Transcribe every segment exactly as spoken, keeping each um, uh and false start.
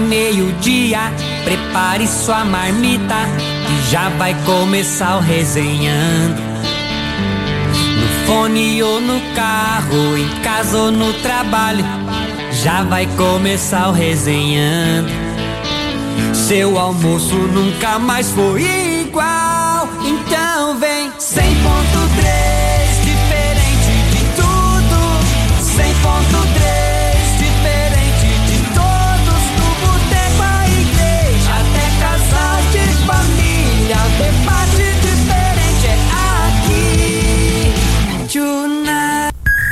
meio-dia, prepare sua marmita, que já vai começar o Resenhando. No fone ou no carro, em casa ou no trabalho, já vai começar o Resenhando. Seu almoço nunca mais foi igual, então vem cem ponto três, diferente de tudo. Cem ponto três, diferente de todos. No boteco, a igreja, até casal de família, o debate diferente é aqui. Tonight.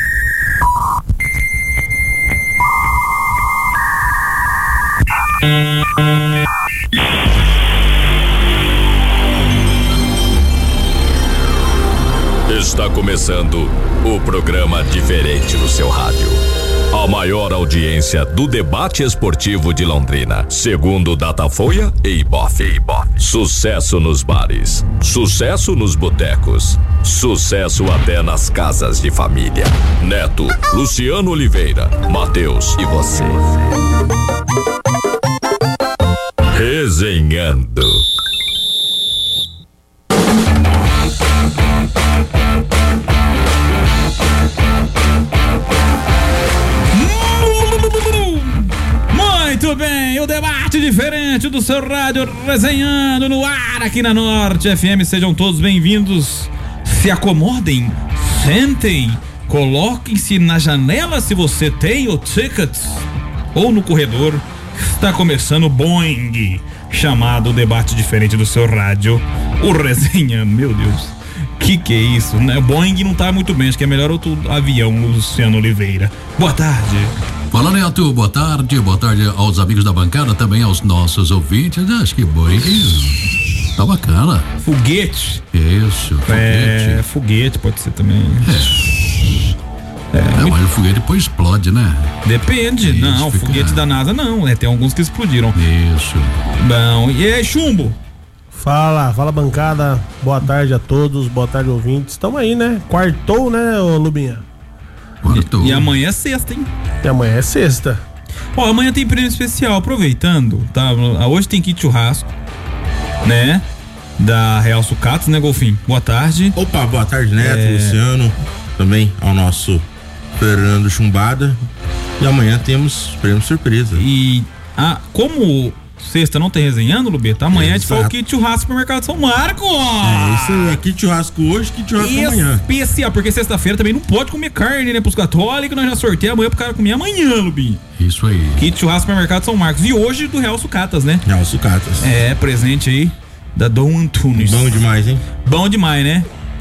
Está começando o programa diferente no seu rádio. A maior audiência do debate esportivo de Londrina, segundo Datafolha e Ibope. Sucesso nos bares, sucesso nos botecos, sucesso até nas casas de família. Neto, Luciano Oliveira, Matheus e você. Resenhando. Muito bem, o debate diferente do seu rádio Resenhando no ar aqui na Norte F M. Sejam todos bem-vindos. Se acomodem, sentem, coloquem-se na janela se você tem o ticket ou no corredor. Está começando o Boeing, chamado debate diferente do seu rádio, o Resenhando. Meu Deus, que que é isso, né? Boeing não tá muito bem, acho que é melhor outro avião, Luciano Oliveira. Boa tarde. Fala, Neto, boa tarde, boa tarde aos amigos da bancada, também aos nossos ouvintes. Acho que Boeing tá bacana. Foguete. Isso, foguete. É, foguete pode ser também. É, é, é mas o foguete depois explode, né? Depende, isso, não, fica... foguete da NASA não, é, tem alguns que explodiram. Isso. Bom, e aí, Chumbo? Fala, fala bancada, boa tarde a todos, boa tarde ouvintes. Estamos aí, né? Quartou, né, ô Lubinha? E, e amanhã é sexta, hein? E amanhã é sexta. Ó, amanhã tem prêmio especial, aproveitando, tá? Hoje tem kit churrasco, né? Da Real Sucatas, né, Golfinho? Boa tarde. Opa, boa tarde, Neto, é... Luciano, também ao nosso Fernando Chumbada. E amanhã temos prêmio surpresa. E ah, como sexta não tem Resenhando, Lubeta, amanhã a gente faz o kit churrasco pro Mercado São Marcos. É isso aí, é kit churrasco hoje, kit churrasco amanhã. Especial, porque sexta-feira também não pode comer carne, né, pros católicos, nós já sorteamos amanhã pro cara comer amanhã, Lubinho. Isso aí. Kit churrasco pro Mercado São Marcos. E hoje do Real Sucatas, né? Real Sucatas. É, presente aí da Dom Antunes. Bom demais, hein? Bom demais, né?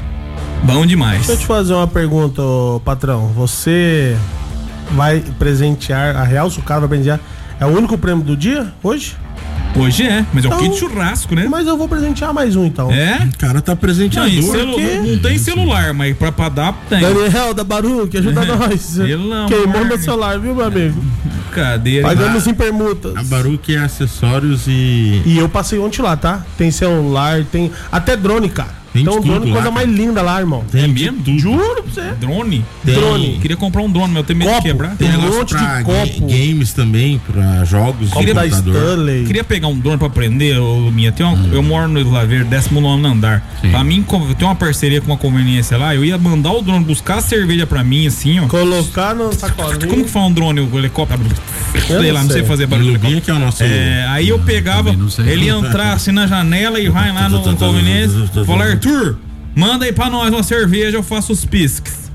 Bom demais. Deixa eu te fazer uma pergunta, patrão. Você vai presentear, a Real Sucatas vai presentear, é o único prêmio do dia, hoje? Hoje é, mas é então, o kit churrasco, né? Mas eu vou presentear mais um, então. É? O cara tá presenteador. Não, celu- não tem celular, mas pra, pra dar, tem. Daniel da Baruque, ajuda é. nós. Pelo Queimou amor. meu celular, viu, meu amigo? Cadê? Pagamos em permutas. A Baruque é acessórios e... E eu passei ontem lá, tá? Tem celular, tem até drone, cara. Tem então, de drone, tudo coisa lá, mais linda lá, irmão. É mesmo? Juro pra você. Drone? Tem. Drone. Queria comprar um drone, mas eu tenho medo Copo. de quebrar. Tem Tem um um monte pra de copo. ga- games também, pra jogos Copo de da computador. Stanley. Queria pegar um drone pra aprender, ô, minha. Tem uma, hum. Eu moro no Laveiro, décimo nono andar. Sim. Pra mim, eu tenho uma parceria com uma conveniência lá. Eu ia mandar o drone buscar a cerveja pra mim, assim, ó. Colocar no sacolinho. Como que faz um drone, o helicóptero? Eu Sei não lá, não sei sei. fazer barulho. Lubinha que é o nosso... É, aí eu pegava, Também não sei. ele ia entrar assim na janela e vai lá no conveniência. Falar, Arthur, manda aí pra nós uma cerveja, eu faço os pisques.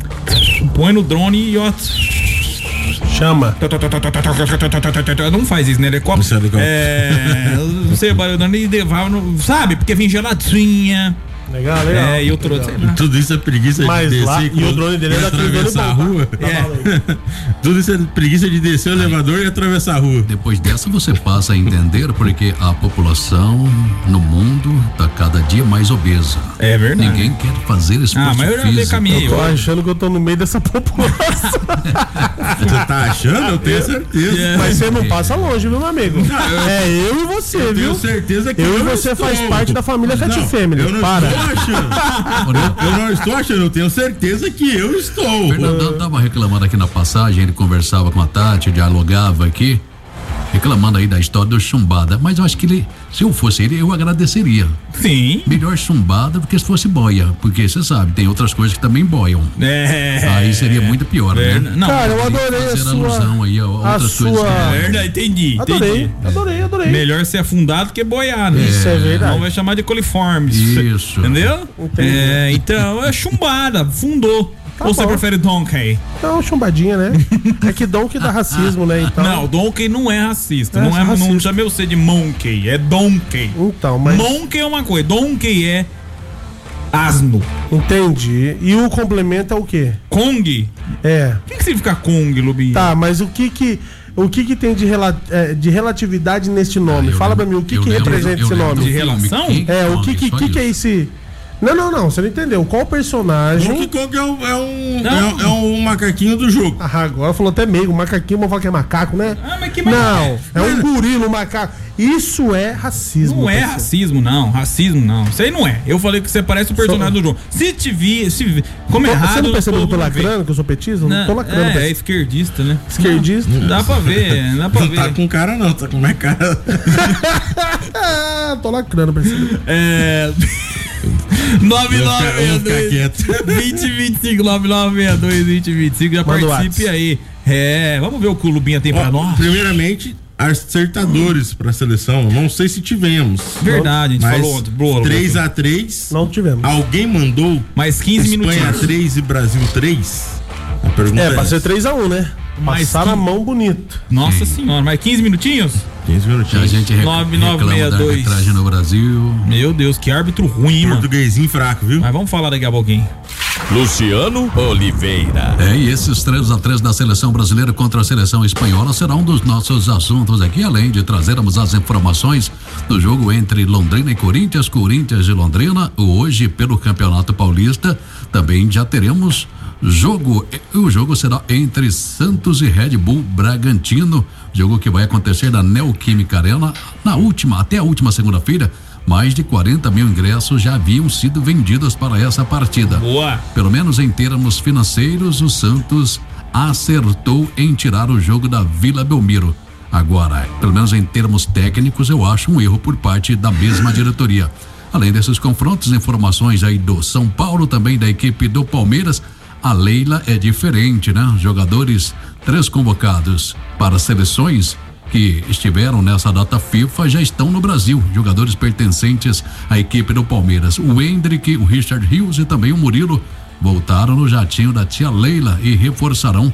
Põe no drone e ó. Chama. Não faz isso, né? Helicóptero. É. Não sei o barulho do drone e levava no. Sabe? Porque vem geladinha. Legal, legal. É, e eu trouxe. Tudo isso é preguiça Mas de descer lá, e e o drone dele é daquele drone atravessar a bom, rua. tá? É. Tudo isso é preguiça de descer o elevador e atravessar a rua. Depois dessa você passa a entender porque a população no mundo tá cada dia mais obesa. É verdade. Ninguém quer fazer esforço Ah, mas eu já físico. caminhei. Eu tô achando que eu tô no meio dessa população. Você tá achando? Eu tenho certeza. É. Mas você não passa longe, viu, meu amigo? É eu e você, Eu viu? tenho certeza que Eu eu e não você estou. faz parte da família Fat Não, Family. Eu não Para. estou achando. Eu, eu não estou achando, eu tenho certeza que eu estou. O Fernandão tava reclamando aqui na passagem, ele conversava com a Tati, dialogava aqui. reclamando aí da história do chumbada, mas eu acho que ele, se eu fosse ele, eu agradeceria. Sim. Melhor chumbada do que se fosse boia, porque você sabe, tem outras coisas que também boiam. É. Aí seria muito pior, É, né? não, Cara, eu adorei a Fazer sua... alusão aí a a outras sua- coisas. É Que... verdade, entendi. Adorei, entendi. adorei, adorei. Melhor ser afundado que boiar, né? Isso é verdade. Não vai chamar de coliformes. Isso. Entendeu? Entendi. É, então é chumbada, fundou. Tá Ou você bom. prefere Donkey? Então, chumbadinha, né? É que Donkey dá racismo, né? Então, Não, Donkey não é racista. É, não, é, racista. não chamei você de Monkey, é Donkey. então mas... Monkey é uma coisa, Donkey é asno. Entendi. E o complemento é o quê? Kong? É. O que, que significa Kong, Lubinho? Tá, mas o que que... O que que tem de, rela- é, de relatividade neste nome? Ah, eu Fala pra lembro- mim, o que eu que lembro- representa eu esse lembro do nome? De filme relação? King É, o Kong, que que, só que que é isso. esse... Não, não, não, você não entendeu. Qual personagem... Donkey Kong é um, é um, Não. é um, é um macaquinho do jogo. Ah, agora falou até meio, macaquinho, vamos falar que é macaco, né? Ah, mas que macaco Não, é um gorila, um macaco. Isso é racismo. Não é parceiro. racismo, não. Racismo, não. Isso aí não é. Eu falei que você parece o personagem do jogo. Se te vi, se vi, como Você errado... não percebeu que eu tô não vê. lacrando, que eu sou petista? Não, tô lacrando. É, é parceiro. esquerdista, né? Esquerdista. Dá pra ver, dá pra Não tá ver. com cara não, tá com mais cara. Ah, tô lacrando, parceiro. É... nove nove Eu vou ficar seis quieto. dois vinte vinte e cinco nove nove seis dois vinte vinte e cinco. Já Manda o participe WhatsApp. aí. É, vamos ver o que o Lubinha tem pra Ó, nós. primeiramente, acertadores pra seleção. Não sei se tivemos. Verdade, a gente Mas falou ontem. Boa, Lubinha. três a três. Não tivemos. Alguém mandou Mais quinze Espanha minutinhos. três e Brasil três? A pergunta É, é, pra ser essa. três a um, né? Mas Passaram que- a mão bonito. Nossa senhora, mais quinze minutinhos? quinze A minutinhos. gente rec- nove nove reclama seis da dois. arbitragem no Brasil. Meu Deus, que árbitro ruim, mano. Portuguesinho fraco, viu? Mas vamos falar daqui a pouquinho. Luciano Oliveira. É, e esses três a três da seleção brasileira contra a seleção espanhola será um dos nossos assuntos aqui, além de trazermos as informações do jogo entre Londrina e Corinthians, Corinthians e Londrina, hoje pelo Campeonato Paulista, também já teremos jogo. O jogo será entre Santos e Red Bull Bragantino, jogo que vai acontecer na Neoquímica Arena na última, até a última segunda-feira. Mais de quarenta mil ingressos já haviam sido vendidos para essa partida. Boa. Pelo menos em termos financeiros, o Santos acertou em tirar o jogo da Vila Belmiro. Agora, pelo menos em termos técnicos, eu acho um erro por parte da mesma diretoria. Além desses confrontos, informações aí do São Paulo, também da equipe do Palmeiras. A Leila é diferente, né? Jogadores, três convocados para seleções que estiveram nessa data FIFA já estão no Brasil. Jogadores pertencentes à equipe do Palmeiras. O Hendrick, o Richard Rios e também o Murilo voltaram no jatinho da tia Leila e reforçarão,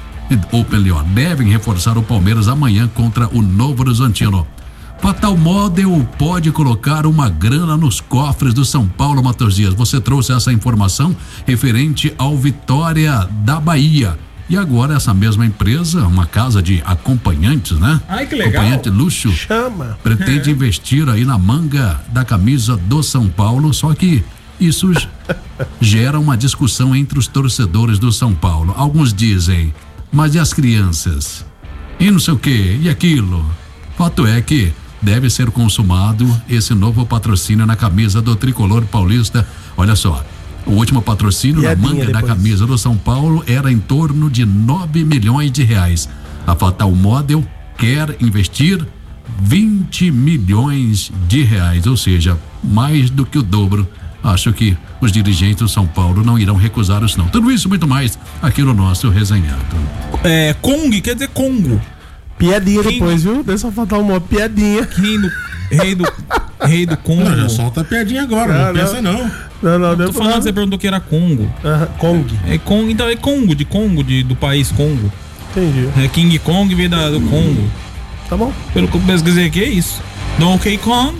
ou melhor, devem reforçar o Palmeiras amanhã contra o Novo Horizontino. Fatal Model pode colocar uma grana nos cofres do São Paulo, Matheus Dias. Você trouxe essa informação referente ao Vitória da Bahia. E agora essa mesma empresa, uma casa de acompanhantes, né? Ai, que legal. Acompanhante luxo, Chama. pretende investir aí na manga da camisa do São Paulo, só que isso g- gera uma discussão entre os torcedores do São Paulo. Alguns dizem, mas e as crianças? E não sei o que, e aquilo? Fato é que deve ser consumado esse novo patrocínio na camisa do tricolor paulista. Olha só, o último patrocínio na Piadinha manga da depois. camisa do São Paulo era em torno de nove milhões de reais. A Fatal Model quer investir vinte milhões de reais, ou seja, mais do que o dobro. Acho que os dirigentes do São Paulo não irão recusar isso não. Tudo isso e muito mais aqui no nosso Resenhado. É, Kong quer dizer Congo. Piadinha Quem- depois, viu? Deixa eu faltar uma piadinha. Rei do, rei do, rei do Congo. Não, já solta a piadinha agora, Não, não, pensa não. Não, não, Tô não. falando que você perguntou que era Congo. Aham, Kong. É Congo, então é Congo, de Congo, de, do país Congo. Entendi. É King Kong veio da, do Congo. Tá bom. Pelo que eu pesquisei aqui, é isso. Donkey Kong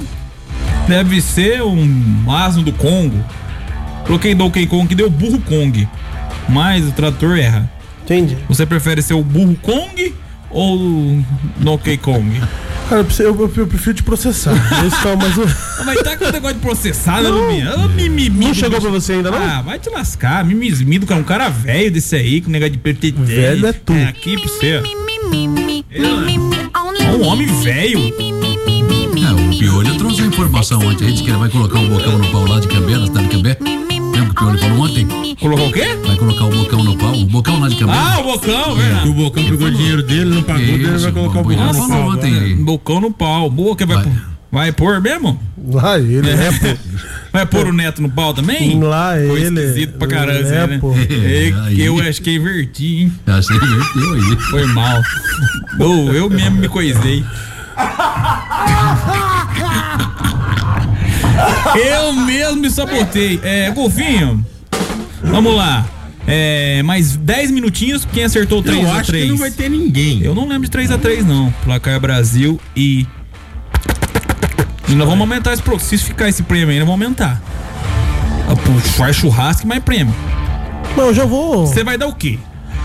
deve ser um asno do Congo. Coloquei Donkey Kong que deu burro Kong. Mas o tradutor erra. Entendi. Você prefere ser o burro Kong ou o Donkey Kong? Cara, eu, preciso- eu- eu prefiro te processar. Esse tá mais um- Ah, mas tá com o negócio de processar, né, Não. Luminha? Ô, mimimi. Não do chegou bicho. pra você ainda, não? Ah, vai te lascar. Mimizmido, que é um cara velho desse aí, com negócio de P T T. Velho é tu. É aqui pra você. É um homem velho. É, o Piolho trouxe a informação ontem, ele disse que ele vai colocar um bocão no pau lá de Cambé, na cidade de Cambé. Lembra que o Piolho falou ontem? Colocou o quê? Vai colocar o bocão no pau. O Bocão lá de Campinas. Ah, o Bocão, verdade. O Bocão pegou o dinheiro dele, não pagou, ele vai colocar o Bocão no pau. Ontem aí. Bocão no pau. Boa, que vai, Vai. pôr- vai pôr mesmo? Lá ele, é, pô. Vai pôr o Neto no pau também? Lá Foi ele. esquisito pra caramba, É, isso aí, né? pô. É, aí. que eu acho que inverti, hein? Já sei, inverteu aí. Foi mal. Oh, eu mesmo me coisei. Eu mesmo me sabotei. É, Golfinho, vamos lá. É, mais dez minutinhos, quem acertou três Eu a acho três? que não vai ter ninguém. Eu não lembro de três a três não. Placar Brasil e... E nós vamos aumentar esse prêmio. Se ficar esse prêmio aí, nós vamos aumentar. Ah, pô, faz churrasco e mais prêmio. Não, eu já vou. Você vai dar o quê?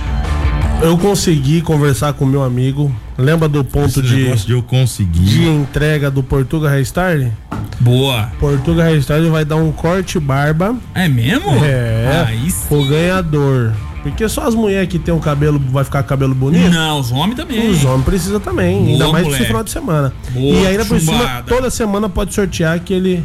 Eu consegui conversar com meu amigo. Lembra do ponto Esse de, negócio de eu conseguir. de entrega do Portuga Restart? Boa. Portuga Restart vai dar um corte barba. É mesmo? É. Aí sim. O ganhador. Porque só as mulheres que tem um cabelo, vai ficar com cabelo bonito. Não, os homens também. Os homens precisam também, Boa, ainda mais moleque. nesse final de semana. Boa, e ainda por cima, chumbada. toda semana pode sortear que ele.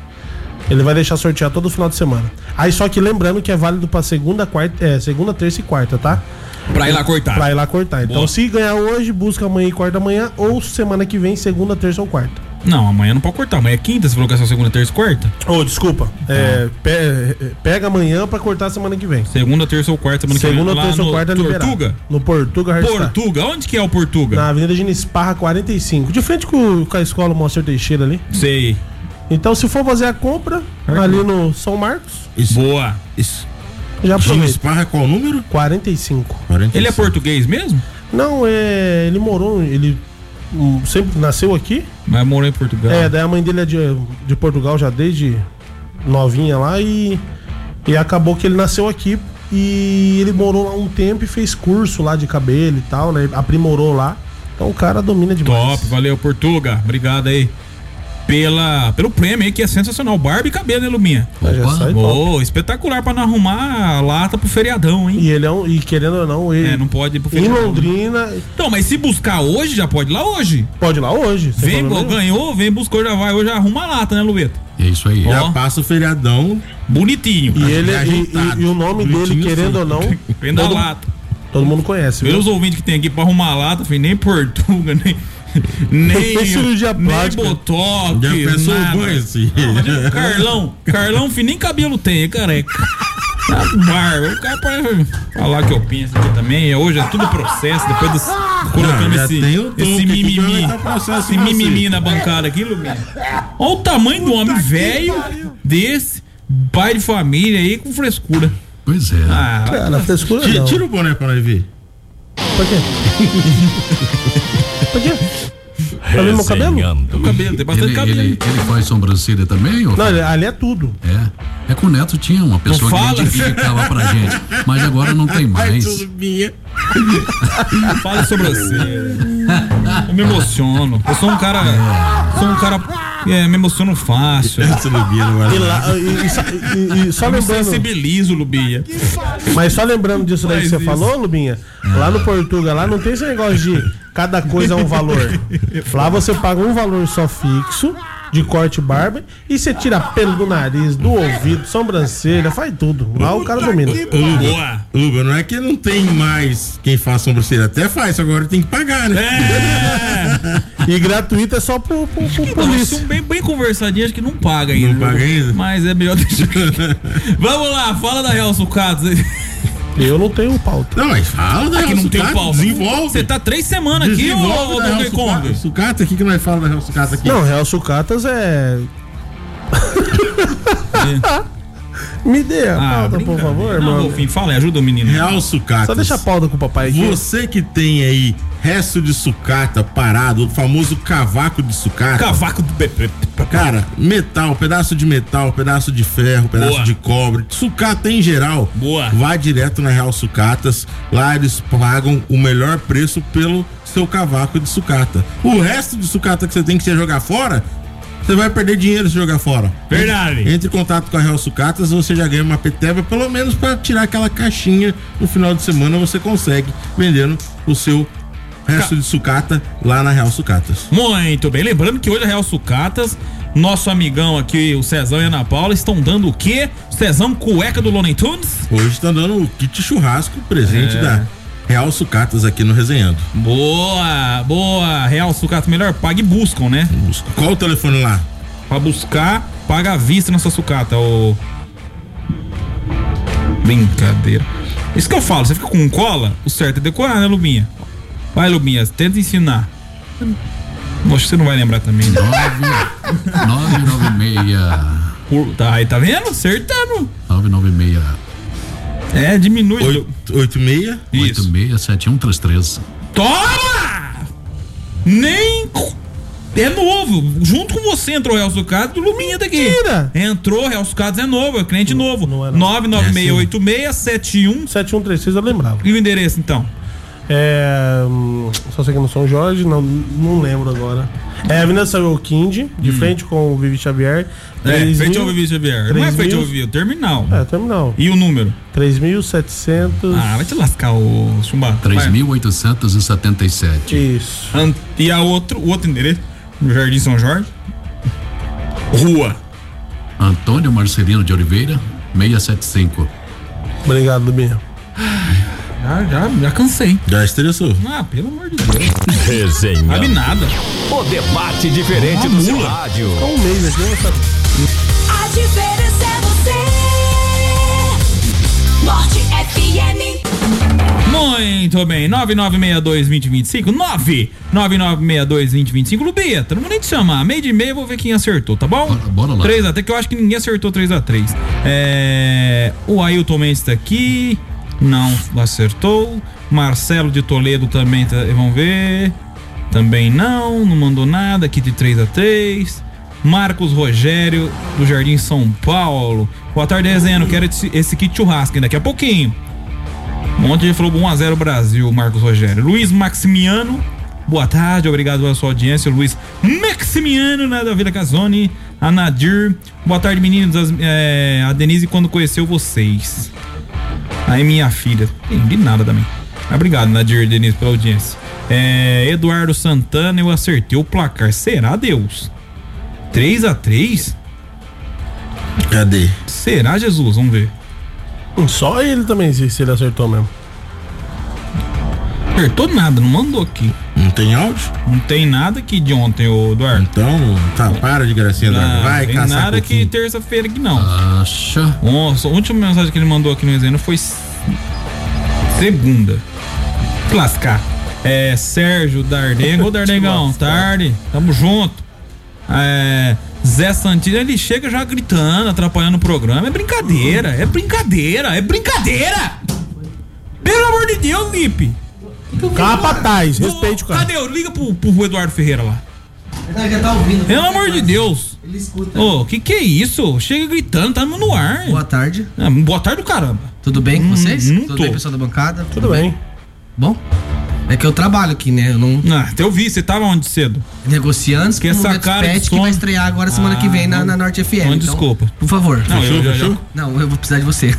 Ele vai deixar sortear todo final de semana. Aí só que lembrando que é válido pra segunda, quarta, é, segunda, terça e quarta, tá? Pra ir lá cortar. Pra ir lá cortar. Então Boa. se ganhar hoje, busca amanhã e quarta amanhã, ou semana que vem, segunda, terça ou quarta. Não, amanhã não pode cortar. Amanhã é quinta, você falou que é só segunda, terça e quarta? Ô, desculpa. É, pe- pega amanhã pra cortar semana que vem. Segunda, terça ou quarta, semana que vem. Segunda, Lá terça ou no quarta é liberado. Portuga? No Portuga Restart. Portuga? Onde que é o Portuga? Na Avenida Gines Parra quarenta e cinco. De frente com, com a escola Moacir Teixeira ali. Sei. Então, se for fazer a compra ali no São Marcos, Isso, Boa. isso. já Gino aproveita. Esparra, qual o número? quarenta e cinco. quarenta e Ele é cinco. português mesmo? Não, é. Ele morou. Ele hum, sempre nasceu aqui. Mas morou em Portugal. É, daí a mãe dele é de, de Portugal já desde novinha lá e. E acabou que ele nasceu aqui. E ele morou lá um tempo e fez curso lá de cabelo e tal, né? Aprimorou lá. Então o cara domina demais. Top, valeu, Portuga. Obrigado aí. Pela, pelo prêmio aí, que é sensacional. Barba e cabelo, né, Luminha? Mas já Opa, sai top. Ô, espetacular pra não arrumar a lata pro feriadão, hein? E ele é um. E querendo ou não, ele. É, não pode ir pro Em feriadão. Londrina. Então, mas se buscar hoje, já pode ir lá hoje. Pode ir lá hoje. sem Vem, problema nenhum. ganhou, vem, buscou, já vai. Hoje arruma a lata, né, Lubeto? É isso aí. Ó. Já passa o feriadão. Bonitinho. E, ele, e, ajeitado. e- e o nome dele, Bonitinho, querendo sim. ou não, Vem da todo, lata. todo mundo conhece. Vê Viu? os ouvintes que tem aqui pra arrumar a lata, filho, nem Portuga, nem. Nem, Tem cirurgia nem plástica. botox, Já pensou nada. o banho assim? Carlão, Carlão, filho, nem cabelo tem, é careca. Tá barba. O cara pode falar que eu penso aqui também. Hoje é tudo processo, depois dos, colocando Não, já esse, tem o truque esse aqui que mimimi. vai dar processo Esse em você. mimimi na bancada aqui, Luminha. Olha o tamanho do homem velho desse, pai de família aí com frescura. Pois é. Ah, Cara, frescura Tira, não. tira o boné pra nós ver. Pra quê? Pra quê? Tá vendo meu cabelo? o cabelo, tem bastante Ele, cabelo. ele, ele faz sobrancelha também? Ou... Não, ele- ali é tudo. É. É que o Neto tinha uma pessoa Não que fala. identificava pra gente. Mas agora não tem mais. Fala sobre você. Eu me emociono. Eu sou um cara. Sou um cara. É, me emociono fácil. Essa Lubinha não vai E, lá. lá, e, e só- e- e só Eu me lembrando, sensibilizo, Lubinha. mas só lembrando disso daí que Faz você isso. falou, Lubinha, lá no Portugal, lá não tem esse negócio de cada coisa é um valor. Lá você paga um valor só fixo, de corte e barba, e você tira pelo do nariz, do ouvido, sobrancelha, faz tudo. Lá o cara domina. Boa. Luba, não é que não tem mais quem faz sobrancelha. Até faz, agora tem que pagar, né? É. E gratuito é só pro, pro, pro Não, polícia. são bem, bem conversadinho, acho que não paga ainda. Não paga ainda? Mas é melhor deixar. Vamos lá, fala da Real Sucatos. Eu não tenho pauta. Não, mas fala da Aqui Real não tem Sucata, pau. desenvolve. Você tá três semanas aqui, ô, Desenvolve ô da Real Donkey Sucata. Kong? Sucata, o que que nós falamos da Real Sucata aqui? Não, Real Sucatas é. Me dê a Ah, pauta, por brincadeira. favor, Não, mano. Golfinho, fala aí, ajuda o menino. Real Sucata. Só deixa a pauta com o papai aqui. Você que tem aí resto de sucata parado, o famoso cavaco de sucata. Cavaco do bebê. Cara, metal, pedaço de metal, pedaço de ferro, pedaço Boa. de cobre, sucata em geral. Boa. Vá direto na Real Sucatas. Lá eles pagam o melhor preço pelo seu cavaco de sucata. O resto de sucata que você tem que você jogar fora, você vai perder dinheiro se jogar fora. Verdade. Entre em contato com a Real Sucatas, você já ganha uma peteba, pelo menos para tirar aquela caixinha no final de semana você consegue vendendo o seu resto de sucata lá na Real Sucatas. Muito bem, lembrando que hoje a Real Sucatas, nosso amigão aqui, o Cezão e a Ana Paula, estão dando o quê? Cezão, cueca do Looney Tunes? Hoje estão dando o kit churrasco, presente É. da Real Sucatas aqui no Resenhando. Boa, boa, Real Sucatas, melhor paga e buscam, né? Qual o telefone lá? Pra buscar, paga à vista na sua sucata, ô. Brincadeira. Isso que eu falo, você fica com cola, o certo é decorar, né, Lubinha? Vai, Lubinha, tenta ensinar. Acho que você não vai lembrar também. nove nove seis. Tá, aí tá vendo? Acertando. nove nove seis. É, diminui. oito seis. oito seis sete um três três. Toma! Nem. É novo. Junto com você entrou o Real Sucatas do Luminha daqui. Mentira! Entrou, Real Sucatas é novo, é cliente novo. não era. nove nove seis oito seis sete um. sete um três seis eu lembrava. E o endereço então? É. hum, Só sei que no São Jorge, não, não lembro agora. É Avenida Samuel Kind, de frente com o Vivi Xavier. É, três frente mil ao Vivi Xavier. Não é três frente ao mil Vivi, terminal. É, terminal. E o número? três mil e setecentos. Ah, vai te lascar o chumbato. três mil oitocentos e setenta e sete. Isso. An- E a outro, o outro endereço? No Jardim São Jorge? Rua. Antônio Marcelino de Oliveira, seiscentos e setenta e cinco. Obrigado, Lubinha. Já, já, já cansei. Já estressou. Ah, pelo amor de Deus. Não Resenha. sabe nada. O debate diferente do seu rádio. Há um mês aqui, não sabe. A diferença é você. Norte F M. Muito bem, nove nove seis dois, dois zero dois cinco, nove nove nove seis dois, dois zero dois cinco. Lubieta, não vou nem te chamar, meio de meio eu vou ver quem acertou, tá bom? Bora, bora lá. três a três, que eu acho que ninguém acertou três a três. É... O Ailton Mendes tá aqui, não acertou. Marcelo de Toledo também, tá... vamos ver. Também não, não mandou nada, aqui de três a três. Marcos Rogério, do Jardim São Paulo. Boa tarde, resenha, quero esse, esse kit churrasco, hein, daqui a pouquinho. Ontem ele falou um a zero Brasil, Marcos Rogério. Luiz Maximiano, boa tarde, obrigado pela sua audiência. Luiz Maximiano, né, da Vila Casone. A Nadir, boa tarde, meninos. As, é, a Denise, quando conheceu vocês. Aí, minha filha, entendi nada também. Obrigado, Nadir e Denise, pela audiência. É, Eduardo Santana, eu acertei o placar. Será, Deus? três a três? Cadê? Será, Jesus? Vamos ver. Só ele também, se, se ele acertou mesmo. Acertou nada, não mandou aqui. Não tem áudio? Não tem nada aqui de ontem, ô Eduardo. Então, tá, para de gracinha, Eduardo. Não, Vai tem caçar nada que coquinho. terça-feira aqui não. Acha. Nossa, a última mensagem que ele mandou aqui no resenha foi s- segunda. Lascar. É Sérgio Dardengo. Ô Dardengão, tarde. Tamo junto. É, Zé Santino, ele chega já gritando, atrapalhando o programa. É brincadeira, é brincadeira, é brincadeira! Pelo amor de Deus, Lipe! Capataz, respeite o cara. Cadê? Liga pro, pro Eduardo Ferreira lá. Ele já tá ouvindo. Pelo amor de Deus! Ele escuta. Ô, que que é isso? Chega gritando, tá no ar. Boa tarde. Ah, boa tarde do caramba. Tudo bem com Hum, vocês? não Tudo tô. bem, pessoal da bancada? Tudo bem. Bom? É que eu trabalho aqui, né? Eu não. Ah, até eu vi, você tava onde cedo? Negociantes Que com o essa Momento cara de Pet que sono. vai estrear agora semana Ah, que vem na, não. na Norte F M. Não, então, desculpa. Por favor. Não, eu já, já, Não, eu vou precisar de você.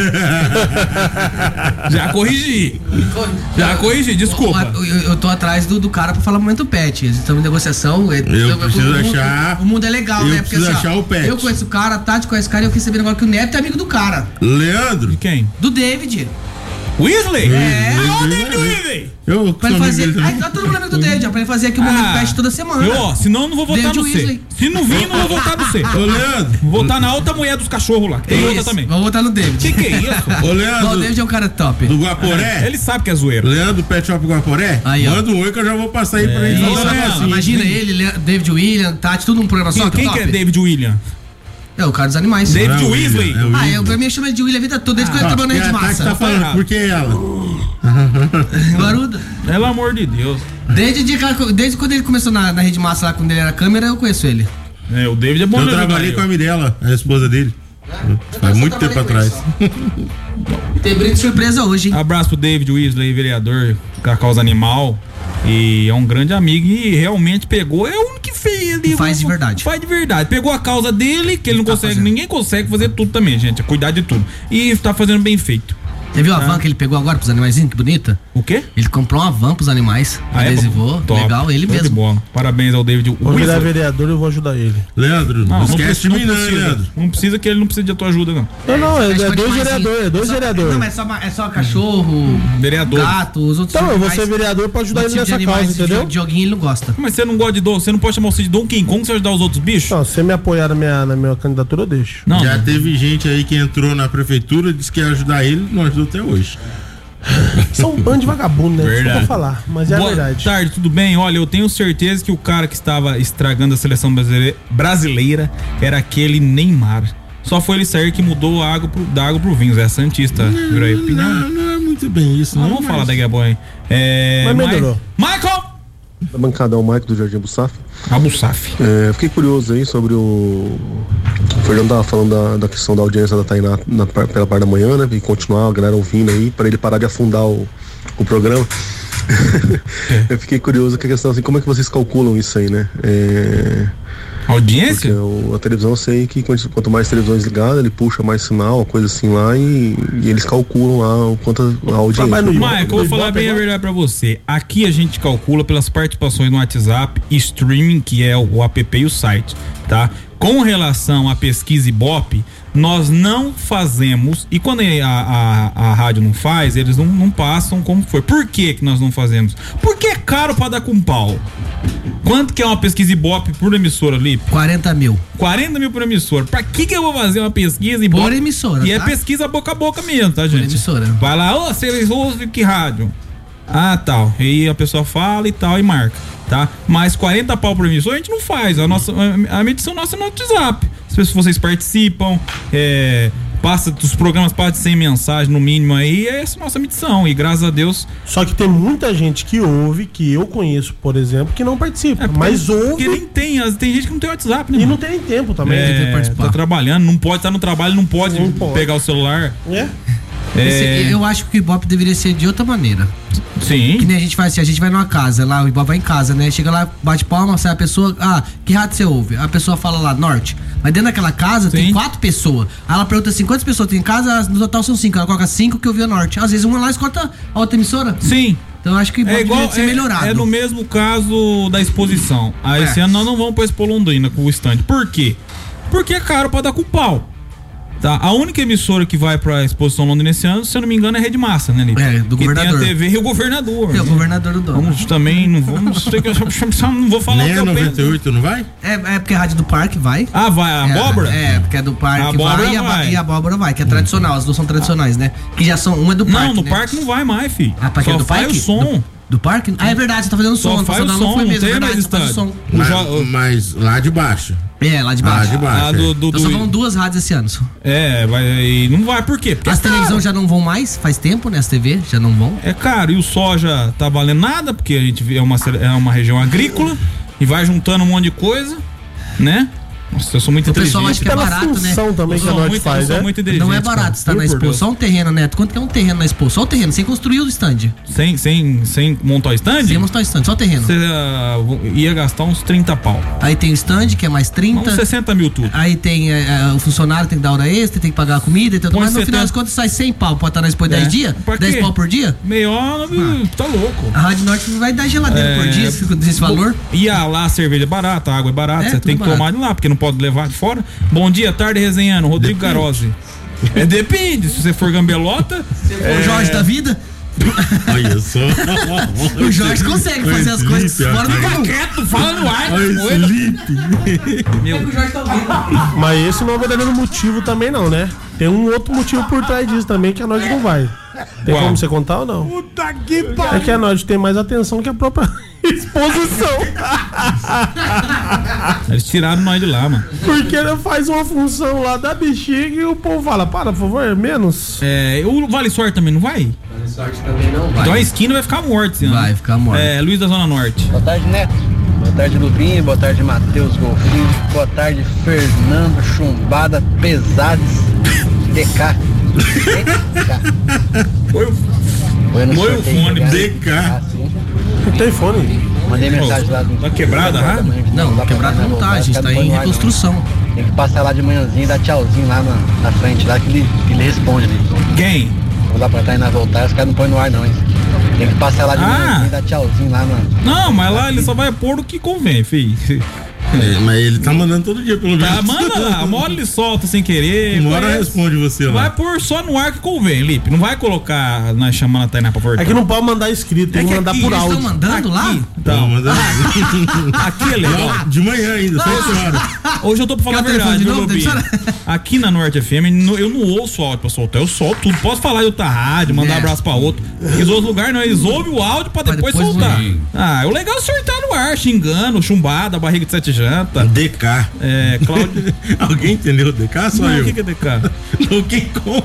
já corrigi. Já corrigi, desculpa. Eu, eu, eu tô atrás do, do cara pra falar Momento Pet. Eles estão em negociação. é- Eu preciso o, mundo- achar- O mundo é legal, eu né? Porque preciso assim, ó, achar o Pet. eu conheço o cara, a Tati conhece o cara e eu fiquei sabendo agora que o Neto é amigo do cara. Leandro? Quem? Do David. Weasley? É. Ô, David Weasley! Eu Pra ele sou amigo fazer. dele também. Ai, tá todo mundo amigo do David, ó. Pra ele fazer aqui o Momento Pet toda semana. Eu, ó, senão eu não vou votar David no C. Weasley. Se não vir, não vou votar no C. Ô, Leandro. Vou votar na outra mulher dos cachorros lá, que tem outra Isso, também. Vamos votar no David. Que que é isso? Ô, Ó, o Leandro. David é um cara top. Do Guaporé? Ele sabe que é zoeira. Leandro Pet Shop Guaporé? Aí, ó. Manda um oi que eu já vou passar aí pra É, gente ô, falar Leandro, assim. Imagina ele, Le- David William, Tati, tudo num programa só. Quem, quem top. que é David William? É o cara dos animais. David Não, Weasley? É o Ah, William. eu, pra mim chama de William a vida toda, desde que eu Ó, trabalho na porque Rede a Tati Massa. tá falando, por que ela? Guaruda. Pelo amor de Deus. Desde, o dia que ela- desde quando ele começou na, na Rede Massa, lá quando ele era câmera, eu conheço ele. É, o David é bom Eu mesmo, trabalhei cara. com a Mirella, a esposa dele. Faz só muito tempo trabalhei com atrás. Tem brinde de surpresa hoje, hein? Abraço pro David Weasley, vereador da causa animal. E é um grande amigo e realmente pegou. É o único que fez ali. Faz de verdade. Faz de verdade. Pegou a causa dele, que ele não Tá consegue. fazendo. Ninguém consegue fazer tudo também, gente. É cuidar de tudo. E tá fazendo bem feito. Você viu a Tá. van que ele pegou agora pros animaizinhos? Que bonita. O quê? Ele comprou uma van pros animais. Ah, é? Adesivou. Top. Legal, ele Show de mesmo. bola. Parabéns ao David Vou virar Wizard. vereador e eu vou ajudar ele. Leandro, não, esquece precisa- de mim, não, precisa. Leandro. Não precisa que ele não precisa de tua ajuda, não. Não, não, é, Mas é foi dois demais, vereadores, sim. é dois Só- vereadores. Não, mas é só, é só cachorro, Vereador. gato, os outros Então, eu vou animais- ser vereador pra ajudar outro ele tipo de nessa animais, causa, de- entendeu? De joguinho ele não gosta. Mas você não gosta de Dom, você não pode chamar você de Donkey Kong, você vai ajudar os outros bichos? Não, se você me apoiar na minha, na minha candidatura, eu deixo. Não. Já teve gente aí que entrou na prefeitura, disse que ia ajudar ele, não ajudou até hoje. São um bando de vagabundo, né? Desculpa Verdade. falar, mas é a Boa verdade. tarde, tudo bem? Olha, eu tenho certeza que o cara que estava estragando a seleção brasile- brasileira era aquele Neymar. Só foi ele sair que mudou a água pro, da água pro vinho. Zé Santista, virou aí a opinião. Não, não é muito bem isso, Não, não. vamos mas- falar daqui a pouco, hein? É, Mas Ma- melhorou. Michael! Da bancada, o Maico do Jardim Bussaf. Abu Saf. É, fiquei curioso aí sobre o. O Fernando tava falando da, da questão da audiência da Tainá na, par- pela parte da manhã, né? E continuar a galera ouvindo aí, para ele parar de afundar o, o programa. Eu fiquei curioso com a questão assim, como é que vocês calculam isso aí, né? É, porque Audiência? o- a televisão eu sei que quanto quanto mais televisões ligadas, ele puxa mais sinal, uma coisa assim lá, e, e eles calculam lá o quanto a audiência. Mas no- Michael, eu vou no falar Ibope bem a agora? verdade pra você. Aqui a gente calcula pelas participações no WhatsApp, streaming, que é o app e o site, tá? Com relação à pesquisa Ibope, nós não fazemos, e quando a, a, a rádio não faz, eles não, não passam como foi. Por que que nós não fazemos? Porque é caro pra dar com pau. Quanto que é uma pesquisa Ibope por emissora, Lipe? quarenta mil. quarenta mil por emissora. Pra que que eu vou fazer uma pesquisa Ibope? Por emissora, E é tá? pesquisa boca a boca mesmo, tá, gente? emissora. Vai lá, ô, vocês ouvem que rádio? Ah, tal. E aí a pessoa fala e tal e marca, tá? Mas quarenta pau por emissora a gente não faz. A nossa a medição nossa é no WhatsApp. Se vocês participam, é, passa os programas passam de cem mensagens no mínimo aí, é essa a nossa medição. E graças a Deus. Só que tem muita gente que ouve, que eu conheço, por exemplo, que não participa. É, porque- mas ouve Porque nem tem, as- tem gente que não tem WhatsApp, né? e mano? não tem tempo também. É, que participar. tá trabalhando, não pode estar no trabalho, não pode, Não pode. pegar o celular. É? Esse- É, eu acho que o Ibope deveria ser de outra maneira. Que sim. nem a gente faz assim, a gente vai numa casa, lá o Ibope vai em casa, né? Chega lá, bate palma, sai a pessoa, ah, que rádio você ouve? A pessoa fala lá, norte. Mas dentro daquela casa Sim. tem quatro pessoas. Aí ela pergunta assim, quantas pessoas tem em casa? No total são cinco. Ela coloca cinco que eu vi a norte. Às vezes uma lá escuta a outra emissora. Sim. Então eu acho que o Ibope É igual, deveria ser é, melhorado. é no mesmo caso da exposição. Aí esse É. ano nós não vamos pra Expo Londrina com o stand. Por quê? Porque é caro pra dar com pau. Tá? A única emissora que vai pra Exposição Londrina esse ano, se eu não me engano, é Rede Massa, né, Lipe? É, do que governador. tem a T V e o governador. É o governador do dono. Vamos também, não vamos ter que, não vou falar Nem o que a eu noventa e penso. oito não vai? É, é porque a rádio do parque vai. Ah, vai, a É, abóbora? É, porque é do parque A abóbora vai, e a, ba- vai. e a abóbora vai, que é tradicional, as duas são tradicionais, né? Que já são, uma é do parque. Não, no né? parque não vai mais, filho. Ah, pra que Só é do faz parque? o som. Do, do parque? Ah, é verdade, você tá fazendo som. Só ano faz o passado som, não foi não mesmo, tem é mais verdade, você faz o estádio. som. O Mas, jo- mas lá de baixo. É, lá de Lá baixo. de baixo. Ah, do, do, Então só do- vão duas rádios esse ano. só. É, vai, e não vai, por quê? Porque As é caro. televisões já não vão mais, faz tempo, né? As T V já não vão. É caro, e o soja tá valendo nada, porque a gente vê- é uma, é uma região agrícola e vai juntando um monte de coisa, né? Nossa, eu sou muito O pessoal inteligente. acha que é Pela barato, né? função também que a Eu sou Norte muito- faz, eu sou né? muito inteligente, Não é barato cara. estar na Juro por Expo. Deus. Só um terreno, Neto. Quanto que é um terreno na Expo? Só o terreno, sem construir o stand. Sem, sem, sem montar o stand? Sem mostrar o stand, só o terreno. Você ah, ia gastar uns trinta pau. Aí tem o stand, que é mais trinta. Uns sessenta mil tudo. Aí tem é, é, o funcionário tem que dar hora extra, tem que pagar a comida e tudo. Põe Mas no final setenta. das contas sai cem pau. Pode estar na Expo É. dez dias? Pra dez quê? pau por dia? Meia hora, tá louco. A Rádio Norte vai dar geladeira por dia, se desse valor. E a, lá a cerveja é barata, a água é barata, É, você tudo tem que barato. tomar de lá, porque não pode levar de fora. Bom dia, tarde, resenhando. Rodrigo Garozzi. É, depende, se você for gambelota. O Jorge da vida, Olha só. o Jorge consegue fazer as coisas fora do comum. Quieto, fala no ar. Olha esse coisa. Lipe. Meu, O Jorge tá ouvindo. Mas esse não é o verdadeiro motivo também, não, né? Tem um outro motivo por trás disso também, que a Norte não vai. Tem Qual? como você contar ou não? puta que É que a Norte tem mais atenção que a própria exposição. Eles tiraram nós de lá, mano. Porque ela faz uma função lá da bexiga e o povo fala, para, por favor, menos. É, o Vale Sorte também não vai? Sorte também não Então a esquina vai ficar morta esse ano. Vai ficar morta. É, Luiz da Zona Norte. Boa tarde, Neto. Boa tarde, Lubinho. Boa tarde, Matheus Golfinho. Boa tarde, Fernando Chumbada Pesades D K. D K. Foi o Foi no Foi o sorteio, fone, né? D K. Ah, sim. Não tem fone. Mandei mensagem lá do. Tá quebrada a rádio? Não, dá pra quebrado mandar não tá, voltar, a gente os tá caras em não põem no ar, reconstrução. não. Tem que passar lá de manhãzinho e dar tchauzinho lá na, na frente, lá que ele, que ele responde ali. Quem? Vamos dar pra Tainá voltar, os caras não põem no ar não, hein? Tem que passar lá de Ah. manhã e dar tchauzinho lá, mano. Não, mas lá ele só vai pôr o que convém, filho. É, mas ele tá mandando todo dia, pelo menos. Tá, manda lá, uma hora ele solta sem querer. Uma hora conhece. responde você lá. Vai pôr só no ar que convém, Lipe. Não vai colocar nós chamando a Tainá pra voltar. É que não pode mandar escrito, tem É que que mandar aqui por eles áudio. Estão mandando lá? Então, mandando. Aqui é legal. De manhã ainda, seis horas. Hoje eu tô pra falar a Quer o telefone verdade, de viu, novo? Lobinho? Deixa Aqui na Norte F M, no- eu não ouço áudio pra soltar, eu solto tudo. Posso falar de outra rádio, mandar É. abraço pra outro. Os outros lugares não, eles ouvem o áudio pra Pra depois, depois soltar. ouvir. Ah, o legal é soltar no ar, xingando, chumbada, barriga de sete janta. D K. É, Cláudio. Alguém entendeu o D K? Só Não, eu. o que, que é D K? Donkey Kong.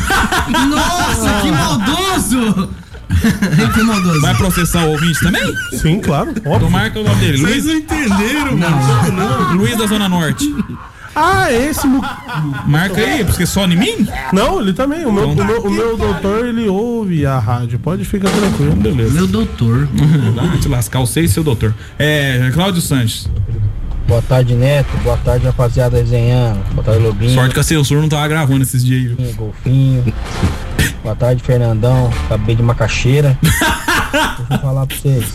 Nossa, que maldoso! Que maldoso. Vai processar o ouvinte também? Sim, claro. Então Óbvio. marca o nome dele. Vocês Luiz, não entenderam, mano. Não. Luiz da Zona Norte. Ah, esse. mu- Marca aí, porque só em mim? Não, ele também. O meu, Então o meu, o meu doutor, ele ouve a rádio. Pode ficar tranquilo. Beleza. Meu doutor. Vai te lascar, eu sei, seu doutor. É, Cláudio Sanches. Boa tarde, Neto. Boa tarde, rapaziada desenhando. Boa tarde, Lobinho. Sorte que a censura não tava gravando esses dias aí. viu? Golfinho. Boa tarde, Fernandão. Acabei de macaxeira. Deixa eu falar pra vocês.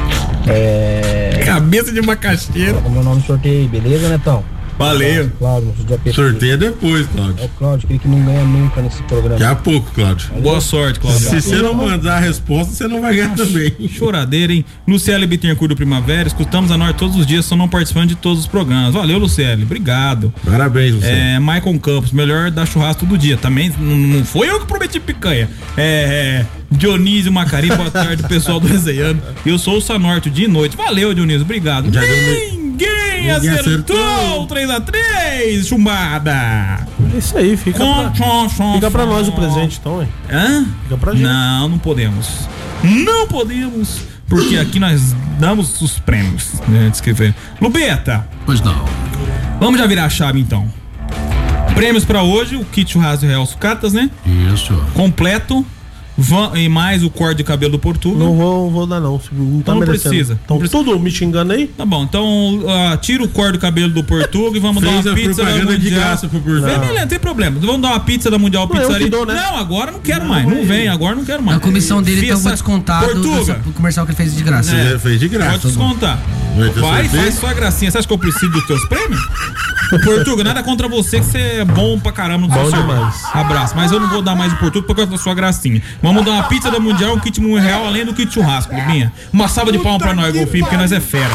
É. Cabeça de macaxeira. Coloca meu nome no sorteio aí, beleza, Netão? Valeu. Cláudio, não dia P P. Sorteio é depois, É Cláudio. o Cláudio, aquele que não ganha nunca nesse programa. Daqui a pouco, Cláudio. Boa sorte, Cláudio. Se você não mandar a resposta, você não vai ganhar também. Choradeira, hein? Luciele Bittencourt do Primavera, escutamos a Norte todos os dias, só não participando de todos os programas. Valeu, Luciele, obrigado. Parabéns, você. É, Maicon Campos, melhor dar churrasco todo dia. Também não, não foi eu que prometi picanha. É, é Dionísio Macari, boa tarde, pessoal do Resenhando. Eu sou o Sanorte dia e noite. Valeu, Dionísio, obrigado. Já deu Ninguém Ninguém acertou! acertou. três a três, chumbada! É isso aí, fica pra, fica pra nós o presente, então, hein? Hã? Fica pra gente. Não, não podemos. Não podemos, porque aqui nós damos os prêmios. Né, antes que ver. Lubeta, Pois não. vamos já virar a chave então. Prêmios pra hoje, o kit churrasco Real Sucatas, né? Isso. Completo. Van- e mais o corte de cabelo do Portuga. Não vou, vou dar, não. Não tá Não merecendo. precisa. Então, Não precisa. tudo me xingando aí? Tá bom, então ah, tira o corte do cabelo do Portuga e vamos Fez dar a uma pizza da propaganda Mundial. de graça pro Portuga. Vem, Beleza, não tem problema. Vamos dar uma pizza da Mundial Não, eu Pizzaria. que dou, né? Não, agora não quero mais. Não vem, agora não quero mais. A comissão dele então eu vou descontar do, Portuga. do comercial que ele fez de graça. É. Você fez de graça. Pode descontar. Vai ter Vai, sorteio? faz sua gracinha. Você acha que eu preciso dos teus prêmios? O Portuga, nada contra você, que você é bom pra caramba no seu Bom serviço. demais. Abraço. Mas eu não vou dar mais o Portuga por causa da sua gracinha. Vamos dar uma pizza da Mundial, um kit um real, além do kit churrasco, Lubinha. Uma salva de palmas pra nós, Golfinho, porque nós é fera.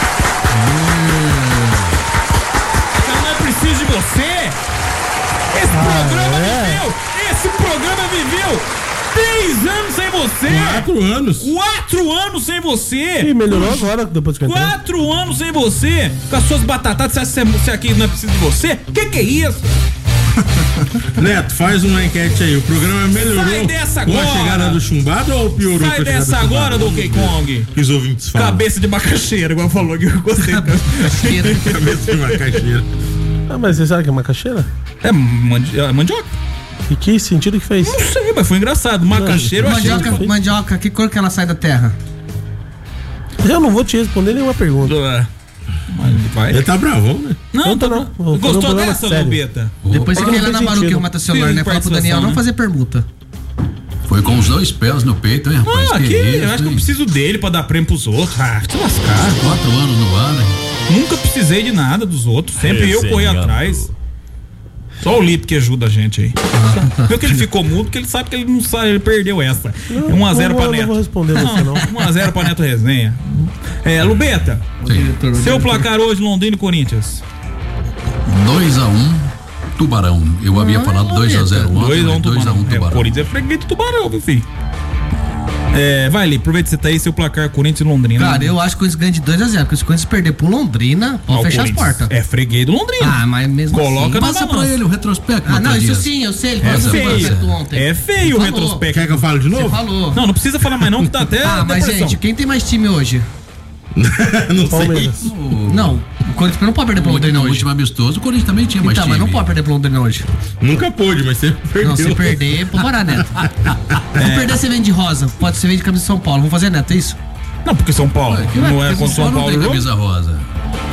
Eu não preciso de você. Esse programa viveu. Esse programa viveu três anos sem você. Quatro anos. Quatro anos sem você. Ih, melhorou agora, depois que eu entrei. Quatro anos sem você, com as suas batatadas, você acha que você aqui não é preciso de você? Que que é isso? Neto, faz uma enquete aí. O programa melhorou Sai dessa com a agora. chegada do chumbado ou piorou Sai com a chegada dessa do chumbado? agora, Donkey Kong. Que os ouvintes falam. Cabeça de macaxeira, igual falou que eu gostei. Cabeça de macaxeira. Ah, mas você sabe que é macaxeira? É, mandi é mandioca? E que sentido que fez? Não sei, mas foi engraçado. Macaxeira eu achei. Mandioca, mandioca, que cor que ela sai da terra? Eu não vou te responder nenhuma pergunta. É. Mas vai. Ele tá bravão, né? Não, Não, tá tá não. Vou fazer um Gostou programa dessa, sério. Lubeta? Depois você Não quer ir lá fez na Baru que sentido. arruma teu celular, Filho né? de Fala pro participação, Daniel não né? fazer pergunta. Foi com os dois pés no peito, hein, rapaz? Ah, que aqui, isso, eu acho que eu hein? preciso dele pra dar prêmio pros outros. Ah, te lascar. Quatro anos no ar, né? Nunca precisei de nada dos outros. Sempre eu corri Resenhando. atrás. Só o Lito que ajuda a gente aí. Viu que ele ficou mudo, porque ele sabe que ele não sabe, ele perdeu essa. um a zero não pra vou- Neto. não vou responder você, não. um a zero pra Neto Resenha. É, Lubeta, Sim. seu placar hoje, Londrina e Corinthians. dois a um, Tubarão. Eu havia falado dois a zero ontem. dois a um dois a um, Tubarão. É, o Tubarão. Corinthians é freguês do Tubarão, meu filho. É, vai ali, aproveita que você tá aí, seu placar Corinthians e Londrina. Cara, eu acho que o Corinthians ganha de dois a zero, porque se o Corinthians perder pro Londrina, Ah, pode o fechar as Corinthians portas. É freguês do Londrina. Ah, mas mesmo Coloca assim. na Passa pra balança. ele o retrospecto, Ah, não, isso Dias. sim, eu sei. Ele É falou sobre o feio. projeto ontem. É feio o Falou. retrospecto. Quer que eu fale de Você novo? falou. Não, não precisa falar mais não, que tá até Ah, mas depressão. gente, quem tem mais time hoje? Não sei. Palmeiras. Não, o Corinthians não pode perder pro Londrina No hoje. último amistoso, o Corinthians também tinha mais Então, time. mas não pode perder pro Londrina hoje. Nunca pôde, mas você perdeu. Não, se perder, pode parar, Neto. É. Se perder, você vem de rosa. Pode ser vem de camisa de São Paulo. Vamos fazer, Neto, é isso? Não, porque São Paulo. Ué, que não vai, é porque contra São não Paulo. tem o jogo. camisa rosa.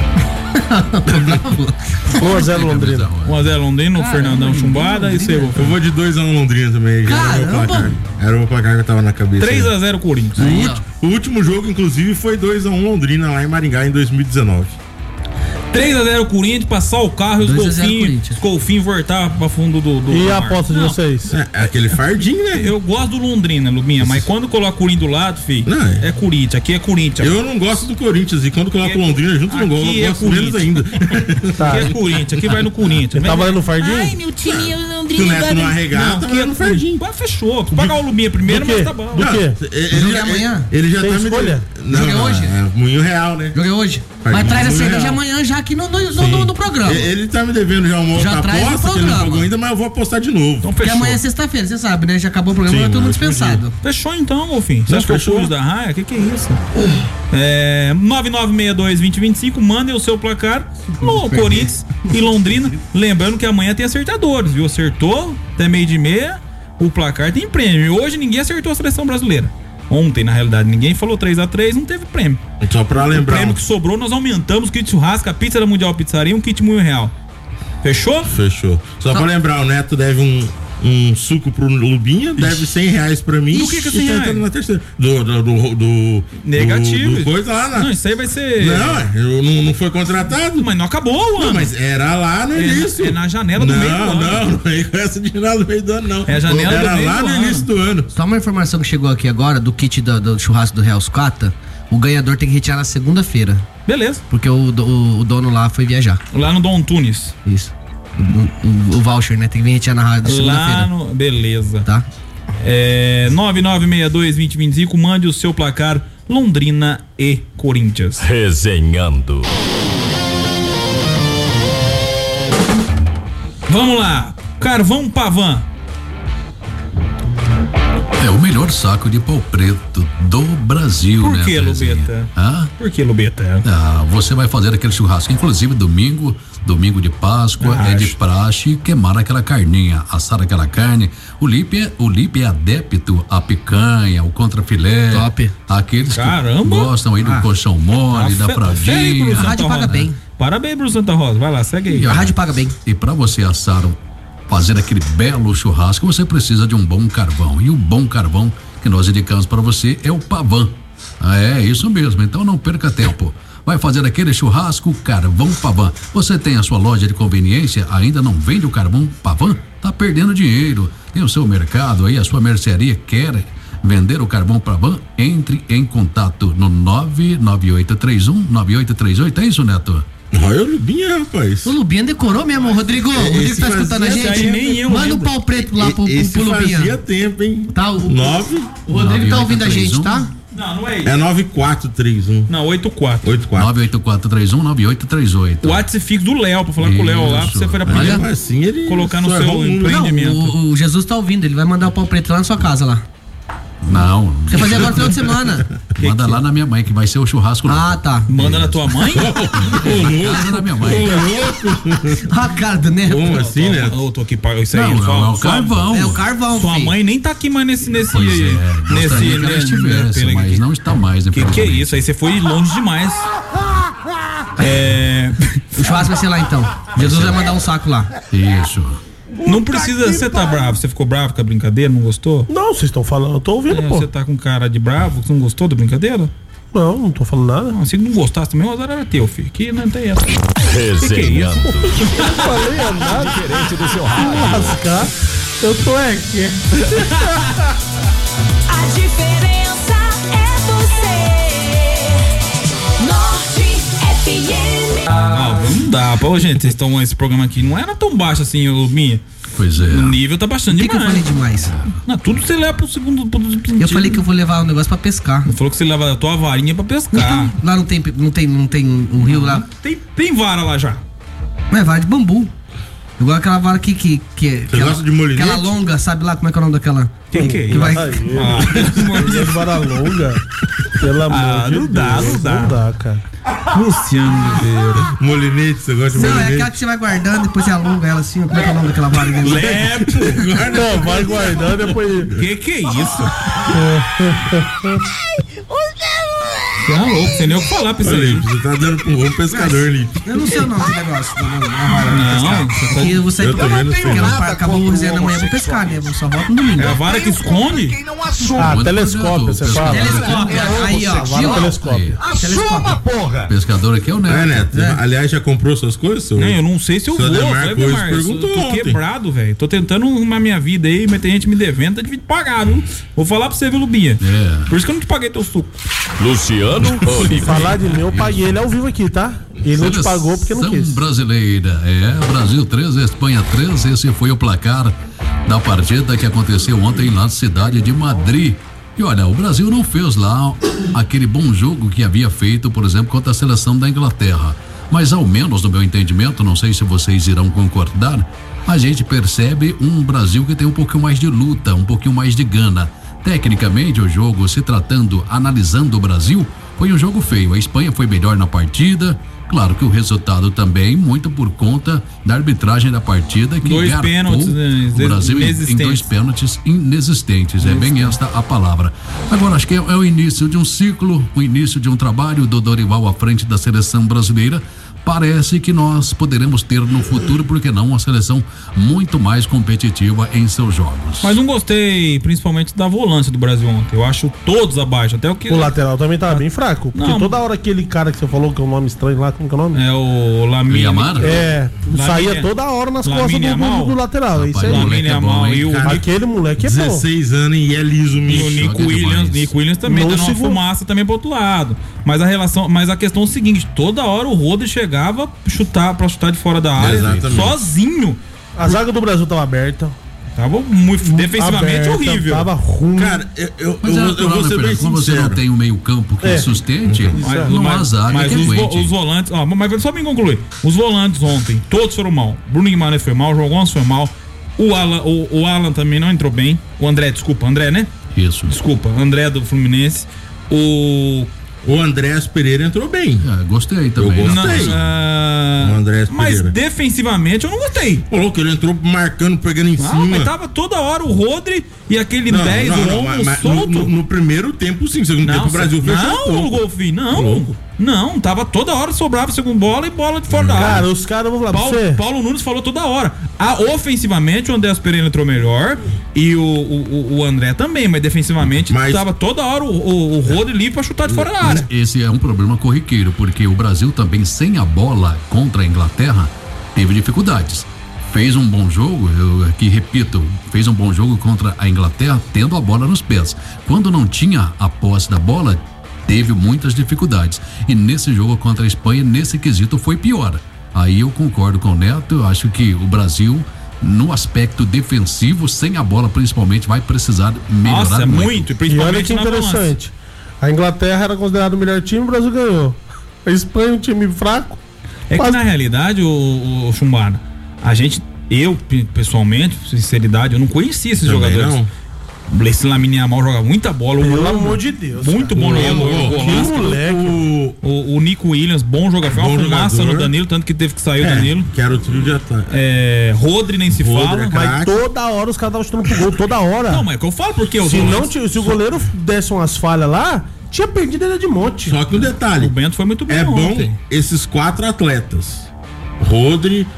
um a zero Londrina. um a zero Londrina, o Fernandão chumbada e você. Eu vou de dois a um Londrina também. Já era o meu placar. Era o placar que eu tava na cabeça. três a zero Corinthians. O, ulti- o último jogo, inclusive, foi dois a um Londrina lá em Maringá em dois mil e dezenove. três a zero Corinthians, passar o carro e os golfinhos os golfinhos voltar pra fundo do. do E mar. a aposta de Não, vocês? É, é aquele fardinho, né? Eu gosto do Londrina, Lubinha, mas quando coloca o Corinthians do lado, filho, Não, é. é Corinthians. Aqui é Corinthians. Eu não gosto do Corinthians e quando coloco o Londrina junto, não gosto. Aqui Eu é gosto menos Corinthians. ainda. Aqui é Corinthians, aqui vai no Corinthians. Tá valendo fardinho? Ai, meu time é o Se o Londrina. Neto não arregar, tá aqui é valendo fardinho. Pá, fechou. Tu pagar o Lubinha primeiro, Do quê? mas tá bom. Do Não, quê? Ele, Jogo é já- amanhã? Ele já Tem tá me escolha? Não, Jogo é hoje? É Moinho Real, né? Joguei hoje. Fardinho Mas traz a do cerveja Real. amanhã já aqui no, no, no, no- no programa. Ele, ele tá me devendo já uma Já outra traz no aposta que ele não programa. pagou ainda, mas eu vou apostar de novo. Então Porque fechou. amanhã é sexta-feira, você sabe, né? Já acabou o programa, Sim, eu tô muito no último dispensado. Fechou então, Golfinho. Você Não, acha que eu fechou. fujo da raia? Que que é isso? É, nove nove seis dois, dois zero dois cinco, mandem o seu placar no Corinthians e Londrina. Lembrando que amanhã tem acertadores, viu? Acertou, até meio de meia, o placar tem prêmio. E hoje ninguém acertou a seleção brasileira. Ontem, na realidade, ninguém falou três a três, não teve prêmio. Só pra O lembrar. prêmio que sobrou, nós aumentamos o kit churrasco, a pizza da Mundial Pizzaria, um kit muito real. Fechou? Fechou. Só pra lembrar, o Neto deve um, um suco pro Lubinha, deve cem reais pra mim. Do que que é e cem tá reais? entrando na terceira. Do, do, do, do Negativo. Do, do coisa lá, na... Não, isso aí vai ser. Não, eu não, não foi contratado. Mas não acabou o ano. Não, mas era lá no É na- início. é na janela do não, meio do ano. Não, não é com essa de janela do meio do ano, não. É a janela era do meio lá do no ano. início do ano. Só uma informação que chegou aqui agora do kit do, do churrasco do Real Sucata. O ganhador tem que retirar na segunda-feira. Beleza. Porque o, do- o, o dono lá foi viajar. Lá no Dom Tunis. Isso. O, o- o voucher, né? Tem que vir retirar na rádio Lá segunda-feira. no. Beleza. Tá? É, nove nove seis dois, dois zero dois cinco, mande o seu placar Londrina e Corinthians. Resenhando. Vamos lá. Carvão Pavan. É o melhor saco de pau preto do Brasil, Por né? que, Terezinha? Lubeta? Ah? Por que, Lubeta? Ah, você vai fazer aquele churrasco, inclusive domingo, domingo de Páscoa, Ah, é de acho. praxe queimar aquela carninha, assar aquela carne. O Lipe é, o Lipe é adepto à picanha, ao contrafilé. Top. Aqueles Caramba. que gostam aí do Ah. colchão mole, da Fe- segue, fraldinha. Bruno A rádio Santa paga Rosa. bem. Parabéns, Bruno Santa Rosa. Vai lá, segue aí. A rádio paga bem. E para você assar, o- fazer aquele belo churrasco, você precisa de um bom carvão. E o bom carvão que nós indicamos para você é o Pavan. Ah, é isso mesmo. Então não perca tempo. Vai fazer aquele churrasco Carvão Pavan. Você tem a sua loja de conveniência, ainda não vende o carvão Pavan? Tá perdendo dinheiro. Tem o seu mercado aí, a sua mercearia quer vender o carvão Pavan? Entre em contato no nove nove oito três um nove oito três oito. É isso, Neto? Olha o Lubinha, rapaz. O Lubinha decorou mesmo, Rodrigo. O Rodrigo tá escutando a fazia gente? tempo. Nem eu Manda o lembro. pau preto lá pro, pro, Esse pro Lubinha. fazia tempo, hein? Tá, o, Nove. o Rodrigo tá ouvindo a gente, tá? Não, não é isso. É nove quatro três um. Não, oito quatro. oito quatro. nove oito quatro três um nove oito três oito. O WhatsApp fixo do Léo, pra falar com o Léo lá, pra Isso. você for Olha, aprender. Mesmo assim, ele Colocar no só seu errou um, né? Não, empreendimento. o, o Jesus tá ouvindo, ele vai mandar o pau preto lá na sua casa lá. Não. Você fazia agora no final de semana. Manda lá na minha mãe, que vai ser o churrasco lá. Ah, tá. Manda na tua mãe? Manda na minha mãe. A cara do Neto. Como assim, né? Eu tô aqui para isso aí. Não, sua- não, é o sua- carvão. É o carvão, Sua filho. mãe nem tá aqui mais nesse. nesse Pois é, nesse. gostaria que ela nesse- estivesse, pela- mas não está mais. Que que é infelizmente. isso? Aí você foi longe demais. É. O churrasco vai ser lá então. Jesus vai mandar um saco lá. Isso. Não precisa. Você tá bravo? Você ficou bravo com a brincadeira? Não gostou? Não, vocês estão falando, eu tô ouvindo, É, pô. você tá com cara de bravo? Você não gostou da brincadeira? Não, não tô falando nada. Não, se não gostasse também, o azar era teu, filho. Aqui não tem essa. Resenhando. Não falei a nada. Diferente do seu rádio. Lascar, eu tô aqui. A diferença é você. Norte F M. Ah, não dá. Pô, gente, vocês estão. Esse programa aqui não era tão baixo assim, o Minha. Pois é. O nível tá baixando O que, que eu demais. falei demais? Não, tudo você leva pro segundo. Pro sentido. Eu falei que eu vou levar um negócio pra pescar. Você falou que você leva a tua varinha pra pescar. Então, lá não tem, não tem, não tem um rio lá. Tem, tem vara lá já. Não é vara de bambu. Igual aquela vara que. que, que Você gosta de molinete? Aquela longa, sabe lá como é que é o nome daquela? Que que é que isso? vai. Aí, Ah, é vara longa. Pelo amor Ah, de não dá, Deus, não dá. Não dá, cara. Luciano Oliveira. Molinete, você gosta de Não, é molinete? aquela que você vai guardando, depois você alonga ela assim, ó. Como é que é o nome daquela vara? né? Lepo. Não, vai guardando depois. Que que é isso? Você é louco, você nem o que falar pra isso aí. Você tá dando pro um pescador ali. Eu não sei o nome do negócio. Não, você tá... Eu vou sair Eu também não sei. Acabou o resenha amanhã pra pescar, né? Eu só volto no domingo. É a vara que esconde? Ah, Muito telescópio, você pescador, fala. Telescópio, aí, ó. Vara telescópio. Telescópio. porra! Pescador aqui é o Neto. É, Neto. É. Aliás, já comprou suas coisas? Seu... Não, eu não sei se eu Seu vou. Ademar Vai, Coelho Ademar, perguntou eu tô ontem. quebrado, velho. Tô tentando arrumar minha vida aí, mas tem gente me devendo, tá difícil de pagar, viu? Vou falar pra você, viu, Lubinha? É. Por isso que eu não te paguei teu suco. Luciano Oliveira. Falar de mim, eu paguei ele ao vivo aqui, tá? Ele não te pagou porque não Seleção quis. brasileira. É, Brasil três, Espanha três. Esse foi o placar da partida que aconteceu ontem lá na cidade de Madrid. E olha, o Brasil não fez lá aquele bom jogo que havia feito, por exemplo, contra a seleção da Inglaterra. Mas ao menos no meu entendimento, não sei se vocês irão concordar, a gente percebe um Brasil que tem um pouquinho mais de luta, um pouquinho mais de gana. Tecnicamente, o jogo, se tratando, analisando o Brasil, foi um jogo feio. A Espanha foi melhor na partida. Claro que o resultado também, muito por conta da arbitragem da partida, que Dois garfou pênaltis, né, o Brasil em, em inexistentes. dois pênaltis inexistentes. É bem esta a palavra. Agora, acho que é, é o início de um ciclo, o início de um trabalho do Dorival à frente da seleção brasileira. Parece que nós poderemos ter no futuro, por que não, uma seleção muito mais competitiva em seus jogos. Mas não gostei, principalmente da volância do Brasil ontem. Eu acho todos abaixo, até o que... O lateral também tava bem fraco. Porque Não. toda hora aquele cara que você falou que é um nome estranho lá, como que é o nome? É o Lamine. Yamal? É, saía Lamine- toda hora nas Lamine costas do, Yamal? do, do lateral. É isso Rapaz, aí. moleque Lamine é bom, Yamal hein? e o Cara, Nico, Aquele moleque é bom. dezesseis anos e é liso, e o micho. Nico joga Williams. demais. Nico Williams também No dando uma segundo- fumaça também pro outro lado. Mas a relação, mas a questão é o seguinte, toda hora o Rodri chegava chutar pra chutar de fora da área, Exatamente. sozinho. A zaga do Brasil tava aberta. Tava muito defensivamente aberta, horrível. Tava ruim. Cara, eu, eu, Mas eu, é vou- eu natural, vou né, ser bem Fernando? Como você não sincero. tem um meio campo que É. sustente, Mas, não há mas, zaga mas que os, vo- aguente. os volantes, ó, mas só me concluir. Os volantes ontem, todos foram mal. Bruno Guimarães foi mal, o João Gomes foi mal. O Alan, o, o Alan também não entrou bem. O André, desculpa, André, né? Isso. Desculpa, André do Fluminense. O. O Andrés Pereira entrou bem. É, gostei também. Eu né? gostei. Não, ah, O Andrés mas Pereira. defensivamente eu não gostei. Falou que ele entrou marcando, pegando em Não, cima. mas tava toda hora o Rodri e aquele Não, dez, não, o não, Romo mas- mas solto. no, no- no primeiro tempo, sim. Segundo tempo, o Brasil fechou um não, pouco. Golfinho, Tá não. louco. Não, tava toda hora sobrava segundo bola e bola de fora da área. Cara, os caras, vão falar pra Paulo, você. Paulo Nunes falou toda hora. Ah, ofensivamente, o Andrés Pereira entrou melhor e o, o, o André também, mas defensivamente Mas- tava toda hora o, o, o Rodri livre pra chutar de fora da área. Esse é um problema corriqueiro, porque o Brasil também, sem a bola contra a Inglaterra, teve dificuldades. Fez um bom jogo, eu aqui repito, fez um bom jogo contra a Inglaterra, tendo a bola nos pés. Quando não tinha a posse da bola, teve muitas dificuldades. E nesse jogo contra a Espanha, nesse quesito, foi pior. Aí eu concordo com o Neto, eu acho que o Brasil, no aspecto defensivo, sem a bola principalmente, vai precisar melhorar Nossa, é muito. muito, e E olha principalmente que na volância. interessante. A Inglaterra era considerada o melhor time, o Brasil ganhou. A Espanha, um time fraco. É que Quase- na realidade, o, o Chumbara, a gente, eu pe- pessoalmente, sinceridade, eu não conhecia esses Também jogadores. não. Esse Lamine Yamal joga muita bola. Pelo o- amor de Deus. Muito cara. bom jogador. O- o o- golaço. o- moleque. o- O, o Nico Williams, bom jogador. Foi uma Bom fumaça jogador. no Danilo, tanto que teve que sair o É, Danilo. que era o trio de ataque. É, Rodri nem se Rodri fala. é Mas- craque. Mas toda hora os caras estavam chutando pro gol, toda hora. não, mas é que eu falo porque os se, não, volantes- tinha- se o goleiro desse umas falhas lá, tinha perdido ele de monte. Só que um detalhe. o Bento foi muito bem É bom ontem. esses quatro atletas. Rodri,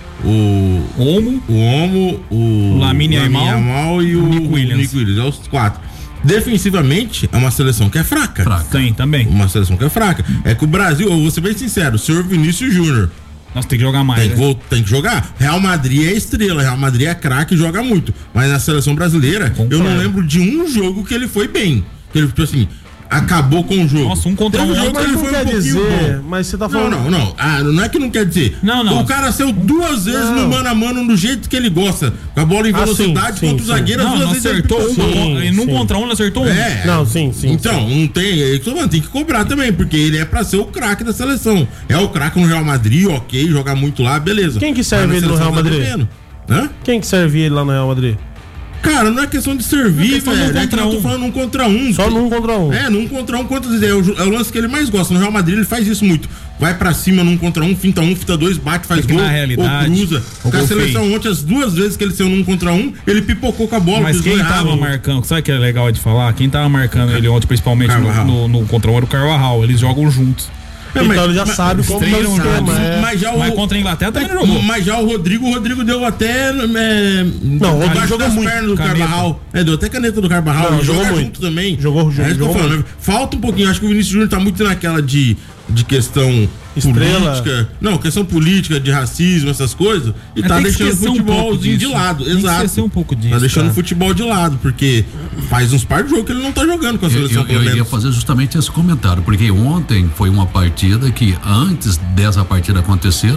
o Omo, o Omo, o Lamine Yamal, Yamal e o Nico Williams. Nico Williams. É os quatro. Defensivamente, é uma seleção que é fraca. Fraca. tem também. Uma seleção que é fraca. É que o Brasil, eu vou ser bem sincero, o senhor Vinícius Júnior Nós tem que jogar mais. tem que, né? vol- tem que jogar. Real Madrid é estrela, Real Madrid é craque e joga muito. Mas na seleção brasileira, Concordo. eu não lembro de um jogo que ele foi bem. Que ele, tipo assim, acabou com o jogo. Nossa, um contra Teve um, jogo que Mas ele não foi um quer pouquinho dizer, bom. mas você tá Não, falando. não, não. Ah, não é que não quer dizer. Não, não. O cara saiu duas vezes Não. no mano a mano do jeito que ele gosta. Com a bola em Ah, velocidade sim, contra o sim, zagueiro, Não, as não duas vezes ele acertou picou uma. o gol. Sim, E num sim. contra um, ele acertou um. É. Não, sim, sim. Então, não tem. É isso que eu tô falando, tem que cobrar também, porque ele é pra ser o craque da seleção. É o craque no Real Madrid, ok, joga muito lá, beleza. Quem que serve Mas na ele no seleção Real tá Madrid? devendo. Hã? Quem que servia ele lá no Real Madrid? Cara, não é questão de servir, questão velho. de um É que contra eu tô um. falando um contra um. Só num contra um. É, num contra um contra é o, é o lance que ele mais gosta. No Real Madrid ele faz isso muito. Vai pra cima num contra um, finta um, finta dois, bate, faz Porque gol, na realidade, ou cruza. o Com a gol seleção feio. ontem, as duas vezes que ele saiu num contra um, ele pipocou com a bola. Mas pisou quem errado. tava marcando, sabe o que é legal de falar? Quem tava marcando ele ontem, principalmente no, Carvajal. no, no contra um, era o Carvajal. Eles jogam juntos. É, Então mas- ele já mas- sabe como que é o treinam esquema. juntos, É. Mas já o, Mas contra a Inglaterra também não mas, jogou. mas já o Rodrigo, o Rodrigo deu até. É, Não, o Rodrigo debaixo jogou das muito. pernas do Caneta. Carvajal. É, deu até caneta do Carvajal. Não, Ele jogou joga muito. junto também. Jogou, É isso que eu tô jogou falando. muito. Falta um pouquinho. Acho que o Vinícius Júnior tá muito naquela de, de questão Estrela. política. Não, questão política, de racismo, essas coisas. E Mas tá tem que deixando o esquecer um pouco futebolzinho de disso. lado. Tem que Exato. esquecer um pouco disso, Tá deixando cara. o futebol de lado, porque faz uns par de jogos que ele não tá jogando com a Eu, seleção, eu, pelo eu iria menos. fazer justamente esse comentário, porque ontem foi uma partida que, antes dessa partida acontecer,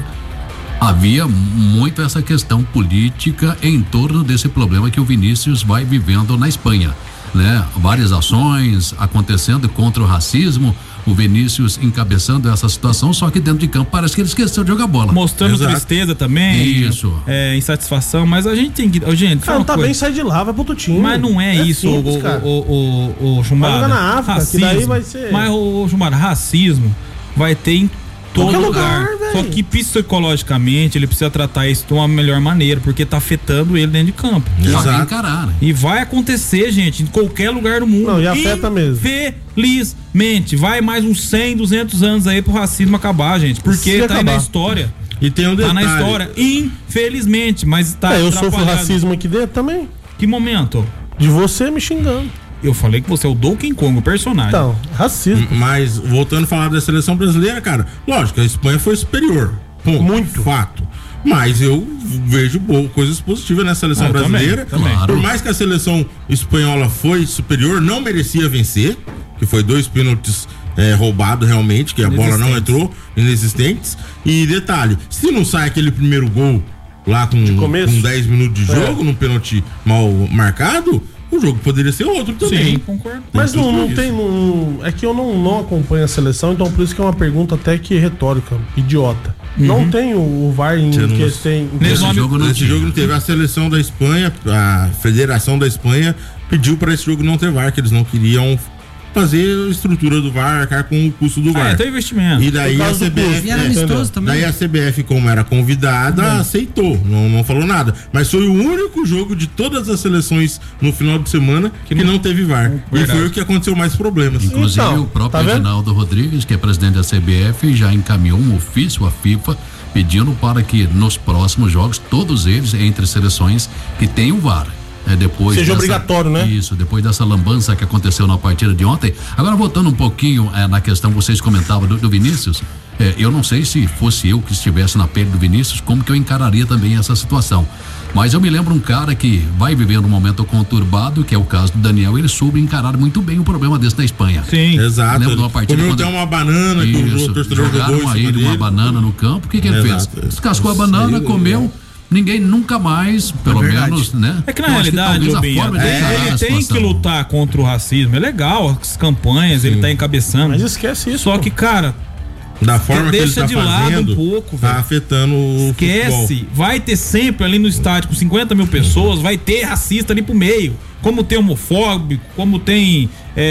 havia muito essa questão política em torno desse problema que o Vinícius vai vivendo na Espanha, né? Várias ações acontecendo contra o racismo, o Vinícius encabeçando essa situação, só que dentro de campo parece que ele esqueceu de jogar bola. Mostrando Exato. tristeza também. Isso. É, insatisfação, mas a gente tem que. Ô, gente, Cara, fala não uma tá coisa. bem, sai de lá, vai pro outro time. Mas não é, isso, simples, o, cara. o, o, o, o Chumbada. Vai jogar na África, que daí vai ser- Mas o Chumbada, racismo vai ter em todo Qualquer lugar. lugar, velho. Só que psicologicamente ele precisa tratar isso de uma melhor maneira, porque tá afetando ele dentro de campo. Só que Exato. encarar, né? E vai acontecer, gente, em qualquer lugar do mundo. Não, e afeta mesmo. Infelizmente, vai mais uns cem, duzentos anos aí pro racismo acabar, gente. Porque Se tá aí na acabar. história. E tem um Tá detalhe. na história. Infelizmente, mas tá É, eu sofro atrapalhado. racismo aqui dentro também. Que momento? De você me xingando. Eu falei que você é o Donkey Kong, o personagem. Então, racismo. Mas, voltando a falar da seleção brasileira, cara, lógico, a Espanha foi superior. Ponto. Muito. Fato. Mas eu vejo bo- coisas positivas na seleção Ah, eu também, brasileira. também. Por mais que a seleção espanhola foi superior, não merecia vencer, que foi dois pênaltis é, roubados realmente, que a bola não entrou, inexistentes. E detalhe, se não sai aquele primeiro gol lá com, começo? com dez minutos de É. jogo, num pênalti mal marcado, o jogo poderia ser outro também. Sim, concordo. Mas não, tudo não isso. tem. Não, é que eu não, não acompanho a seleção, então por isso que é uma pergunta até que retórica, idiota. Não tem o, o V A R em Você não- que tem. Nesse Esse jogo não Nesse tinha. jogo não teve. A seleção da Espanha, a Federação da Espanha pediu para esse jogo não ter V A R, que eles não queriam fazer a estrutura do V A R, arcar com o custo do V A Ah, R. é, tem investimento. E daí Por a causa do C B F. custo. E era é, amistoso também. Daí a C B F, como era convidada, aceitou, não, não falou nada. Mas foi o único jogo de todas as seleções no final de semana que, não- não teve V A R. E Verdade. foi o que aconteceu mais problemas. Inclusive Então, o próprio tá vendo? Reginaldo Rodrigues, que é presidente da C B F, já encaminhou um ofício à FIFA pedindo para que nos próximos jogos, todos eles, entre seleções, que tenham V A R. É, depois Seja obrigatório, né? Isso, depois dessa lambança que aconteceu na partida de ontem. Agora, voltando um pouquinho é, na questão que vocês comentavam do, do Vinícius, é, eu não sei se fosse eu que estivesse na pele do Vinícius, como que eu encararia também essa situação. Mas eu me lembro um cara que vai vivendo um momento conturbado, que é o caso do Daniel, ele soube encarar muito bem o problema desse na Espanha. Sim. Exato. Lembra de uma partida Comeu quando- até uma banana que o Isso, torcedor jogou jogaram em a cima ele uma dele. banana no campo, o que que ele Exato. fez? Descascou a Isso banana, aí, comeu, ninguém nunca mais, pelo verdade. menos, né? É que na Eu acho realidade, talvez a Rubinho, forma de é, encarar ele a tem que situação. lutar contra o racismo. É legal, as campanhas, ele tá encabeçando. Mas esquece isso. Só pô. que, cara, Da forma que ele deixa tá de lado fazendo, um pouco, tá velho. afetando o esquece. futebol. Vai ter sempre ali no estádio com cinquenta mil pessoas, vai ter racista ali pro meio. Como tem homofóbico, como tem.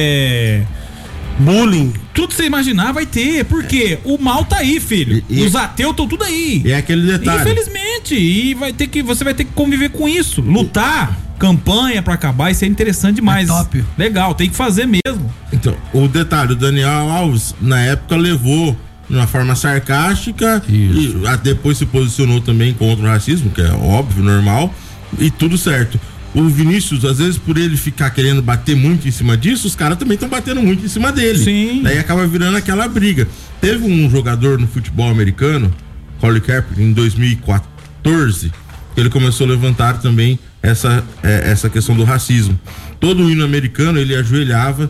É, Bullying. tudo que você imaginar vai ter. Por quê? O mal tá aí, filho. E- e- Os ateus estão tudo aí. E é aquele detalhe. Infelizmente. E vai ter que, você vai ter que conviver com isso. Lutar, campanha pra acabar, isso é interessante demais. É top. Legal, tem que fazer mesmo. Então, o detalhe, o Daniel Alves, na época, levou de uma forma sarcástica Isso. e a- depois se posicionou também contra o racismo, que é óbvio, normal, e tudo certo. O Vinícius, às vezes, por ele ficar querendo bater muito em cima disso, os caras também estão batendo muito em cima dele. Sim. Daí acaba virando aquela briga. Teve um jogador no futebol americano, Colin Kaepernick, em dois mil e quatorze, que ele começou a levantar também essa, é, essa questão do racismo. Todo hino americano, ele ajoelhava,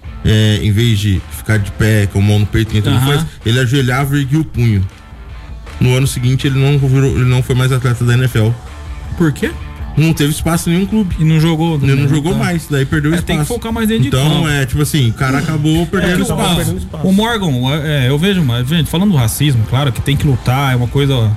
é, em vez de ficar de pé com a mão no peito, que ele Aham. faz, ele ajoelhava e erguia o punho. No ano seguinte, ele não, virou, ele não foi mais atleta da N F L. Por quê? Não teve espaço em nenhum clube. E não jogou. Ele não jogou tá. mais, daí perdeu É, espaço. tem que focar mais dentro de Então, campo. é tipo assim, o cara acabou perdendo É que o- espaço. perdendo espaço. O Morgan, é, eu vejo, mas, gente, falando do racismo, claro que tem que lutar, é uma coisa que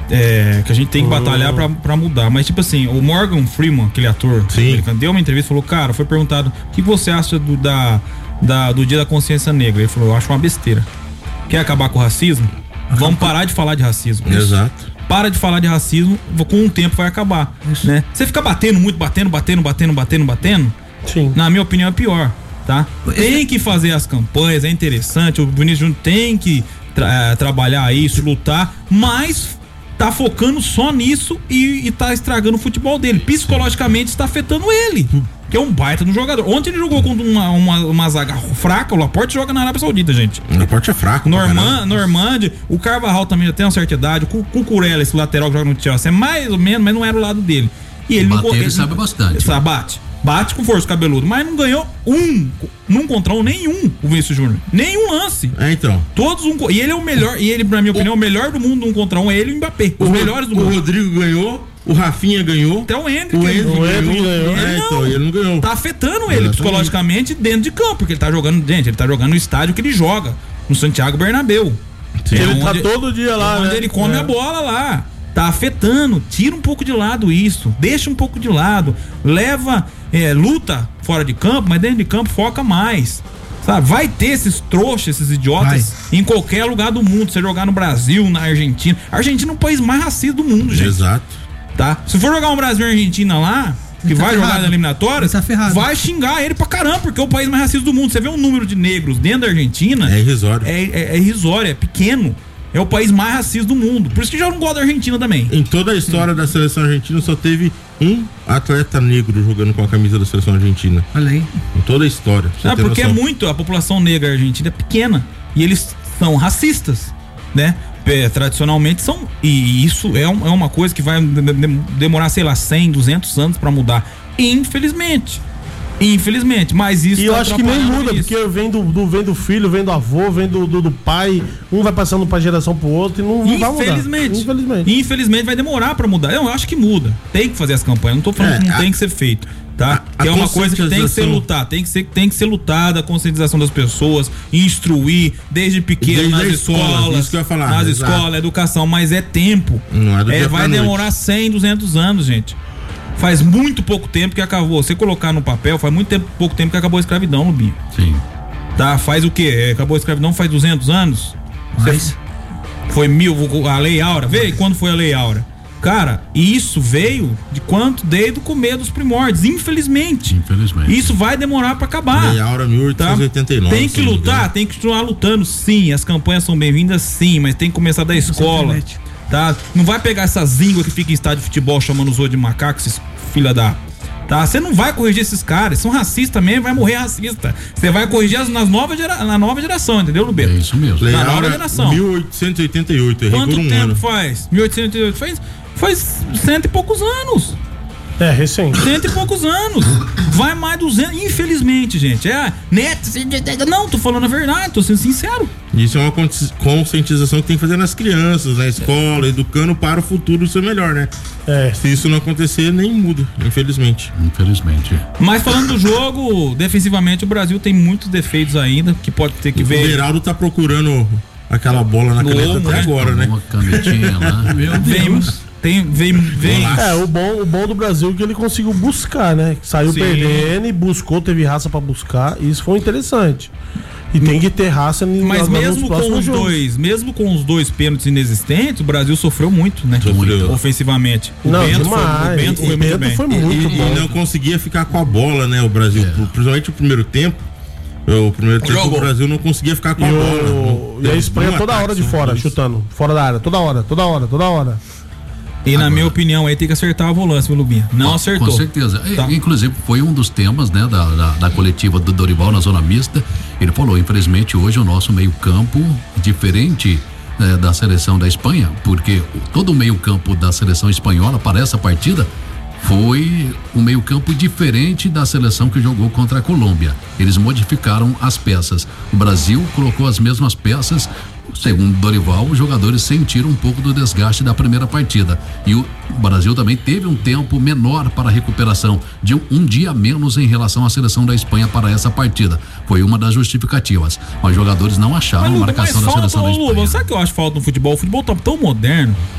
É, que a gente tem que batalhar pra, pra mudar. Mas, tipo assim, o Morgan Freeman, aquele ator, americano, deu uma entrevista e falou: cara, foi perguntado o que você acha do, da, da, do Dia da Consciência Negra. Ele falou: eu acho uma besteira. Quer acabar com o racismo? Vamos parar de falar de racismo. Exato. Para de falar de racismo, com um tempo vai acabar. Né? Você fica batendo muito, batendo, batendo, batendo, batendo, batendo. Sim. Na minha opinião, é pior. Tá? Tem que fazer as campanhas, é interessante. O Vinícius Júnior tem que tra- trabalhar isso, lutar, mas tá focando só nisso e, e tá estragando o futebol dele. Psicologicamente está afetando ele, que é um baita no jogador. Ontem ele jogou contra uma, uma, uma zaga fraca. O Laporte joga na Arábia Saudita, gente. O Laporte é fraco. Norman, Normand, o Carvajal também já tem uma certa idade. O Cucurella, esse lateral que joga no Chelsea, é mais ou menos, mas não era o lado dele. E ele Bater, não, ele ele sabe bastante. Sabe, bate. Bate com força cabeludo, mas não ganhou um, num contra um, nenhum, o Vinícius Júnior. Nenhum lance. É, então. Todos um. E ele é o melhor, e ele, na minha opinião, o melhor do mundo num contra um é ele e o Mbappé. Os o, melhores do o mundo. O Rodrigo ganhou, o Rafinha ganhou. Até o Hendrick. O Hendrick ganhou. ganhou. É, Ele, então, ele não ganhou. Tá afetando ele Exatamente. psicologicamente dentro de campo, porque ele tá jogando, gente, ele tá jogando no estádio que ele joga, no Santiago Bernabéu. Sim. Ele tá onde, todo dia lá, onde né? ele come É. a bola lá. Tá afetando, tira um pouco de lado isso, deixa um pouco de lado, leva, é, luta fora de campo, mas dentro de campo foca mais, sabe? Vai ter esses trouxas, esses idiotas vai. Em qualquer lugar do mundo, você jogar no Brasil, na Argentina. A Argentina é o país mais racista do mundo, gente. Exato. Tá? Se for jogar um Brasil e Argentina lá, que Ele tá vai ferrado. jogar na eliminatória, Ele tá ferrado. vai xingar ele pra caramba, porque é o país mais racista do mundo. Você vê o número de negros dentro da Argentina, É irrisório. é, é, é irrisório, é pequeno. É o país mais racista do mundo. Por isso que já não gosto da Argentina também. Em toda a história da seleção argentina só teve um atleta negro jogando com a camisa da seleção argentina. Olha aí. Em toda a história. pra você Ah, ter porque é noção. muito, a população negra argentina é pequena. E eles são racistas, né? É, tradicionalmente são. E isso é, um- é uma coisa que vai de- de- demorar, sei lá, cem, duzentos anos pra mudar. Infelizmente. Infelizmente. Mas isso E eu tá acho que nem atrapalhando muda, isso. porque vem do, do, vem do filho, vem do avô, vem do, do, do pai, um vai passando pra geração pro outro e não, não vai mudar. Infelizmente. Infelizmente. Infelizmente vai demorar pra mudar. Eu acho que muda. Tem que fazer as campanhas. Não tô falando É, que não a- tem que ser feito, tá? a- que a é uma coisa que tem que ser conscientização- lutar. Tem que ser, tem que ser lutada a conscientização das pessoas, instruir desde pequeno Desde nas a escola, escolas. isso que eu ia falar, nas exato. escolas, educação, mas é tempo. Não é do É, dia vai pra noite. demorar cem, duzentos anos, gente. Faz muito pouco tempo que acabou. Você colocar no papel, faz muito tempo, pouco tempo que acabou a escravidão, Lubinho. Sim. Tá? Faz o quê? É, Acabou a escravidão faz duzentos anos? Mas, Foi mil, a Lei Áurea. Vê aí quando foi a Lei Áurea. Cara, isso veio de quanto? Desde o começo dos primórdios, infelizmente. Infelizmente. Isso vai demorar pra acabar. Lei Áurea mil oitocentos e oitenta e nove. Tá? Tem se que não me lutar, engano. tem que continuar lutando, sim. As campanhas são bem-vindas, sim, mas tem que começar da escola. internet. Tá? Não vai pegar essa zíngua que fica em estádio de futebol chamando os outros de macaco, esses filha da. Tá? Você não vai corrigir esses caras, são racistas mesmo, vai morrer racista. Você vai corrigir as, nas nova gera, na nova geração, entendeu, Lubeto? É isso mesmo. Lei Na nova Áurea geração. mil oitocentos e oitenta e oito. É Quanto rigor um tempo ano. faz? mil oitocentos e oitenta e oito? Faz, faz cento e poucos anos. É, recente. Cento e poucos anos. Vai mais duzentos. Infelizmente, gente. É, neto. Não, tô falando a verdade, tô sendo sincero. Isso é uma consci- conscientização que tem que fazer nas crianças, na escola, educando para o futuro ser melhor, né? É. Se isso não acontecer, nem muda, infelizmente. Infelizmente. Mas falando do jogo, defensivamente o Brasil tem muitos defeitos ainda, que pode ter que O ver. Beraldo tá procurando aquela bola na No caneta ombro, até né? agora, né? Uma canetinha lá. Meu Vem, Deus. tem, vem, vem. Golaço. É, o bom, o bom do Brasil é que ele conseguiu buscar, né? Saiu Sim. perdendo e buscou, teve raça pra buscar, e isso foi interessante. E tem que ter raça em Mas nos mesmo com próximos os jogos. dois, mesmo com os dois pênaltis inexistentes, o Brasil sofreu muito, né? Sofreu. Ofensivamente. O Não, Bento foi, demais. o Bento O foi muito Bento bem. foi E, muito e bom. não conseguia ficar com a bola, né? O Brasil, É. principalmente o primeiro tempo. O primeiro tempo jogo. o Brasil não conseguia ficar com E, a o, bola. e a Espanha Um toda ataque, hora de são fora, dois. chutando. Fora da área, toda hora, toda hora, toda hora. E na Agora. minha opinião, aí tem que acertar a volância, viu, Lubinha? Não Com- acertou. Com certeza. E, Tá. Inclusive, foi um dos temas, né, da, da, da coletiva do Dorival na zona mista. Ele falou, infelizmente, hoje o nosso meio-campo, diferente eh, da seleção da Espanha, porque o- todo o meio-campo da seleção espanhola para essa partida foi um meio-campo diferente da seleção que jogou contra a Colômbia. Eles modificaram as peças. O Brasil colocou as mesmas peças. Segundo Dorival, os jogadores sentiram um pouco do desgaste da primeira partida. E o Brasil também teve um tempo menor para a recuperação, de um, um dia a menos em relação à seleção da Espanha para essa partida. Foi uma das justificativas. Mas os jogadores não acharam Mas, a Luba, marcação mas da falta, seleção da ô, Espanha. Luba, sabe o que eu acho falta no futebol? O futebol tá tão moderno,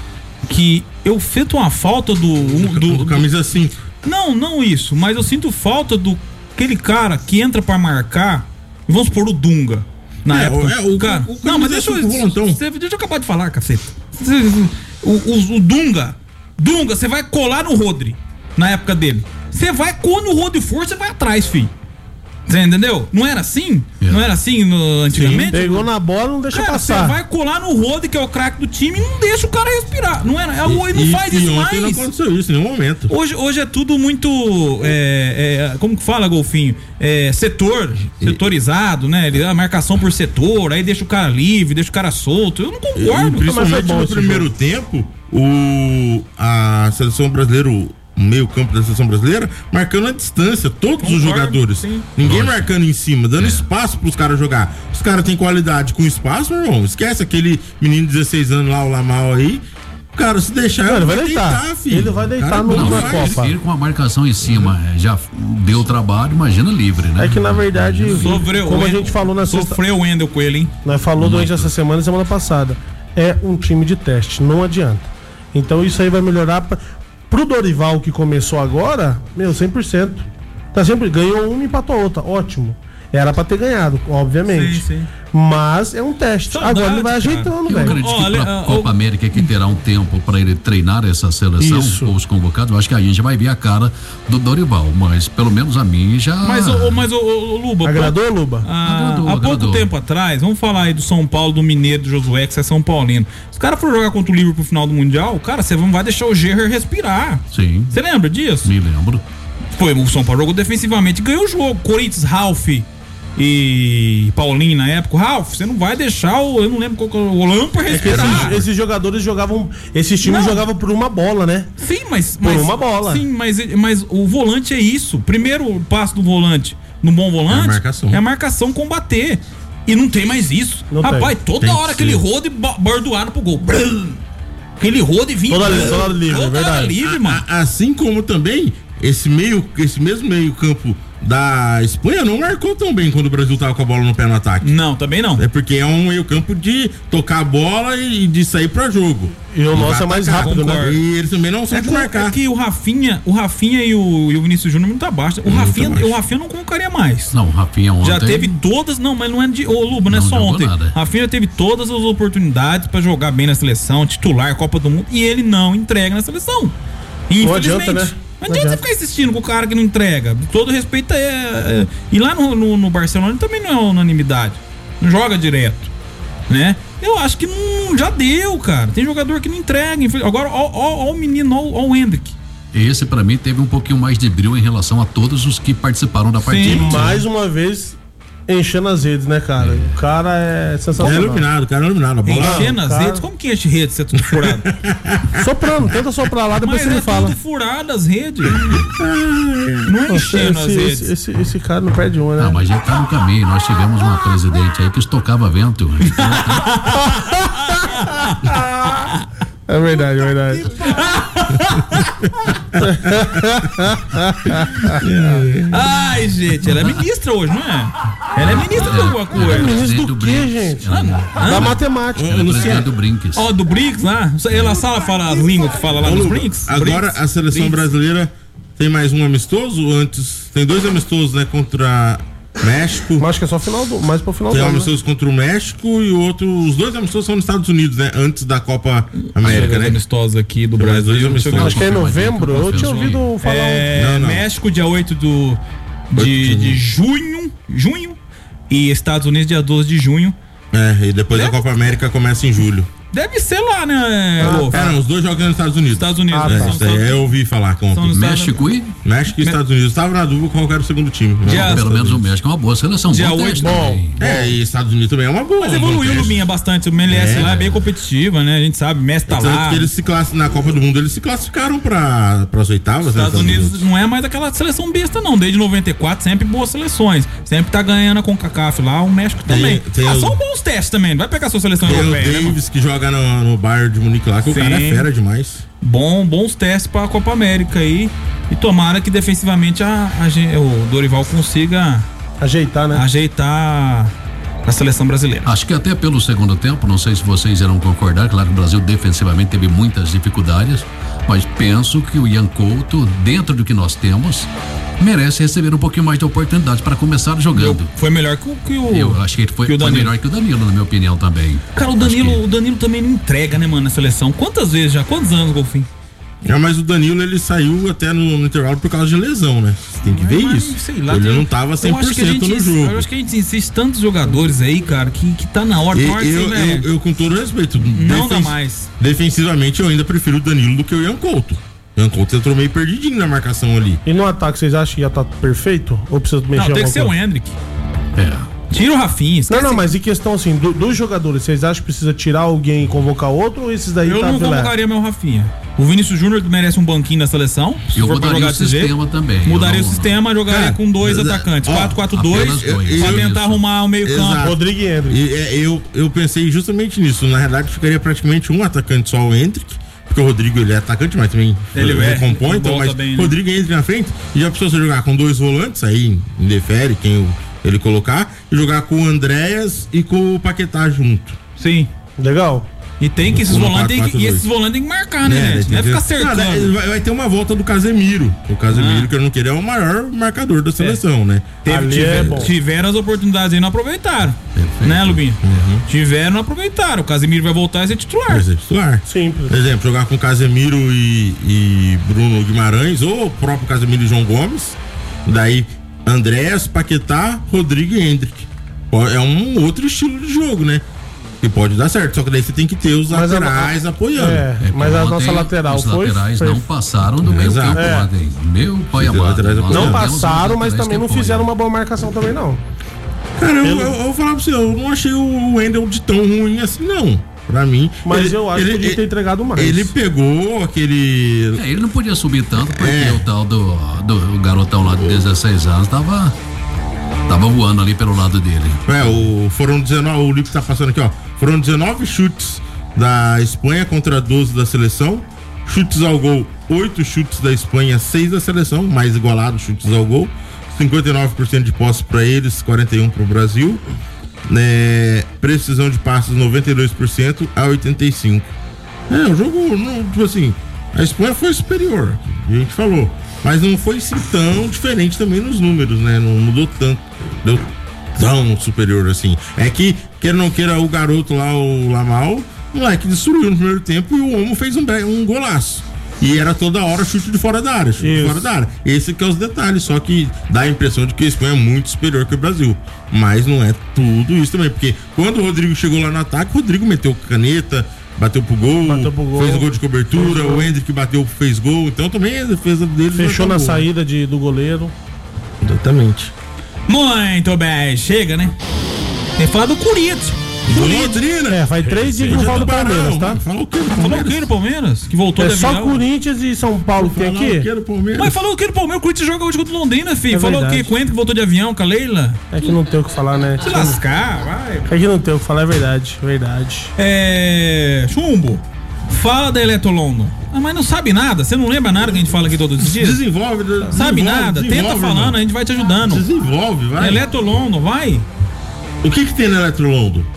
que eu sinto uma falta do... Do, do, do camisa cinco. Não, não isso, mas eu sinto falta do aquele cara que entra pra marcar, vamos supor o Dunga, na É, época. é, o- cara, o- o não, mas camisa deixa eu, cinco volantão. você- deixa eu acabar de falar, caceta. O, o, o Dunga, Dunga, você vai colar no Rodri, na época dele. Você vai, quando o Rodri for, você vai atrás, filho. Você entendeu? Não era assim? É. Não era assim no, antigamente? Pegou na bola, não deixa Cara, você passar. vai colar no Rodri, que é o craque do time, e não deixa o cara respirar. Não era? A Oi não E- faz e isso ontem mais. não aconteceu isso em nenhum momento. Hoje, hoje é tudo muito. É, é, como que fala, Golfinho? É, setor, setorizado, né? Ele, a marcação por setor, aí deixa o cara livre, deixa o cara solto. Eu não E, concordo. Mas principalmente foi bom no esse primeiro jogo. tempo, o, a seleção brasileira, o meio campo da seleção brasileira, marcando a distância, todos os Concordo, jogadores. sim. Ninguém Lógico. marcando em cima, dando espaço pros caras jogar. Os caras têm qualidade com espaço, meu irmão. Esquece aquele menino de dezesseis anos lá, o Lamal aí. Cara, se deixar, Não, ele vai deitar. filho. Ele vai deitar Cara, no- não na faz. Copa. Ir com a marcação em cima é, já deu trabalho, imagina livre, né? É que na verdade, Sofreu, como a o gente falou na sexta, Sofreu o Wendel com ele, hein? nós falou durante essa semana e semana passada, é um time de teste, não adianta. Então isso aí vai melhorar pra, pro Dorival que começou agora, meu, cem por cento. Tá sempre ganhou uma e empatou a outra, ótimo. Era pra ter ganhado, obviamente. Sim, sim. Mas é um teste. Saudade, agora ele vai cara. ajeitando, Eu velho. acredito Olha, que pra ah, Copa o- América que terá um tempo para ele treinar essa seleção, Isso. ou os convocados, eu acho que a gente vai ver a cara do Dorival, mas pelo menos a mim já... Mas, o, mas o, o Luba. Agradou, Luba? Ah, Agradou, há pouco agradou. tempo atrás, vamos falar aí do São Paulo, do Mineiro, do Josué, que é São Paulino. Os caras foram jogar contra o Liverpool pro final do Mundial, cara, você não vai deixar o Gerrard respirar. Sim, Você lembra disso? me lembro. Foi, o São Paulo jogou defensivamente, ganhou o jogo. Corinthians, Ralf e Paulinho na época. Ralf, você não vai deixar o. Eu não lembro qual que é o Lampa É que respirar. esses, esses jogadores jogavam. Esses times Não. jogavam por uma bola, né? Sim, mas. Por mas uma bola. Sim, mas, mas o volante é isso. Primeiro passo do volante no bom volante É a marcação. é a marcação combater. E não tem mais isso. Não Rapaz, tem. toda Tem hora que aquele ser. rodo e bo- bordoado pro gol. Brum. Aquele rodo e vinha. Toda brum. li- toda livre, Toda verdade. hora livre, mano. A- assim como também esse meio, esse mesmo meio campo da Espanha não marcou tão bem quando o Brasil tava com a bola no pé no ataque. Não, também não. É porque é um meio campo de tocar a bola e de sair pra jogo. E o Não nosso vai é mais atacar, rápido, né? concordo. E eles também não são É de que, marcar. é que o Rafinha, o Rafinha e o, e o Vinícius Júnior não tá baixo. O Muito Rafinha, baixo. o Rafinha não colocaria mais. Não, o Rafinha ontem... Já teve todas, não, mas não é de. Ô, Luba, não é Não só jogou ontem. nada. Rafinha teve todas as oportunidades pra jogar bem na seleção, titular, Copa do Mundo, e ele não entrega na seleção. Infelizmente. adianta, né? Não Não adianta você adianta. ficar insistindo com o cara que não entrega. Todo respeito é. é- e lá no, no, no Barcelona também não é unanimidade. Não joga direto. Né? Eu acho que não, já deu, cara. Tem jogador que não entrega. infel- Agora, ó, ó, ó o menino, ó, ó o Hendrick. Esse pra mim teve um pouquinho mais de brilho em relação a todos os que participaram da E partida. mais uma vez, enchendo as redes, né, cara? O cara é É sensacional. iluminado, o cara é iluminado. A bola Enchendo as cara. redes. Como que enche redes se é tudo furado? Soprando, tenta soprar lá, depois Mas você me é fala. tudo furado as redes. Não Nossa, enchendo as esse, redes. esse, esse, esse cara não perde uma, né? Não, mas já tá no caminho. Nós tivemos uma presidente aí que estocava vento. É verdade, é verdade. Ai, gente, ela é ministra hoje, não é? Ela é ministra de alguma coisa. Ministro do quê, Brinks. gente? Ela Da matemática. é presidente do Brinks. Ó, do Brinks lá. Ela sala fala as línguas que fala lá Ô, nos Luba, Brinks. Agora Brinks, a seleção Brinks. brasileira tem mais um amistoso. Antes tem dois amistosos, né? Contra México. Mas acho que é só final do, mais pro final do Tem um ano. né? amistoso contra o México e o outro. Os dois amistosos são nos Estados Unidos, né? Antes da Copa América, Dois né? amistosos aqui do Tem mais Brasil. dois Deixa eu ver. amistosos. Acho que é em novembro. Eu tinha Confirmação aí. ouvido falar. É, Não, não. México, dia oito do, de, Oito. de junho. Junho. E Estados Unidos, dia doze de junho. É, e depois a Copa América começa em julho. Deve ser lá, né, Ah, Wolf? É, não, os dois jogam nos Estados Unidos. Estados Unidos. Ah, né? É, tá. São- isso aí são- eu ouvi falar com são nos Estados- México e México e Estados Unidos. Estava na dúvida qual era o segundo time. Dia- Não, pelo menos o México é uma boa seleção. Dia Bom oito, teste bom. também. É, e Estados Unidos também é uma boa. Mas um bom evoluiu o teste. Luminha bastante. O M L S É. lá é bem competitiva, né? A gente sabe, o Messi tá Tanto lá. que eles se class... na Copa do Mundo eles se classificaram para as oitavas. né, Estados Unidos não é mais aquela seleção besta, não. Desde noventa e quatro, sempre boas seleções. Sempre tá ganhando a CONCACAF lá, o México Tem- também. tem ah, o- são bons testes também. Não vai pegar sua seleção Tem o europeia, né, mano? Davis que joga no, no Bayern de Munique lá, que o Sim. cara é fera demais. Bom, bons testes pra Copa América aí. E tomara que defensivamente a, a gen- o Dorival consiga Ajeitar, né? ajeitar a seleção brasileira. Acho que até pelo segundo tempo, não sei se vocês irão concordar, claro que o Brasil defensivamente teve muitas dificuldades, mas penso que o Ian Couto, dentro do que nós temos, merece receber um pouquinho mais de oportunidade para começar jogando. Eu, foi melhor que o, que o Eu acho que ele foi, que o foi Danilo. melhor que o Danilo, na minha opinião também. Cara, o Danilo, o Danilo também não entrega, né, mano, na seleção. Quantas vezes já? Quantos anos, Golfinho? É, mas o Danilo, ele saiu até no, no intervalo por causa de lesão, né? Você tem que ver Mas, isso. sei lá, ele tem- não tava cem eu por acho que a cento gente- no jogo. Eu acho que a gente insiste tantos jogadores aí, cara, que, que tá na hora. E- na hora que eu, você, né, eu, eu, com todo respeito, Não dá mais. defensivamente eu ainda prefiro o Danilo do que o Ian Couto. O Ian Couto entrou meio perdidinho na marcação ali. E no ataque, vocês acham que já tá perfeito? Ou precisa mexer Não, tem que ser o alguma coisa? Hendrick. É. Tira o Rafinha. Não, esquece- não, mas em questão assim, do- dos jogadores, vocês acham que precisa tirar alguém e convocar outro ou esses daí Eu tá não filé? convocaria meu Rafinha. O Vinícius Júnior merece um banquinho na seleção. se Eu for pra mudaria jogar o desse jeito. sistema também. Eu Mudaria não- o sistema, jogaria Cara, com dois ó, atacantes. ó, quatro quatro dois. apenas dois. Pra Eu- tentar isso. arrumar o meio Exato. campo. Rodrigo e Hendrick. E, é, eu, eu pensei justamente nisso. Na realidade, ficaria praticamente um atacante só, o Hendrick. Porque o Rodrigo, ele é atacante, mas também Ele é, recompõe. Então, volta mas bem, né? Rodrigo entra na frente e já precisou você jogar com dois volantes, aí indefere quem o- ele colocar, e jogar com o Andréas e com o Paquetá junto. Sim. Legal. E tem que esses Como volantes tem que, quatro, e dois. esses volantes tem que marcar, né, É, gente? Não é entendeu? ficar Não, cercando. vai, vai ter uma volta do Casemiro. O Casemiro, Ah. que eu não queria, é o maior marcador da seleção, né? Teve- Ali tiver- é bom. Tiveram as oportunidades aí, não aproveitaram. Né, Lubinho? Uhum. Tiveram, não aproveitaram. O Casemiro vai voltar a ser titular. Vai ser titular. Simples. Por exemplo, jogar com Casemiro e, e Bruno Guimarães, ou o próprio Casemiro e João Gomes. Daí, Andréas, Paquetá, Rodrigo e Hendrick. Pô, é um outro estilo de jogo, né? Que pode dar certo. Só que daí você tem que ter os Mas a- laterais apoiando. É, É, mas a ontem, nossa lateral os foi. laterais foi- não passaram do meio Exato. campo É. ontem. Meu pai Os amado. laterais nós apoiando. Não temos os passaram, mas laterais também que não apoiam. fizeram uma boa marcação também, não. Cara, eu, Pelo- eu, eu vou falar pra você, eu não achei o Wendel de tão ruim assim, não. Pra mim. Mas ele- eu acho ele- que podia ter ele- entregado mais. Ele pegou aquele. É, ele não podia subir tanto porque É. o tal do, do o garotão lá de dezesseis anos tava, tava voando ali pelo lado dele. É, o, foram dezenove, o Lipe tá passando aqui, ó. Foram dezenove chutes da Espanha contra doze da seleção. Chutes ao gol, oito chutes da Espanha, seis da seleção, mais igualado chutes ao gol. cinquenta e nove por cento de posse para eles, quarenta e um para o Brasil. É, precisão de passes noventa e dois por cento a oitenta e cinco por cento. É, o jogo, não, tipo assim, a Espanha foi superior, a gente falou. Mas não foi assim tão diferente também nos números, né? Não mudou tanto. Deu tão superior assim. É que, queira ou não queira, o garoto lá, o Lamal, o moleque destruiu no primeiro tempo e o Omo fez um, be- um golaço. E era toda hora chute de fora da área, chute de Isso. fora da área. Esse que é os detalhes, só que dá a impressão de que a Espanha é muito superior que o Brasil. Mas não é tudo isso também, porque quando o Rodrigo chegou lá no ataque, o Rodrigo meteu caneta, bateu pro gol, Bateu pro gol. fez o gol de cobertura, o Hendrick bateu, fez gol, então também a defesa dele Fechou na saída de, do goleiro. Exatamente. Muito bem, chega, né? Tem que falar do Corinthians. Do Londrina. É, faz três dias que não fala do Palmeiras, tá? Falou o que do Falou o Palmeiras? que no Palmeiras? Que voltou É de só avião. Corinthians e São Paulo que tem Falou o que aqui. do Palmeiras? Mas falou o que no Palmeiras? O Corinthians joga hoje contra o Londrina, filho. É falou o verdade. que? Quento que voltou de avião com a Leila? É que não tem o que falar, né? Se lascar, vai. É que não tem o que falar, é verdade, verdade. É. Chumbo, fala da Eletrolondon. Ah, mas não sabe nada, você não lembra nada que a gente fala aqui todos os dias? Desenvolve, desenvolve. Sabe nada, tenta desenvolve, falando, irmão. a gente vai te ajudando. Desenvolve, vai. Eletrolondon, vai. O que que tem na Eletrolondo?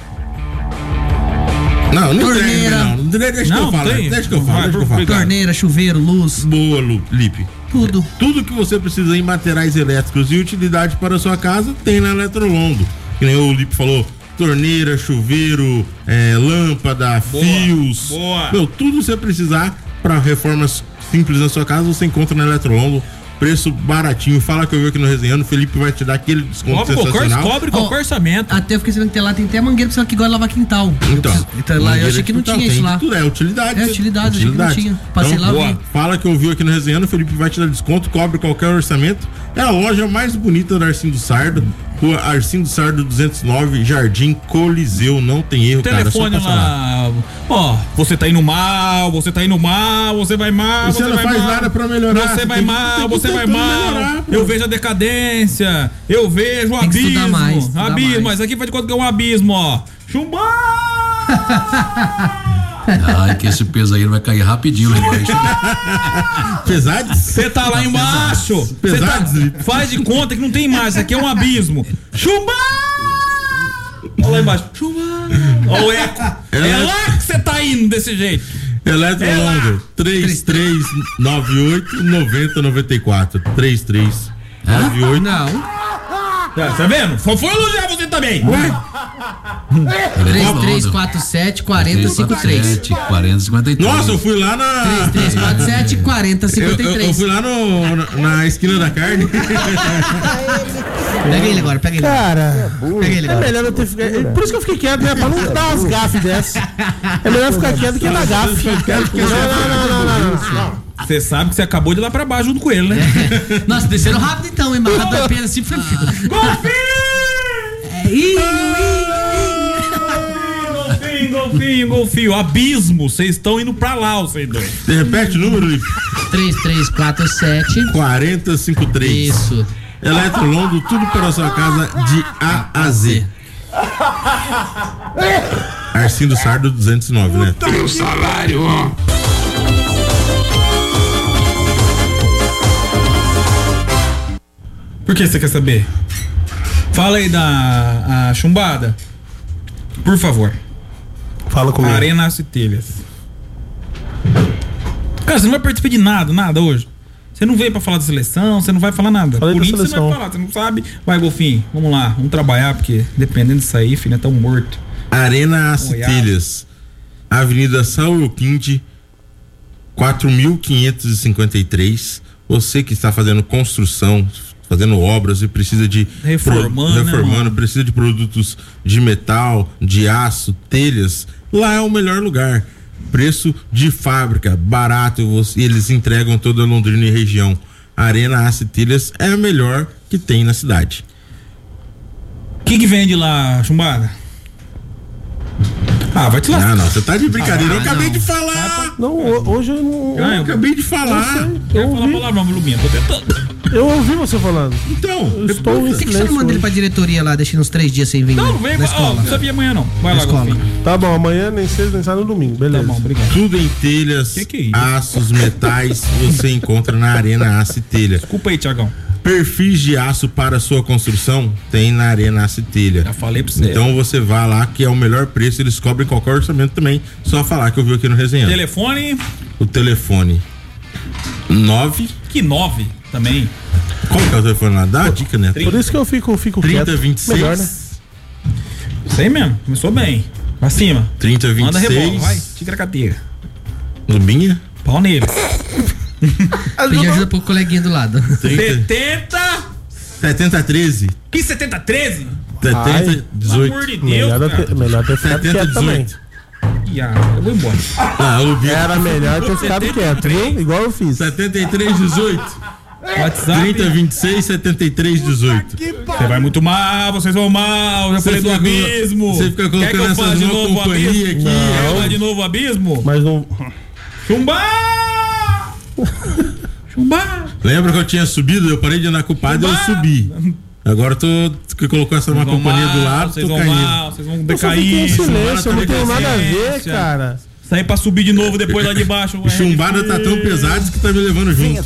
Não, não Torneira. tem, não. Deixa que Não, eu falo, tem. deixa que eu falo, Vai, deixa que eu falo. obrigado. Torneira, chuveiro, luz, Boa, Lu, Lipe. tudo. Tudo que você precisa em materiais elétricos e utilidade para a sua casa tem na Eletrolondo. Que nem o Lipe falou, torneira, chuveiro, é, lâmpada, Boa, fios. boa. Meu, tudo que você precisar para reformas simples na sua casa, você encontra na Eletrolondo. Preço baratinho. Fala que eu vi aqui no Resenhando, o Felipe vai te dar aquele desconto Cobre qualquer, sensacional. cobre qualquer Ó, orçamento. Até eu fiquei sabendo que tem lá, tem até mangueira pra você que gosta de lavar quintal. Então, Então, lá eu mangueira achei que não de quintal, tinha isso tem lá. Tudo é utilidade. É, utilidade, achei que não tinha. Passei Então, lá, boa. vi. Fala que eu vi aqui no Resenhando, o Felipe vai te dar desconto, cobre qualquer orçamento. É a loja mais bonita da Arcindo Sardo, Rua Arcindo Sardo duzentos e nove, Jardim Coliseu, não tem erro, cara, é só Telefone passar lá. lá. Ó, você tá indo mal, você tá indo mal, você vai mal. E você não vai faz mal, nada pra melhorar, Você você vai tem que- mal, tem que você vai tentando mal. melhorar, pô. Eu vejo a decadência, eu vejo o Tem que estudar abismo. mais, estudar abismo, mais. mas aqui faz de conta que é um abismo, ó. Chumbão! Ai, que esse peso aí vai cair rapidinho lá embaixo. Pesados? Você tá lá embaixo. Cê Pesados, tá- Lipe. faz de conta que não tem mais, isso aqui é um abismo. Chumbão! lá embaixo. Olha o eco. É lá que você tá indo desse jeito. Eletrolonga, três três nove oito nove zero nove quatro. três três nove oito. Não. Tá, tá vendo? Só foi elogiar você também. três três quatro sete quatro zero cinco três. quarenta cinquenta e três. Nossa, eu fui lá na. três três quatro sete quatro zero cinco três. Eu, eu, eu fui lá no, na, na esquina da carne. Pega ele agora, pega ele. Cara, Pega ele é agora. melhor eu ter ficado. Por isso que eu fiquei quieto, né? Pra não dar umas gafes dessas. É melhor ficar quieto do que dar gafe. Não, não, não, não, não, não. Você sabe que você acabou de ir lá pra baixo junto com ele, né? Nossa, desceram rápido então, hein? Mas a pena assim foi. Golfinho! É, ih, Golfinho, golfinho, golfinho. Abismo. Vocês estão indo pra lá, vocês dois. Você repete o número, Lipe? três três quatro sete quatro zero cinco três. Isso. Eletrolongo, tudo para a sua casa de A a Z. Arcindo Sardo duzentos e nove, né? Tem o salário, ó. Por que você quer saber? Fala aí da a chumbada. Por favor. Fala comigo. Arena Aço e Telhas. Cara, você não vai participar de nada, nada hoje. Você não veio pra falar da seleção, você não vai falar nada. Falei Por da isso você não seleção. vai falar, você não sabe. Vai, Golfinho, vamos lá, vamos trabalhar, porque dependendo disso aí, filho, é tão morto. Arena Aço e Telhas, Avenida Saul Quinte, quatro mil quinhentos e cinquenta e três. Você que está fazendo construção, fazendo obras e precisa de Reformando, pro, né, reformando, mano? precisa de produtos de metal, de aço, telhas, lá é o melhor lugar. Preço de fábrica, barato, você, eles entregam toda a Londrina e região. Arena Aço e Telhas é a melhor que tem na cidade. O que que vende lá, chumbada? Ah, vai te lascar. Ah, não, você tá de brincadeira. Ah, eu acabei não. de falar. Não, hoje eu não. Ah, Eu acabei de falar. Eu Quero falar ouvi, palavrão, meu Luminha, tô tentando. eu ouvi você falando. Então, Eu estou em Por que, que você não silêncio manda ele hoje. pra diretoria lá, deixando uns três dias sem vir? Não, não vem, na ó, escola. não sabia amanhã não. Vai Na lá, escola. Golfinho. Tá bom, amanhã nem sexta, nem sábado, nem domingo. Beleza. Tá bom, obrigado. tudo em telhas, Que que é isso? aços, metais, você encontra na Arena Aço e Telha. Desculpa aí, Tiagão. Perfis de aço para sua construção tem na Arena Aço e Telha. Já falei pra você. Então você vá lá que é o melhor preço, eles cobrem qualquer orçamento também. Só falar que eu vi aqui no Resenhão. Telefone, O telefone nove. que nove também. Qual que é o telefone lá? Dá a dica, né? Por isso que eu fico, fico trinta quieto. vinte e seis. Melhor, né? Isso aí mesmo, começou bem. Pra cima. trinta vinte Manda e rebola, seis. vai. Tira a cadeira. Lubinha? Pau nele. Pedir ajuda pro coleguinha do lado. setenta. setenta treze. Que setenta treze? setenta dezoito. Pelo amor de Deus, Melhor cara. ter, melhor ter ficado setenta quieto também. dezoito. Ih, ah, eu vou embora. Ah, Lubinha. Era melhor ter ficado quieto, viu? Igual eu fiz. setenta e três dezoito. WhatsApp. trinta vinte e seis, setenta e três dezoito. Você vai muito mal, vocês vão mal. Já Você falei do fica colo- abismo. você fica Quer que colocando eu essas fale de uma novo o companhia abismo? aqui. Quer falar de novo o abismo? Mas não. Chumba! Chumba! Lembra que eu tinha subido? Eu parei de andar com o padre e eu subi. Agora eu tô. Que colocou essa uma Vocês vão companhia mal, do lado, vocês tô vão caindo. mal, vocês vão Eu só fiquei em decair. silêncio, eu não tenho nada a ver, decadência. cara. Sair pra subir de novo depois lá de baixo. O chumbada tá tão pesado que tá me levando junto.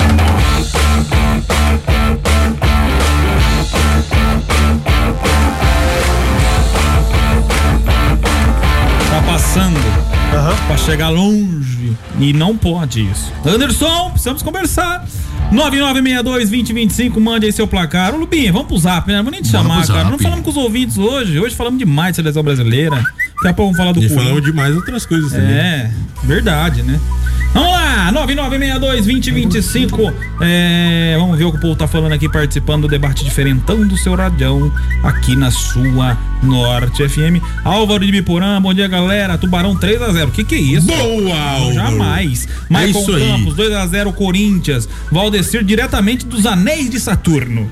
Tá passando Aham. pra chegar longe e não pode isso. Anderson, precisamos conversar. nove nove seis dois, dois zero dois cinco, mande aí seu placar. Ô Lubinha, vamos pro zap, né? Não vou nem te Vamos chamar, pro cara. zap. Não falamos com os ouvintes hoje. Hoje falamos demais de seleção brasileira. Daqui a pouco vamos falar do E Corinthians. falamos de mais outras coisas também. É, verdade, né? Vamos lá, nove nove seis dois, dois zero dois cinco. É, vamos ver o que o povo tá falando aqui, participando do debate diferentão do seu radião, aqui na sua Norte F M. Álvaro de Biporã, bom dia, galera. Tubarão três a zero. O que que é isso? Boa, Álvaro. Jamais. É Michael isso aí. Campos, dois a zero Corinthians. Valdecir diretamente dos Anéis de Saturno.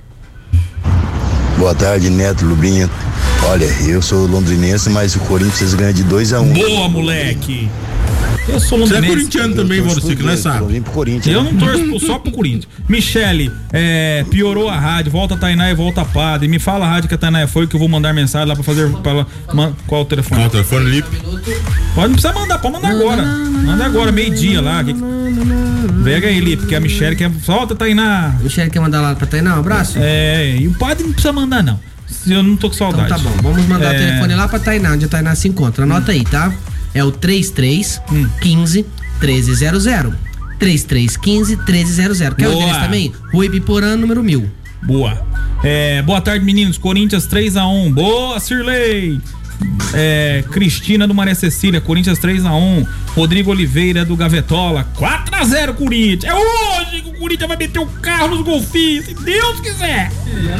Boa tarde, Neto, Lubinha. Olha, eu sou londrinense, mas o Corinthians ganha de dois a um. Boa, moleque. Eu sou Você é londrinense. corintiano também, Valdecir, que nós sabe. Vim pro Corinthians. Eu não torço só pro Corinthians. Michele, é, piorou a rádio, volta a Tainá e volta a Padre. Me fala a rádio que a Tainá foi, que eu vou mandar mensagem lá pra fazer. Pra ela, man, qual o telefone? Qual o telefone, Lipe? Pode, não precisa mandar, pode mandar agora. Manda agora, meio-dia lá. Que... Pega aí, Lipe, porque a Michele quer. Volta, Tainá. Michele quer mandar lá pra Tainá, um abraço? É, e o Padre não precisa mandar, não. Eu não tô com saudade. Então tá bom, vamos mandar É. o telefone lá pra Tainá, onde a Tainá se encontra. Anota aí, tá? É o trinta e três, quinze, treze zero zero. trinta e três, quinze, treze zero zero. Quer o Boa. endereço também? Rua Ibiporã, número mil. Boa. É, boa tarde, meninos. Corinthians três a um. Boa, Sirley. É, Cristina do Maria Cecília, Corinthians três a um. Rodrigo Oliveira do Gavetola, quatro a zero Corinthians. É hoje que o Corinthians vai meter o carro nos golfinhos, se Deus quiser.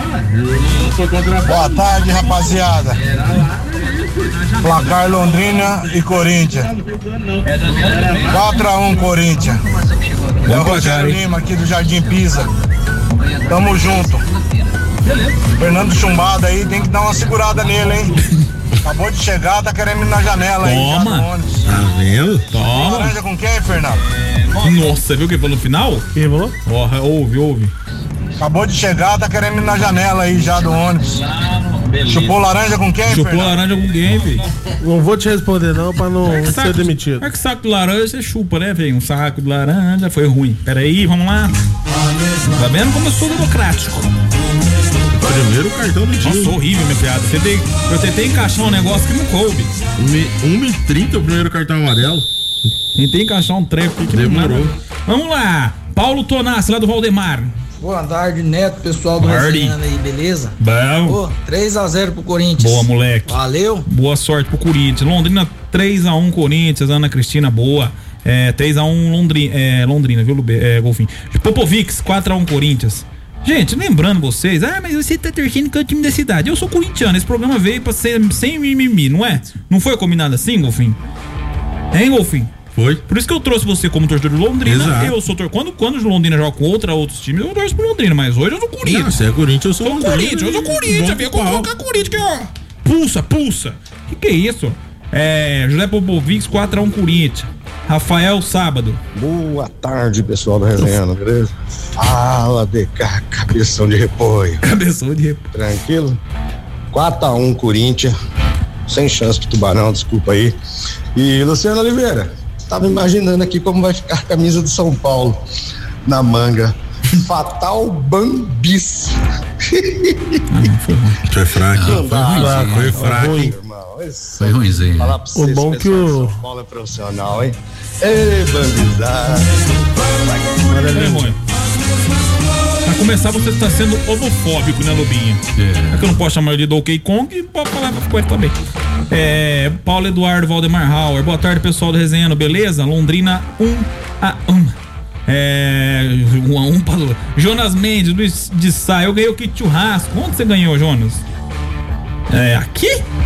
Boa tarde, rapaziada. Placar Londrina e Corinthians. quatro a um Corinthians. É o Rogério Lima aqui do Jardim Pisa. Tamo junto. Fernando Chumbada aí, tem que dar uma segurada nele, hein? Acabou de chegar, tá querendo ir na janela aí. Toma. já no ônibus. Tá vendo? Toma. Laranja com quem, Fernando? Nossa, viu o que falou no final? Quem falou? Ó, ouve, ouve. Acabou de chegar, tá querendo ir na janela aí já do ônibus. Chupou laranja com quem, Chupou Fernando? laranja com quem, velho? Não vou te responder não, pra não É que ser saco- demitido. É que saco de laranja você chupa, né, velho? Um saco de laranja foi ruim. Pera aí, vamos lá. Tá vendo como eu sou democrático? Primeiro cartão do time. Nossa, horrível, minha piada. Eu tentei, eu tentei encaixar um negócio que não coube. um e trinta o primeiro cartão amarelo. Tentei encaixar um treco aqui que Demorou. não. Vamos lá. Paulo Tonassi, lá do Valdemar. Boa tarde, Neto, pessoal do Tarde. Resenhando aí, beleza? Bom. Pô, três a zero pro Corinthians. Boa, moleque. Valeu. Boa sorte pro Corinthians. Londrina três a um Corinthians. Ana Cristina, boa. É, três a um Londrina, é, Londrina, viu, Lube? É, Golfinho. Popovics, quatro a um Corinthians. Gente, lembrando vocês, ah, mas você tá torcendo que é o time da cidade. Eu sou corintiano, esse programa veio pra ser sem mimimi, não é? Não foi combinado assim, Golfinho? Hein, Golfinho? Foi. Por isso que eu trouxe você como torcedor do Londrina. Exato. Eu sou torcedor. Quando, quando o Londrina joga contra outros times, eu torço pro Londrina, mas hoje eu sou Corinthians. Não, você é Corinthians, eu sou Sou Londrina. Corinthians, eu sou Corinthians, Bom velho. pau. Coloca Corinthians aqui, ó. Pulsa, pulsa. Que que é isso? É, José Popovics, quatro a um Corinthians. Rafael Sábado. Boa tarde, pessoal do Resenhando, beleza? Fala, D K, cabeção de repolho. Cabeção de repolho. Tranquilo? quatro a um Corinthians. Sem chance pro Tubarão, desculpa aí. E Luciano Oliveira, tava imaginando aqui como vai ficar a camisa do São Paulo na manga. Fatal Bambis. Foi fraco. Não dá, Foi fraco. ruim, hein? irmão. Foi ruimzinho. Falar pra O vocês, bom que pessoal, o- São Paulo é profissional, hein? Ei, Bambizada. É, ruim. Pra começar, você está sendo homofóbico, né, Lobinha? É. que eu não posso chamar ele de Donkey Kong e pode falar com ele também. É, Paulo Eduardo Valdemar Hauer. Boa tarde, pessoal do Resenhando, beleza? Londrina um a um. É. um a um para Jonas Mendes, Luiz de Sá. Eu ganhei o kit churrasco. Onde você ganhou, Jonas? É, aqui?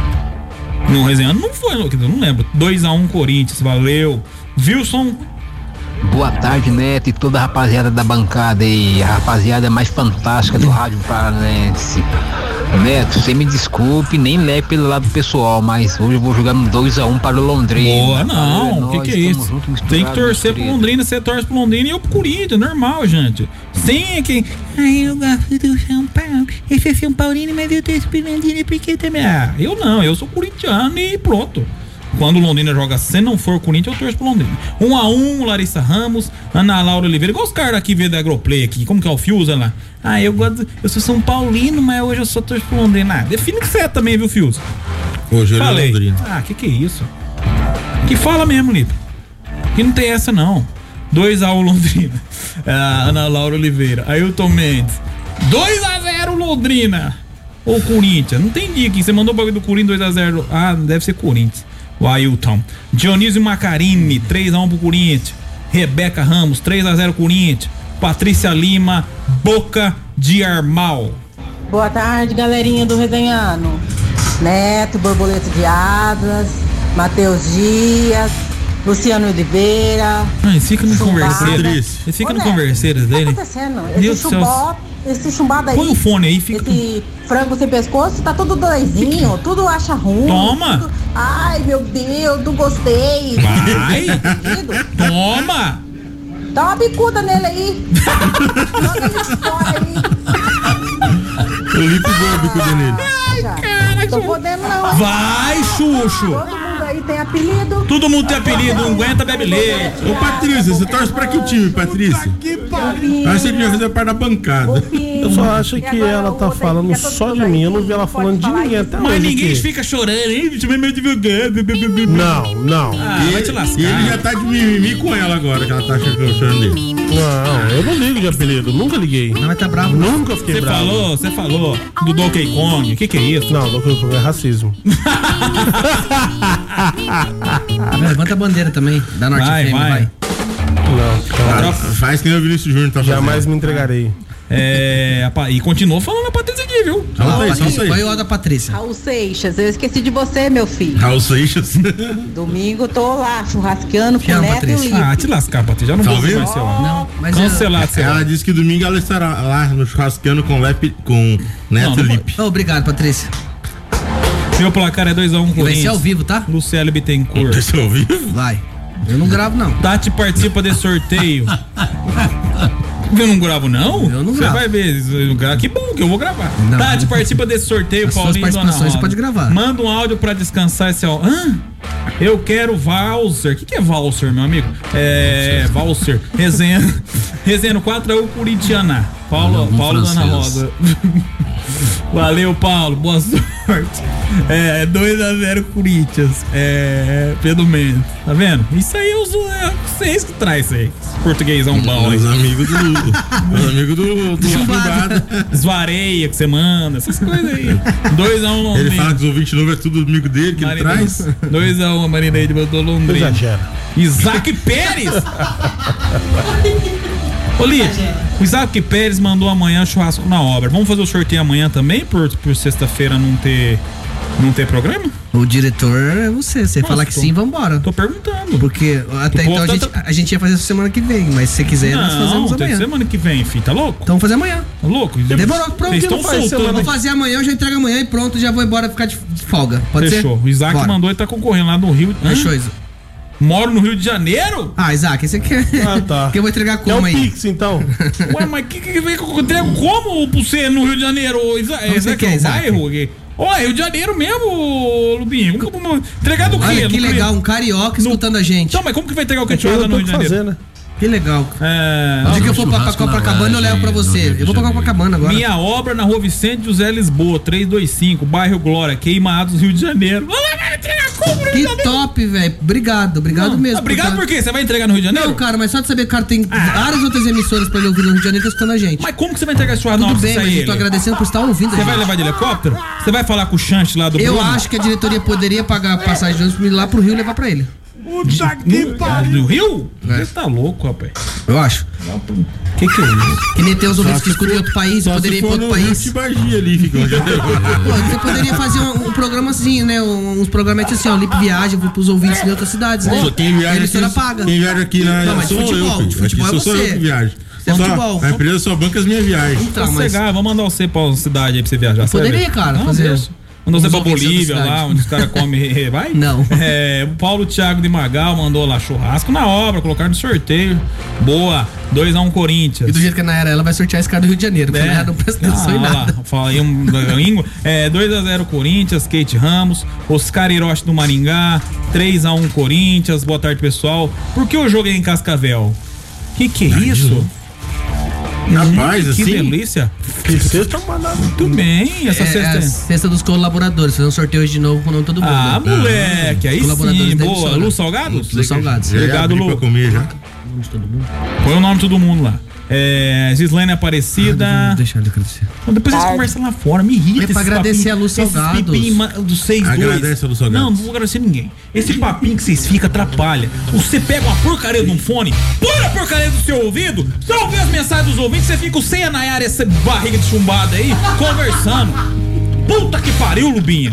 No Resenhando não foi, não, não lembro. dois a um Corinthians, valeu. Wilson. Boa tarde, Neto, e toda a rapaziada da bancada aí, a rapaziada mais fantástica do Rádio Paranense. Neto, você me desculpe, nem leve pelo lado pessoal, mas hoje eu vou jogar no dois a um para o Londrina. Boa, não, o que, Nós que é estamos isso? juntos, Tem que misturados, torcer pro querido. Londrina, você torce pro Londrina e eu pro Corinthians, normal, gente. Sem que. Ai, eu gosto do São Paulo. Esse é São Paulino, mas eu torço pro Londrina porque também. Ah, eu não, eu sou corintiano e pronto. Quando o Londrina joga, se não for Corinthians, eu torço pro Londrina. Um a um, Larissa Ramos, Ana Laura Oliveira. Igual os caras aqui vê da Agroplay aqui. Como que é o Fiuza lá? Ah, eu gosto. Eu sou São Paulino, mas hoje eu só torço pro Londrina. Ah, define que você é também, viu, Fiuza? Hoje ele é Falei. Londrina. Ah, que que é isso? Que fala mesmo, Lipe. Que não tem essa, não. dois a um Londrina. Ah, Ana Laura Oliveira. Ailton Mendes. dois a zero Londrina. Ou Corinthians. Não entendi aqui. Você mandou o bagulho do Corinthians dois a zero. Ah, deve ser Corinthians. O Ailton. Dionísio Macarini. três a um pro Corinthians. Rebeca Ramos. três a zero Corinthians. Patrícia Lima. Boca de Armal. Boa tarde, galerinha do Resenhando. Neto, Borboleta de Asas, Matheus Dias, Luciano Oliveira. Ah, eles ficam no Chumbada. converseiro. Eles ficam Ô, no Neto, converseiro O que dele. tá acontecendo? Deus Esse do céu. chumbó, esse chumbado aí. Põe o fone aí, fica. Esse frango sem pescoço, tá tudo doisinho, tudo acha ruim. Toma. tudo- Ai, meu Deus, não gostei. Vai. Querido, Toma! dá uma bicuda nele aí. Joga ele fora aí. Eu limpo o bico dele. Ai, cara, tô podendo não. hein? Vai, Xuxo! Todo mundo aí tem apelido. Todo mundo tem apelido, não aguenta, bebe leite. Ô, Patrícia, você torce pra que time, Patrícia? Acho que devia fazer parte da bancada. Eu só acho que ela tá falando só de mim. Eu não vi ela falando de ninguém até hoje. Mas ninguém aqui. fica chorando, hein? Time é meio divulgado. Não, não. Ah, e, vai te lascar. e ele já tá de mimimi com ela agora, que ela tá chorando dele. Não, eu não ligo de apelido. Nunca liguei. Não vai tá bravo. Nunca fiquei Você bravo. falou, você falou do Donkey Kong. O que que é isso? Não, Donkey Kong é racismo. Levanta a bandeira também, da Norte Vai, F M, vai. vai. Não, Ah, faz que nem o Vinícius Júnior tá fazendo. jamais me entregarei. É, a Pa- e continuou falando a Patrícia aqui, viu? Fala aí, isso aí. Foi o da Patrícia. Raul Seixas, eu esqueci de você, meu filho. Raul Seixas. Domingo tô lá, churrasqueando com Te o amo, Neto e o Patrícia. Lipe. Ah, te lascar, Patrícia. Já não Tá vou ouvindo? mais seu áudio. Não, mas Cancelado, seu Ela áudio. disse que domingo ela estará lá no churrascando com, Lep, com Neto Não, e não Lipe. Oh, obrigado, Patrícia. Meu placar é dois a um E vai ser Corinthians. ao vivo, tá? Luciano Bittencourt. Você ouviu? Vai. Eu não gravo, não. Tati participa desse sorteio. Eu não gravo, não? Eu não Você gravo. vai ver. eu não gravo. Que bom que eu vou gravar. Não. Tati participa desse sorteio, As suas Paulinho e Dona participações Rosa. você pode gravar. Manda um áudio pra descansar esse áudio. Hã? Eu quero valser. O que, que é valser, meu amigo? É. Valser. Resenha. Resenha quatro a um Corintiana. Paulo, Algum Paulo Dona francês. Rosa. Valeu, Paulo. Boa sorte. É, dois a zero Corinthians. É, Pedro Mendes. Tá vendo? Isso aí eu uso, é vocês que traz isso aí. Esse portuguêsão bom aí. Os amigos do. Os amigos do. do Chumbado. Esvareia que você manda, essas coisas aí. dois a um Ele fala que os ouvintes novos é tudo amigo dele que ele traz. dois a um a Marineide botou Londrina. Exagera. Isaac Pérez! Ô, Lito, o Isaac Pérez mandou amanhã churrasco na obra. Vamos fazer o sorteio amanhã também, por, por sexta-feira não ter, não ter programa? O diretor é você. Você Nossa, falar que tô- sim, vambora. Tô perguntando. Porque até O então a povo gente, tá- a gente ia fazer essa semana que vem, mas se você quiser, nós fazemos Não, tem amanhã. semana que vem, filho. Tá louco? Então vamos fazer amanhã. Tá louco? Demorou, pronto. Vocês não estão faz soltando. semana. Vou fazer amanhã, eu já entrego amanhã e pronto, já vou embora ficar de de folga. Pode Fechou. ser? O Isaac Bora. mandou e tá concorrendo lá no Rio. Hã? Fechou, Isaac. Moro no Rio de Janeiro? Ah, Isaac, esse aqui é. Ah, tá. que eu vou entregar É como o aí? Pix, então. Ué, mas que que vem que eu entrego como pra você no Rio de Janeiro? Isa- Como Esse você aqui é quer, o Isaac? bairro aqui. Ó, Rio de Janeiro mesmo, Lubinho. Como, como, entregar do quê? Olha que No- legal, um carioca escutando a gente. Então, mas como que vai entregar o Eu queijoada no tenho Rio de que Janeiro? fazer, né? Que legal. É, O dia que eu um for pra churrasco na Copacabana, eu levo pra laje, no você. Rio de Eu vou pra Janeiro. Copacabana agora. minha obra na Rua Vicente José Lisboa, trezentos e vinte e cinco, bairro Glória, Queimados, Rio de Janeiro. Vamos lá, vai entregar como no Rio de Que Janeiro? top, velho. Obrigado, obrigado Não, mesmo. ah, Obrigado por por quê? Você vai entregar no Rio de Janeiro? Não, cara, mas só de saber que o cara tem várias outras emissoras pra ele ouvir no Rio de Janeiro, tá escutando a gente. Mas como que você vai entregar esse churrasco na Tudo hora que bem, sair mas eu tô ele? agradecendo por estar ouvindo a Você vai gente. levar de helicóptero? Você vai falar com o Chante lá do Eu Bruno? acho que a diretoria poderia pagar a passagem de ônibus pra ir lá pro Rio e levar pra ele. Puta que pariu. Do Rio? É. Você tá louco, rapaz. Eu acho. Que que é isso? Que nem tem os ouvintes que escutam em outro país, eu Só poderia se ir pra for outro no país. Tibagia ali, fica onde Pô, você poderia fazer um, um programa assim, né? Um- uns programas assim, ó, Lip Viagem pros ouvintes de outras cidades, né? Pô, quem viaja a emissora aqui, paga. Quem viaja aqui na Não, mas de sou futebol, eu, filho. de futebol Aqui é sou só você. eu que viajo. É Só- futebol. A empresa só banca as minhas viagens. Então, mas Sossegar, vamos mandar você pra uma cidade aí pra você viajar. você vai poderia, ver. cara, Não, fazer. Deus. Mandou você Os pra ouvintes da Bolívia cidade. lá, onde os caras comem. Vai? Não. É, o Paulo Thiago de Magal mandou lá churrasco na obra, colocaram no sorteio. Boa. dois a um Corinthians. E do jeito que a Nayara ela vai sortear esse cara do Rio de Janeiro, porque a Nayara não presta atenção em Ah, nada. lá, fala aí um língua. É, dois a zero Corinthians, Kate Ramos, Oscar Hiroshi do Maringá, três a um Corinthians. Boa tarde, pessoal. Por que o jogo é em Cascavel? Que que é isso? Rapaz, Hum, que assim. delícia. Que sexta mandada. Muito bem, essa É, sexta. é a cesta dos colaboradores, fazer um sorteio hoje de novo com o nome de todo mundo. Ah, né? moleque, aí Colaboradores sim, da boa. emissora. Lu Salgados? Lu Salgados. Já Obrigado, abri Lu. pra comer já. Põe o nome de todo mundo lá. É, Gislaine Aparecida. Deixa ele agradecer. Então, depois eles conversam lá fora, me irrita. É pra esses agradecer papinhos- a Lu esses Salgados. pipinhos ma- do seis dois. Agradece a Lu Salgados. Não, não vou agradecer ninguém. Esse papinho que vocês ficam atrapalha. Você pega uma porcaria de um fone, põe a porcaria do seu ouvido, só ouvir as mensagens dos ouvintes, você fica sem a Nayara, essa barriga de chumbada aí, conversando. Puta que pariu, Lubinha.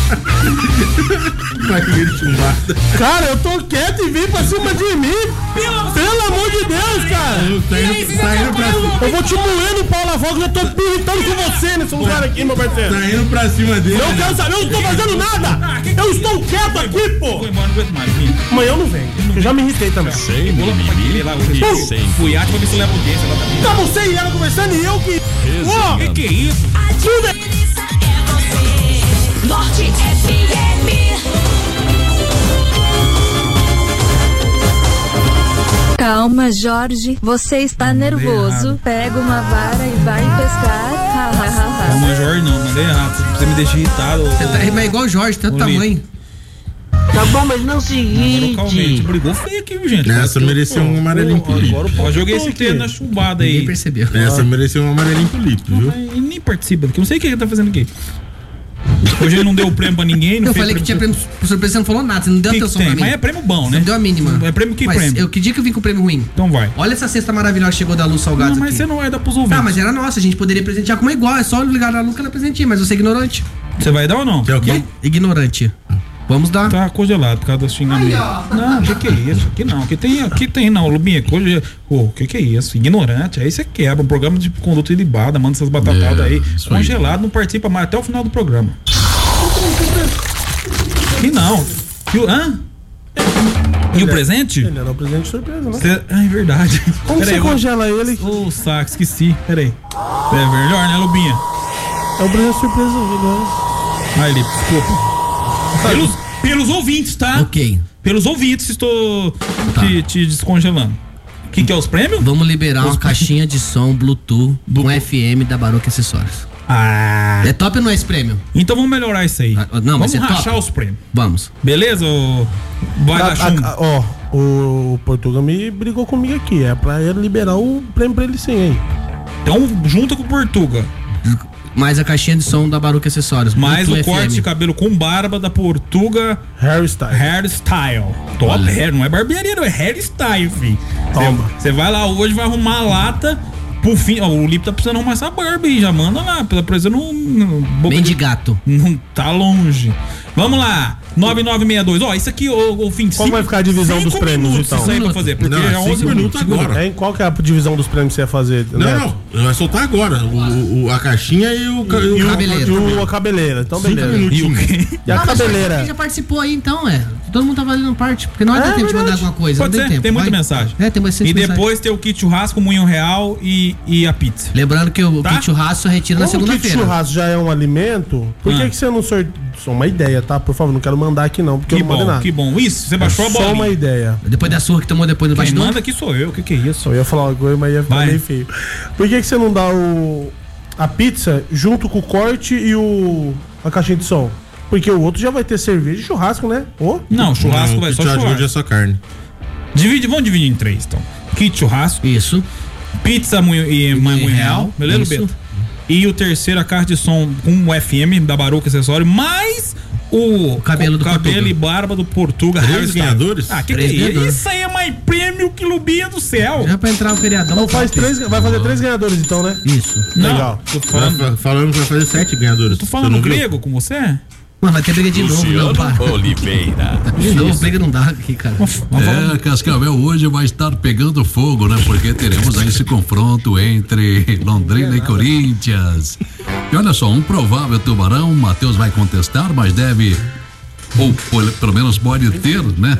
Barriga de chumbada. Cara, eu tô quieto e vim pra cima de mim. Pelo, Pelo amor de Deus, cara. Tá indo, tá indo pra, Eu vou te moer no pau lá fora, eu tô pirritando com você nesse lugar aqui, meu parceiro. tá indo pra cima dele. Não quero saber, eu não tô fazendo nada. Eu estou quieto aqui, pô. Vou embora, não aguento mais, Lubinha. Amanhã eu não venho, eu já me irritei também. Sem Vou lá pra aquele lá, o sem Fui arte pra ver se leva audiência lá também. Tá você e ela conversando e eu que... Ó, Que que é isso? A diferença é você. Norte F M. Calma, Jorge, você está nervoso. errado. Pega uma vara e vai pescar. Ha, ha, ha, ha. Não, mas Jorge não, mandei errado. Você me deixa irritado. Você tá é igual o Jorge, tanto tamanho. Tá bom, mas não é o seguinte. Calmamente, brigou feio aqui, viu, gente? Essa mereceu um amarelinho pro Lipe. Agora eu joguei esse treino na chumbada aí. Ninguém percebeu. Essa mereceu um amarelinho pro Lipe, viu? Ele nem participa daqui, não sei o que ele tá fazendo aqui. Hoje ele não deu prêmio pra ninguém. Não eu fez falei que tinha prêmio por surpresa, você não falou nada, você não deu Que que atenção tem? pra mim. Mas é prêmio bom, Você né? não deu a mínima. É prêmio que mas prêmio? Eu, que dia que eu vim com o prêmio ruim? Então vai. Olha essa cesta maravilhosa que chegou da Luz Salgados Não, mas aqui. você não vai dar pros ouvintes. Ah, mas era nossa, a gente poderia presentear como é igual, é só ligar na Luz que ela presenteia, mas você é ignorante. Você vai dar ou não? Quer o quê? Ignorante. Vamos dar. Tá congelado por causa do xingamento. Não, que que é isso? Aqui não, aqui tem, aqui tem não, Lubinha, conge... Pô, que que é isso? Ignorante, aí você quebra um programa de conduta ilibada, manda essas batatadas É, aí. isso aí. Congelado, não participa mais até o final do programa. Que não. Que o, hã? E o presente? Ele era um presente surpresa, né? Cê, ah, é verdade. Como Pera você aí, congela ele? Ô, saco, esqueci. Peraí. É melhor, né, Lubinha? É um presente surpresa, né? Aí, Lipe, desculpa. Pelos, pelos ouvintes, tá? Ok. Pelos ouvintes, estou te, te descongelando. O que, que é os prêmios? Vamos liberar Os uma prêmios. caixinha de som Bluetooth com F M da Baroque Acessórios. Ah. É top ou não é esse prêmio? Então vamos melhorar isso aí. Ah, não, vamos vai ser rachar top. os prêmios. Vamos. Beleza, ô? Vai A- dar chumbo. a- a- Ó, o Portugal me brigou comigo aqui. É pra ele liberar o prêmio pra ele sim aí. Então, junta com o Portuga. Mais a caixinha de som da Baroque Acessórios. Mais o Bluetooth corte F M. de cabelo com barba da Portuga Hairstyle. Hairstyle. Top hair, não é barbearia, não é hairstyle, filho. Toma. Você vai lá hoje, vai arrumar a lata. Pro fim, ó, o Lipe tá precisando arrumar essa barba aí, já manda lá, pela presa não, não boca Bem de de- gato. não tá longe. Vamos lá, nove nove seis dois. Ó, isso aqui, ô, ô fim, Como vai ficar a divisão dos prêmios, minutos então? isso aí pra fazer, porque Não, já é é onze cinco minutos minutos. agora. Hein? Qual que é a divisão dos prêmios que você ia fazer? Não, Neto? não, vai soltar agora. O, o- a caixinha e o, ca- E o, cabeleira. e o- a cabeleira. Então, Cinco beleza. minutinhos. E a Ah, mas cabeleira? Quem já participou aí então, é. Todo mundo tá fazendo parte. Porque não vai É dar tempo de mandar verdade. alguma coisa. Pode não ser, tem tempo. tem muita vai. mensagem. É, tem bastante E mensagem. depois tem o kit churrasco, moinho real e, e a pizza. Lembrando que o Tá? kit churrasco retira na Como o kit segunda-feira. churrasco já é um alimento, por que, Ah. que você não sorteia? Só uma ideia, tá? Por favor, não quero mandar aqui não, porque Que eu não mandei bom, nada. que bom. Isso, você baixou a Só uma bola. ideia. Depois da surra que tomou depois do Quem bastidor. manda aqui sou eu, o que que é isso? Só ia falar uma coisa, mas ia ficar Vai. meio feio. Por que, que você não dá o a pizza junto com o corte e o a caixinha de som? Porque o outro já vai ter cerveja e churrasco, né? Ô? Não, churrasco Não, vai o só que te ajude é churrasco. só carne. Divide, vamos dividir em três, então. Kit churrasco, Isso. pizza moinho, e moinho real, beleza, Isso. Beto? E o terceiro, a caixa de som com o F M da Baroque Acessório, mais o, cabelo do cabelo Portuga. e barba do Portuga. Três Hairstyle. ganhadores? Ah, que Três que é isso? ganhadores. Isso aí é mais prêmio que Lubinha do céu. Já pra entrar o feriadão. Então faz três, vai fazer três ganhadores então, né? Isso. Não, Legal. tô falando, Falando, falando que vai fazer sete ganhadores. tô Você falando não viu? grego com você? Mas vai ter briga de novo, não, para. Oliveira. De novo, briga não dá aqui, cara. É, Cascavel hoje vai estar pegando fogo, né? Porque teremos aí esse confronto entre Londrina e Corinthians. E olha só, um provável tubarão, Matheus vai contestar, mas deve, ou pol- pelo menos pode ter, né?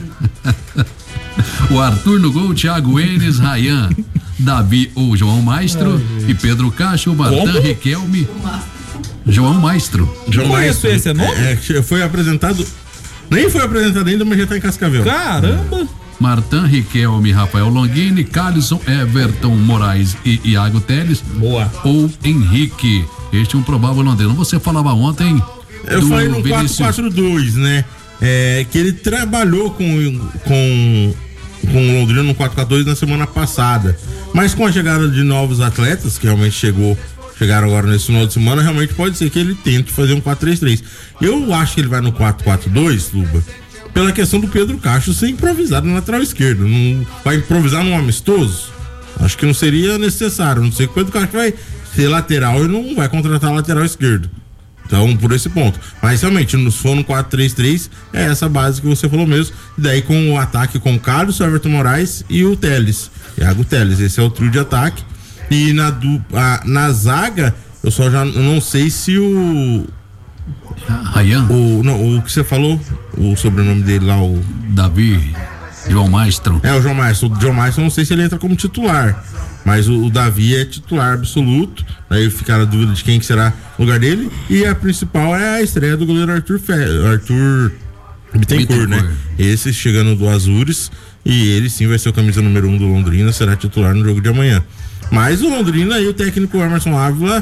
O Arthur no gol, Thiago Enes, Rayan, Davi ou João Maestro e Pedro Cacho, Martin Como? Riquelme, João Maestro. João Não conheço Maestro. esse, é nome? É, é, foi apresentado. Nem foi apresentado ainda, mas já tá em Cascavel. Caramba! Martin Riquelme, Rafael Longini, Calisson, Everton Moraes e Iago Teles. Boa. Ou Henrique. Este é um provável londrino. Você falava ontem. Eu do falei no quatro Vinícius. quatro dois, né? É, que ele trabalhou com, com, com o Londrina no quatro quatro dois na semana passada. Mas com a chegada de novos atletas, que realmente chegou, chegaram agora nesse final de semana, realmente pode ser que ele tente fazer um quatro três três. Eu acho que ele vai no quatro quatro dois, Luba, pela questão do Pedro Castro ser improvisado no lateral esquerdo. Não vai improvisar num amistoso? Acho que não seria necessário. Não sei que o Pedro Castro vai ser lateral e não vai contratar lateral esquerdo. Então, por esse ponto. Mas realmente, se for no quatro três três, é essa base que você falou mesmo. E daí com o ataque com o Carlos, o Everton Moraes e o Teles. Iago Teles, esse é o trio de ataque. E na, du, a, na zaga, eu só já eu não sei se o. Rayan. O, não, o que você falou, o sobrenome dele lá, o. Davi, João Maestro. É, o João Maestro. O João Maestro, eu não sei se ele entra como titular. Mas o, o Davi é titular absoluto. Aí fica a dúvida de quem que será o lugar dele. E a principal é a estreia do goleiro Arthur Fe, Arthur Bittencourt, né? Esse chegando do Azures, e ele sim vai ser o camisa número um do Londrina, será titular no jogo de amanhã. Mas o Londrina e o técnico Emerson Ávila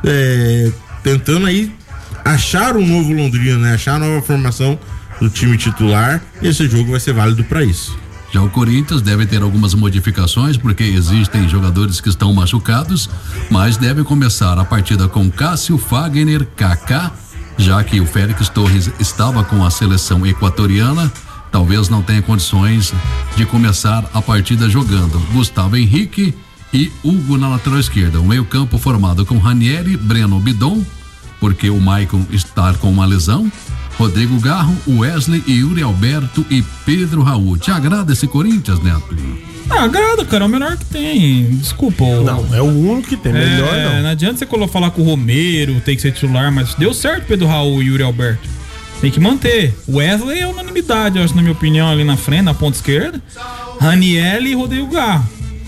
é, tentando aí achar um novo Londrina, né? Achar a nova formação do time titular, e esse jogo vai ser válido para isso. Já o Corinthians deve ter algumas modificações, porque existem jogadores que estão machucados, mas deve começar a partida com Cássio, Fagner, Kaká, já que o Félix Torres estava com a seleção equatoriana, talvez não tenha condições de começar a partida jogando. Gustavo Henrique e Hugo na lateral esquerda. O meio-campo formado com Ranieri, Breno Bidon, porque o Maicon está com uma lesão, Rodrigo Garro, Wesley e Yuri Alberto e Pedro Raul. Te agrada esse Corinthians, Neto? Ah, agrada, cara, é o melhor que tem. Desculpa. O... Não, é o único que tem, melhor é, não. Não adianta você colocar, falar com o Romero, tem que ser titular, mas deu certo Pedro Raul e Yuri Alberto. Tem que manter. O Wesley é unanimidade, eu acho, na minha opinião, ali na frente, na ponta esquerda. Raniel e Rodrigo Garro.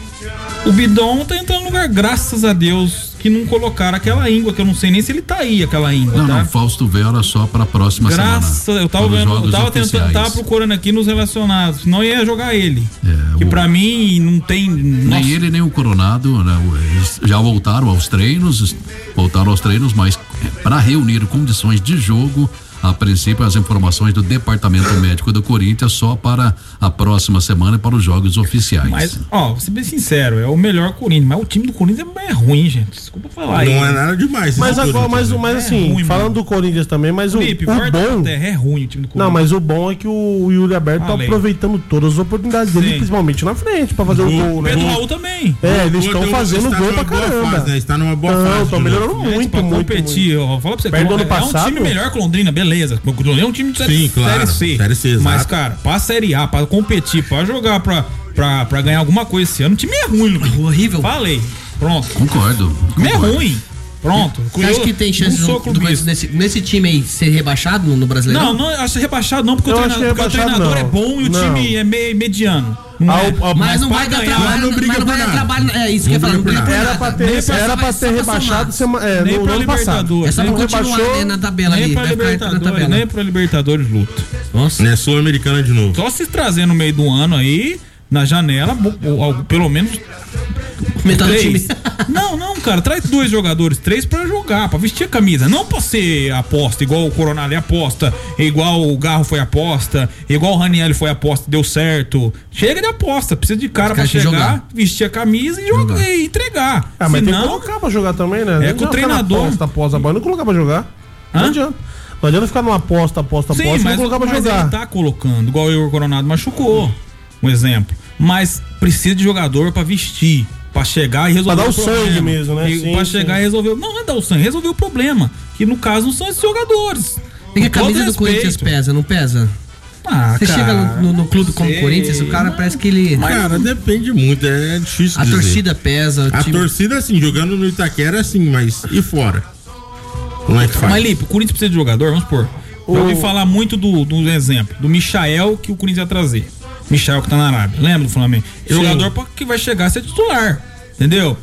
O Bidon tá entrando no lugar, graças a Deus, que não colocaram aquela íngua, que eu não sei nem se ele tá aí, aquela íngua. Não, tá? não, Fausto Vera só pra próxima Graças, semana. eu tava vendo, eu tava tentando, tava procurando aqui nos relacionados, senão ia jogar ele. É, que o... pra mim não tem. Nem Nossa. ele, nem o Coronado, né? Eles já voltaram aos treinos, voltaram aos treinos, mas para reunir condições de jogo, a princípio as informações do Departamento Médico do Corinthians só para a próxima semana e para os jogos oficiais. Mas, ó, vou ser bem sincero, é o melhor Corinthians, mas o time do Corinthians é ruim, gente. Desculpa falar. Não aí. é nada demais. Mas agora, mas, mas assim, é ruim, mano. falando do Corinthians também, mas Felipe, o, o bom... É ruim o time do Corinthians. Não, mas o bom é que o Yuri Alberto tá aproveitando todas as oportunidades dele, principalmente na frente, pra fazer o, o gol, o né? Pedro Raul também. É, eles estão fazendo gol pra caramba. Fase, né? Está numa boa não, fase. Não, estão melhorando muito, muito, pra muito. competir, ó, fala pra você, Perto do ano é passado, um time melhor que Londrina, beleza. O Londrina é um time de Sim, claro, série C. Série C, exato. Mas, cara, pra Série A, pra competir, pra jogar, pra, pra, pra ganhar alguma coisa esse ano, o time é ruim, Lucas. Horrível. Falei. Pronto. Concordo. O time é ruim. Pronto. Você acha que tem chance do, do, nesse, nesse time aí ser rebaixado no, no Brasileirão? Não, não acho rebaixado não, porque, o treinador, porque o treinador não. é bom e o não. time é me, mediano. Não é. Ao, ao, mas, mas não vai dar trabalho, não, mas não vai dar trabalho. É isso que eu falo. Era pra ter, era pra ter rebaixado semana, é, nem no pra ano passado. É só pra continuar, né, na tabela nem ali. Pra Libertadores, na tabela. Nem pra Libertadores luta. Nossa. Não é Sul-Americana de novo. Só se trazer no meio do ano aí, na janela, ou, ou, pelo menos metade do time. Não, não, cara, traz dois jogadores, três pra jogar, pra vestir a camisa, não pra ser aposta, igual o Coronel é aposta, igual o Garro foi aposta, igual o Raniel foi aposta, deu certo. Chega de aposta, precisa de cara pra chegar, jogar. vestir a camisa e, jogar, e entregar. Ah, mas Senão, tem que colocar pra jogar também, né? É com o treinador. Aposta, aposta, não colocar pra jogar. Hã? Não adianta. Não adianta ficar numa aposta, aposta, Sim, aposta, mas, não colocar pra mas jogar. ele tá colocando, igual o Coronado machucou, um exemplo. Mas precisa de jogador pra vestir, pra chegar e resolver pra dar o, o problema. sangue mesmo, né? E, sim, pra sim. chegar e resolver. Não é dar o sangue, resolver o problema. Que no caso não são esses jogadores. Tem que a camisa do Corinthians pesa, não pesa? Ah, Você cara, chega no, no, no clube como o Corinthians, o cara parece que ele. Mas, cara, depende muito, é difícil A dizer. torcida pesa. A time... torcida, assim, jogando no Itaquera, assim, mas e fora? Como é que faz? Mas, Lipe, o Corinthians precisa de jogador, vamos supor. Eu ouvi falar muito do, do exemplo, do Michael que o Corinthians ia trazer. Michael que tá na Arábia, lembra do Flamengo? Sim. Jogador que vai chegar a ser titular, entendeu?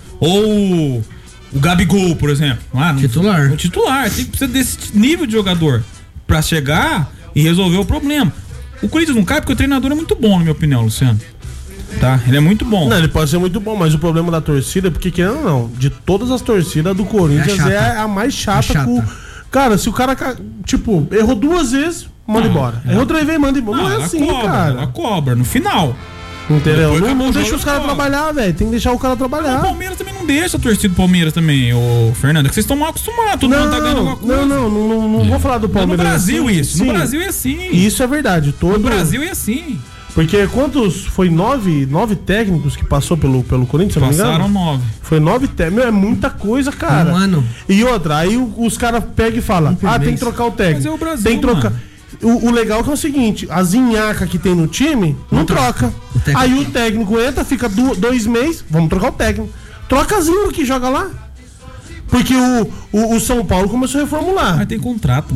Ou o Gabigol, por exemplo. Ah, não, titular. O titular, tem que precisar desse nível de jogador pra chegar e resolver o problema. O Corinthians não cai porque o treinador é muito bom, na minha opinião, Luciano. Tá? Ele é muito bom. Não, ele pode ser muito bom, mas o problema da torcida é porque, querendo ou não, de todas as torcidas do Corinthians é, é a mais chata. É chata. Com, cara, se o cara, tipo, errou duas vezes, manda Ah, embora. é. Errou três vezes, manda embora. Não, Não, é ela assim, cobra, cara. Ela cobra, no final. Entendeu? Depois Não, acabou não o deixa jogo, os caras cobra. trabalhar, velho. Tem que deixar o cara O trabalhar. Palmeiras também não deixa a torcida do Palmeiras também, ô Fernando. É que vocês estão mal acostumados, todo Não, mundo tá ganhando alguma coisa. não, não, não, não, não vou falar do Mas Palmeiras. no Brasil assim. isso, Sim. no Brasil é assim. Isso é verdade. Todo... No Brasil é assim. Porque quantos. Foi nove, nove técnicos que passou pelo, pelo Corinthians, se não me engano? Passaram nove. Foi nove técnicos. É muita coisa, cara. Um ano. E outra, aí o- os caras pegam e falam: por ah, tem mês. que trocar o técnico. Mas é o Brasil, tem que trocar. mano. O, o legal é que é o seguinte: as inhacas que tem no time, não, Não troca. O técnico- Aí o técnico entra, fica do- dois meses, vamos trocar o técnico. Troca as inhas que joga lá. Porque o, o, o São Paulo começou a reformular. Mas tem contrato, mano.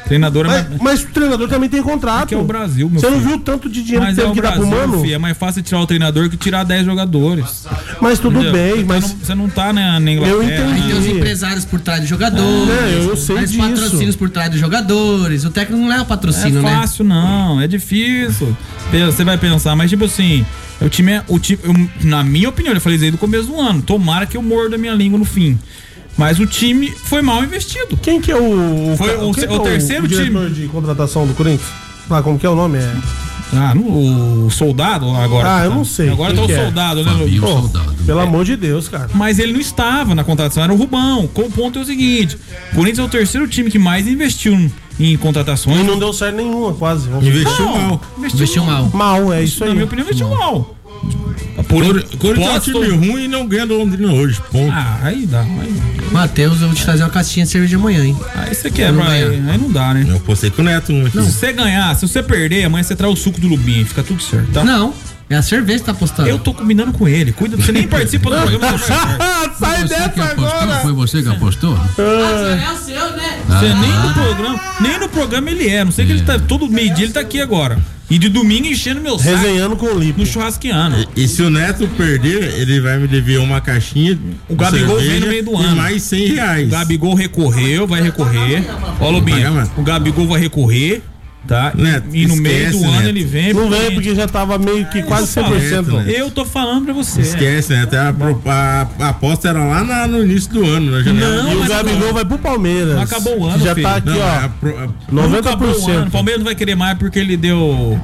Treinador é mas, mais... mas o treinador também tem contrato. Aqui é o Brasil, meu Você não filho. viu o tanto de dinheiro Mas que é teve o que dar pro Brasil, Mano? filho, é mais fácil tirar o treinador que tirar dez jogadores. Mas tudo Entendeu? bem, Você mas... Não, você não tá na, na Inglaterra. Eu entendi. Tem os empresários por trás dos jogadores. É, eu sei os disso. patrocínios por trás dos jogadores. O técnico não leva patrocínio, é né? fácil, não. É difícil. Você vai pensar, mas tipo assim, o time é. O time, eu, na minha opinião, eu falei isso aí do começo do ano. Tomara que eu morda a minha língua no fim. Mas o time foi mal investido. Quem que é o. Foi o, quem o, que é o terceiro o time. diretor de contratação do Corinthians? Ah, como que é o nome? É. Ah, no, o soldado agora. Ah, eu não sei. Agora tá o quem que é? soldado, né, Fabinho Pô, Soldado. Pelo amor de Deus, cara. Mas ele não estava na contratação, era o Rubão. O ponto é o seguinte: o Corinthians é o terceiro time que mais investiu em contratações. E não deu certo nenhuma, quase. Investiu Não, mal. Investiu, Investiu mal. Mal, é isso aí. Na minha opinião, investiu mal. Por, Corinthians é um posto- time ruim e não ganha do Londrina hoje. Ponto. Ah, aí dá. Aí, Matheus, eu vou te trazer uma caixinha de cerveja amanhã, hein? aí você quer, Eu não aí, ganhar. aí não dá, né? Eu postei com o Neto um aqui. Se você ganhar, se você perder, amanhã você traz o suco do Lubinho, fica tudo certo, tá? Não, é a cerveja que tá postando. Eu tô combinando com ele, cuida, você nem participa do programa. Você Sai Você que dessa apostou? agora! Foi você que apostou? é o seu, né? nem no programa, nem no programa ele é, não sei que ele tá, todo meio dia ele tá aqui agora. E de domingo enchendo meu saco Resenhando com o Lipo. no churrasqueano. E se o Neto perder, ele vai me dever uma caixinha. O Gabigol cerveja vem no meio do e ano. mais cem reais. O Gabigol recorreu, vai recorrer. Ó, Lubinho, o Gabigol vai recorrer, tá? Neto, E no meio esquece, do ano Neto. ele vem. Não porque- vem porque já tava meio que quase cem por cento. Neto, né? Eu tô falando pra você. Esquece, né? Até a, a- a aposta era lá na- no início do ano, na janela. Não, E o mas Gabigol agora- vai pro Palmeiras. Não acabou o ano, que já filho. tá aqui, Não, ó. a pro- a- Não noventa acabou por o ano. O cento. Palmeiras não vai querer mais porque ele deu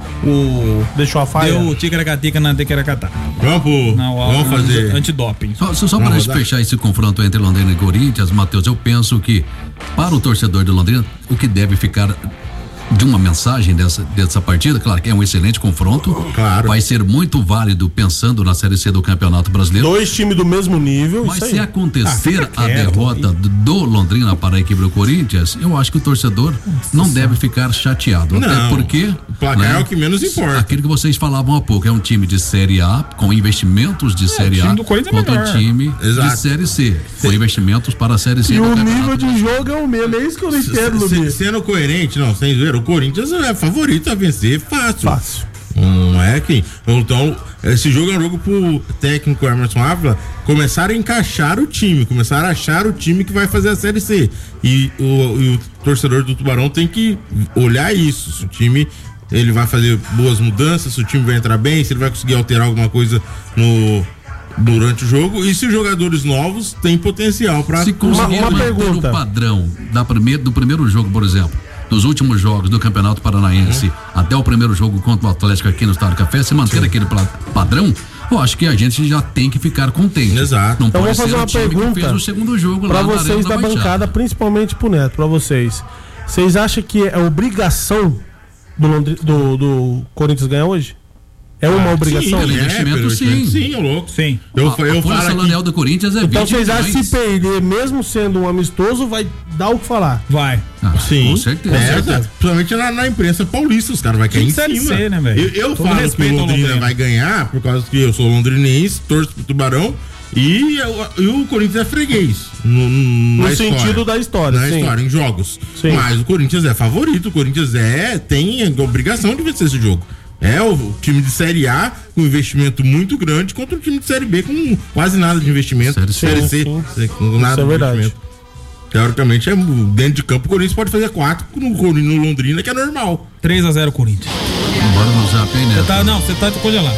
o. Deixou a faia. Deu o ticaracatica na tecaracatá. Vamos, pro- Não, ó, vamos fazer. Antidoping. Só, só, só Vamos para rodar. fechar esse confronto entre Londrina e Corinthians, Matheus, eu penso que para o torcedor de Londrina, o que deve ficar de uma mensagem dessa, dessa partida, claro que é um excelente confronto, Claro. vai ser muito válido pensando na Série C do Campeonato Brasileiro. Dois times do mesmo nível. Mas isso se aí. acontecer Ah, fica a quieto. derrota do- do Londrina para a equipe do Corinthians, eu acho que o torcedor não deve ficar chateado. Até Não, porque o placar é o que menos importa. Aquilo que vocês falavam há pouco, é um time de Série A, com investimentos de Série o time A, do Corinthians é contra um melhor. time Exato. de Série C, com investimentos para a Série C E do o Campeonato. nível de jogo é o mesmo. É isso que eu não entendo, Se- Lubi. Sendo coerente, não, sem zoeira, o Corinthians é favorito a vencer fácil. Fácil. Não é quem. Então, esse jogo é um jogo pro técnico Emerson Ávila começar a encaixar o time, começar a achar o time que vai fazer a Série C. E o, e o torcedor do Tubarão tem que olhar isso. Se o time ele vai fazer boas mudanças, se o time vai entrar bem, se ele vai conseguir alterar alguma coisa no. Durante o jogo, e se os jogadores novos têm potencial para Se conseguir Uma- uma manter pergunta. o padrão da primeir, do primeiro jogo, por exemplo, dos últimos jogos do Campeonato Paranaense até o primeiro jogo contra o Atlético aqui no Estado do Café, se manter aquele pla- padrão, eu acho que a gente já tem que ficar contente. Exato. Não Então pode vou fazer ser uma o time pergunta que fez o segundo jogo Pra lá na vocês Arena da Baixada. bancada, principalmente pro Neto, pra vocês. Vocês acham que é obrigação do, Londri- do, do Corinthians ganhar hoje? É uma obrigação? pelo investimento, pelo sim. investimento, sim, é louco. Sim. Eu, A- eu a folha falo salarial aqui, do Corinthians é vinte Então vocês acham que milhões. se perder, mesmo sendo um amistoso, vai dar o que falar? Vai. Ah, sim, com certeza. É, exato. Principalmente na, na imprensa paulista, os caras vão cair em Série cima. C, né, velho? eu eu Todo falo que respeito o ao Londrina Londrina. vai ganhar, por causa que eu sou londrinense, torço pro Tubarão, e, eu- e o Corinthians é freguês. No, No na história. sentido da história, Na sim. história, em jogos. Sim. Mas o Corinthians é favorito, o Corinthians é, tem a obrigação de vencer esse jogo. É o time de Série A com investimento muito grande contra o time de Série B com quase nada de investimento. Série Série C. C, Sim, com nada Isso é de verdade. investimento. Teoricamente, é, dentro de campo, o Corinthians pode fazer quatro no, no Londrina, que é normal. três a zero Corinthians. Bora no zap, hein, Você Neto? tá, não, você tá de congelado.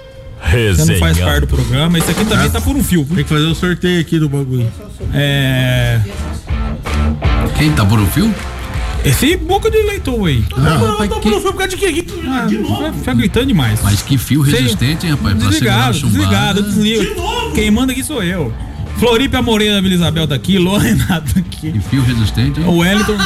Você não faz parte do programa. Esse aqui também tá por um fio. Tem que fazer o sorteio aqui do bagulho. É. Quem tá por um fio? Esse boca de leitor aí. Não, Não, mas não, que- não foi por causa de quê? Ah, vai ficar gritando demais. Mas que fio Sei. resistente, hein, rapaz? Pra segurar a Desligado, chumbada. desligado, desliga. Quem manda aqui sou eu. Floripa Moreira da Vila Isabel tá aqui, Lô Renato aqui. Que fio resistente, hein? O Wellington.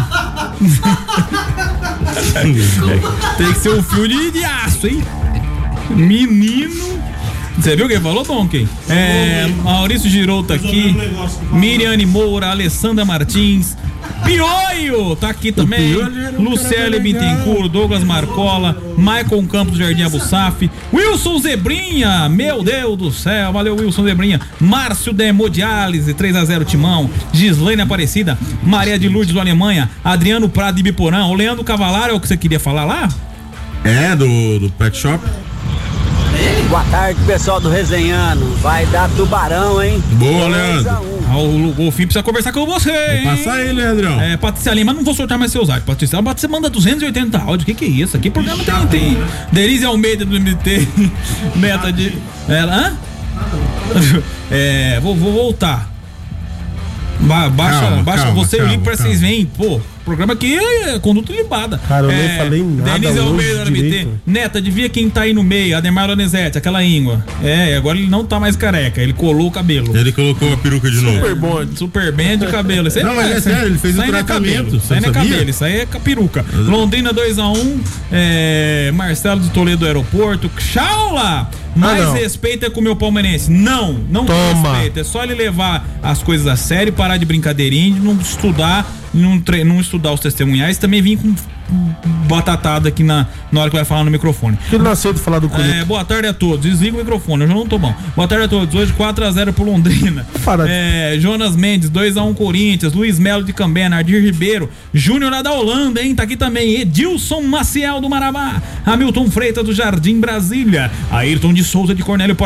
Tem que ser um fio de, de aço, hein? Menino. Você viu quem falou, Donkey? É, Maurício Girou tá aqui. Miriane Moura, Alessandra Martins, Pioio tá aqui também. Lucélio Bittencourt, Douglas Marcola, Maicon Campos Jardim Abussaf, Wilson Zebrinha, meu Deus do céu, valeu Wilson Zebrinha, Márcio da Hemodiálise, três a zero Timão, Gislaine Aparecida, Maria de Lourdes do Alemanha, Adriano Prado de Biporã, o Leandro Cavalar é o que você queria falar lá? É, do, do Pet Shop. Boa tarde, pessoal do Resenhando. Vai dar tubarão, hein? Boa, Leandro. Ah, o Golfinho precisa conversar com você, hein? Vou passar ele, Leandrão. É, Patrícia Lima, não vou soltar mais seus áudios. Patrícia Lima, você manda duzentos e oitenta áudios. O que que é isso? Aqui programa tem, tem. Denise Almeida do M T. Meta de... Ela, hã? É, vou, vou voltar. Ba baixa, Calma, baixa calma, você calma, o link pra calma. vocês verem. Pô, programa aqui é conduta limbada. Cara, eu é, nem falei nada Denise hoje Almeida do M T. direito. Neta, devia quem tá aí no meio, Ademar Donizete, aquela íngua. É, agora ele não tá mais careca, ele colou o cabelo. Ele colocou a peruca de novo. Super bom, super bem de cabelo. Isso aí Não, mas é sério, ele fez isso um aí não é tratamento, cabelo, Isso aí você não é sabia? cabelo, isso aí é com a peruca. Londrina dois a um, é, Marcelo de Toledo do Aeroporto. Chaula! Mais não. respeito é com o meu palmeirense. Não, não tem Toma. respeito. É só ele levar as coisas a sério, parar de brincadeirinha, não estudar, não, tre- não estudar os testemunhais. Também vim com batatada aqui na, na hora que vai falar no microfone. Que não aceito falar do Corinthians. É, boa tarde a todos. Desliga o microfone, eu já não tô bom. Boa tarde a todos. Hoje quatro a zero pro Londrina. É, Jonas Mendes, dois a um Corinthians. Luiz Melo de Cambena, Ardir Ribeiro, Júnior lá da Holanda, hein? Tá aqui também. Edilson Maciel do Marabá, Hamilton Freitas do Jardim Brasília, Ayrton de Souza de Cornélio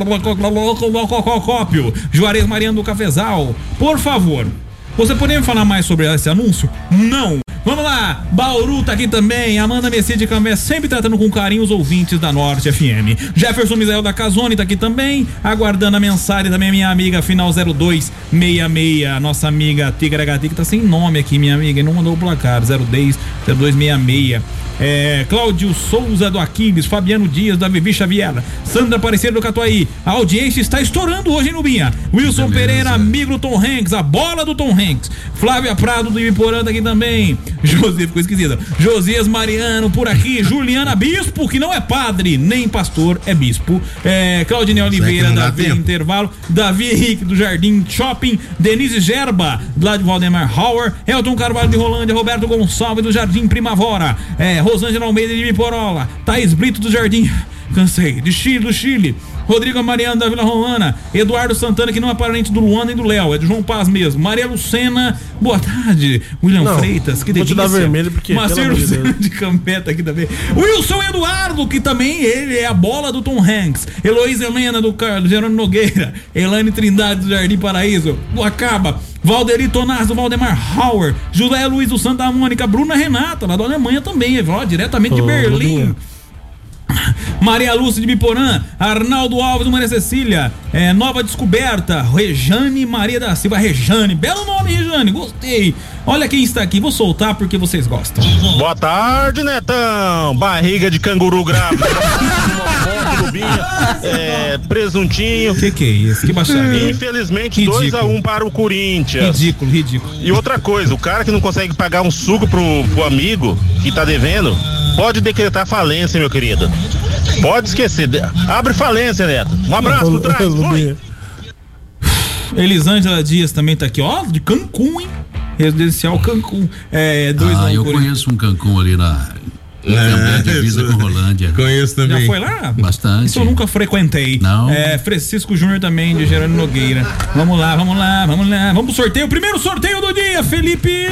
Cópio, Juarez Mariano do Cafezal. Por favor, você poderia falar mais sobre esse anúncio? Não. Vamos lá, Bauru tá aqui também, Amanda Messias de Cambé, sempre tratando com carinho os ouvintes da Norte F M. Jefferson Misael da Casone tá aqui também, aguardando a mensagem também, minha amiga, final zero dois seis seis, nossa amiga Tigra H T, que tá sem nome aqui, minha amiga, e não mandou o placar, zero dois zero dois seis seis. É, Cláudio Souza do Aquiles, Fabiano Dias da Vivi Xavier, Sandra Aparecida do Catuaí. A audiência está estourando hoje, hein, Nubinha? Wilson Beleza. Pereira, amigo do Tom Hanks, a bola do Tom Hanks. Flávia Prado do Ibiporã tá aqui também. José, ficou esquisita. Josias Mariano por aqui. Juliana Bispo, que não é padre, nem pastor, é bispo. É, Claudinei Oliveira, não dá Davi tempo. Intervalo. Davi Henrique do Jardim Shopping. Denise Gerba, lá de Valdemar Hauer. Elton Carvalho de Rolândia. Roberto Gonçalves do Jardim Primavera. É, Rosângela Almeida de Miporola. Thaís Brito do Jardim. Cansei. De Chile, do Chile. Rodrigo Mariano da Vila Romana. Eduardo Santana, que não é parente do Luan nem do Léo, é do João Paz mesmo. Maria Lucena, boa tarde. William Não, Freitas, que vou te delícia. dar vermelho porque, Marcelo pelo amor de Lucena Deus. de Campeta aqui também. Wilson Eduardo, que também ele é a bola do Tom Hanks. Heloísa Helena do Carlos, Gerônimo Nogueira. Elane Trindade do Jardim Paraíso. Boacaba. Valderi Tonaz do Valdemar Hauer. José Luiz do Santa Mônica. Bruna Renata, lá da Alemanha também, ó, diretamente de Ô, Berlim. Rubinho. Maria Lúcia de Biporã, Arnaldo Alves do Maria Cecília, é, Nova Descoberta, Rejane Maria da Silva. Rejane, belo nome, Rejane, gostei. Olha quem está aqui, vou soltar porque vocês gostam. Boa tarde, Netão. Barriga de canguru grávida. é, presuntinho. Que que é isso? Que baixaria. Infelizmente, Ridículo. dois a um para o Corinthians. Ridículo, ridículo. E outra coisa, o cara que não consegue pagar um suco pro, pro amigo que tá devendo, pode decretar falência, meu querido. Pode esquecer. De- Abre falência, Neto. Um abraço pro trás. Foi. Elisângela Dias também tá aqui, ó, de Cancún, hein? Residencial Cancún. É, dois Ah, a um eu Corinthians. conheço um Cancún ali na. É, divisa com Rolândia. Conheço Já também. foi lá? Bastante. Isso eu nunca frequentei. Não. É, Francisco Júnior também, de Gerando Nogueira. Vamos lá, vamos lá, vamos lá. Vamos pro sorteio. Primeiro sorteio do dia, Felipe.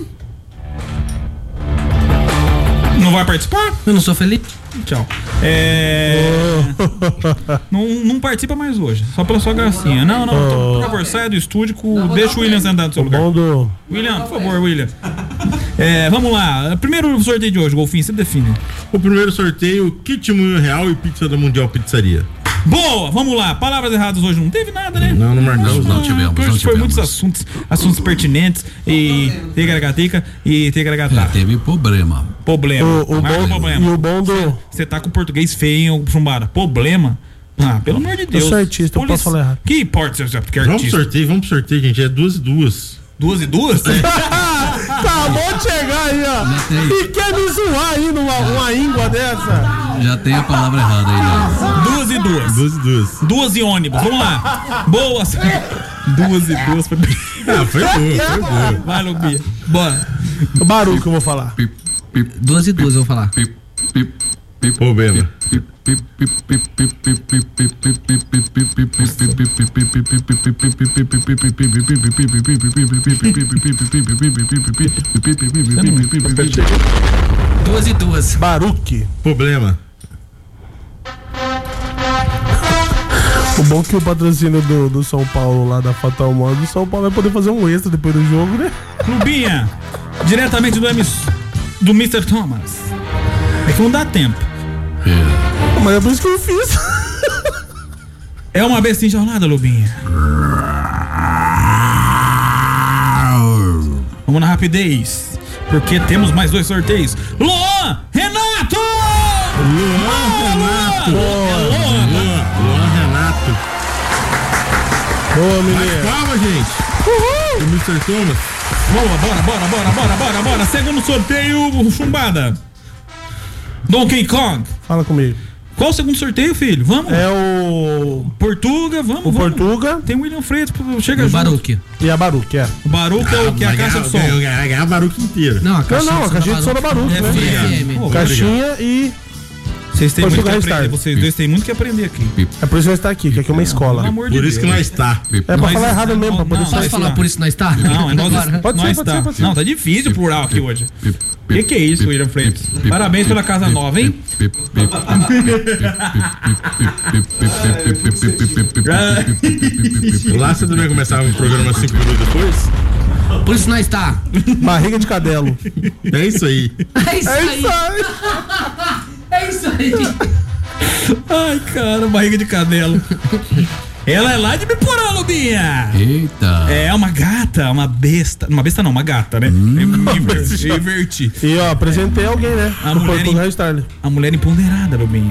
Não vai participar? Eu não sou Felipe. Tchau. É. não, não participa mais hoje. Só pela sua gracinha. Não, não. Então, por favor, saia do estúdio. Com... Deixa o William sentar no seu lugar. Bom do... William, por favor, William. É, vamos lá. Primeiro sorteio de hoje, Golfinho, você define. O primeiro sorteio, kit Moinho Real e pizza da Mundial Pizzaria. Boa, vamos lá. Palavras erradas hoje não teve nada, né? Não, não marcamos. Não, não tivemos, Hoje não foi tivemos. muitos assuntos, assuntos pertinentes e tegaragateca e Já tegaragatar. teve problema. Problema. O, o Marca bom, problema. e o bom do... Você tá com o português feio, hein, Chumbara? Problema? Ah, pelo amor de Deus. Eu sou artista, eu posso falar errado. Que importa se você é porque é Vamos pro artista? sorteio, vamos pro sorteio, gente. É duas e duas. Duas e duas? Acabou de chegar aí, ó. E quer me zoar aí numa uma íngua dessa? Já tem a palavra errada aí, né? Duas e duas. Duas e duas. Duas e ônibus. Vamos lá. Boas. Duas e duas. Foi bem- Ah, foi boa, foi boa. Vai, Lubinha. Bora. O barulho que eu vou falar. Duas e duas eu vou falar. Problema. Duas e duas. Baruque. Problema. O bom é que o patrocínio do, do São Paulo lá da Fatal Modo, o São Paulo vai poder fazer um extra depois do jogo, né? Lubinha, diretamente do, M, do mister Thomas. É que não dá tempo. É. Mas é por isso que eu fiz. É uma besta enjaulada, Lubinha. Vamos na rapidez, porque temos mais dois sorteios. Luan Renato! Luan Renato! Luan Renato! Boa, menino! Calma, gente! Uhul! O mister Thomas! Boa, bora, bora, bora, bora, bora, bora! Segundo sorteio, chumbada! Donkey Kong! Fala comigo. Qual o segundo sorteio, filho? Vamos? É o... Portuga, vamos, o vamos. Portuga. Tem o William Freitas, chega junto. O Baruque. E a Baruque, é. O Baruque é o que é a caixa de som. Vai ganhar a Baruque inteira. Não, a caixinha não, não, a caixinha de som da Baruque, né? F M. Oh, caixinha e... Vocês têm muito que aprender, Restart. vocês dois têm muito que aprender aqui. É por isso que nós está aqui, que aqui é uma escola. Pelo amor Por de isso Deus. que nós está. É pra Nós falar errado está- mesmo, pra poder não, sair. Posso falar por isso nós tá? Não, é nós, Pode nós ser, pode tá. ser, pode ser. Não, tá difícil o plural aqui hoje. Que que é isso, William Freitas? Parabéns pela casa nova, hein? Lá você também começava um programa cinco minutos depois? Por isso nós tá. Barriga de cadelo. É isso aí. É isso aí. É isso aí. Ai, cara, barriga de cadelo. Ela é lá de Biporã, Lubinha. Eita. É uma gata, uma besta. Uma besta não, uma gata, né? Hum. Eu inverti. E ó, apresentei alguém, né? A Do mulher, Portugal em- Restart. a mulher empoderada, Lubinha.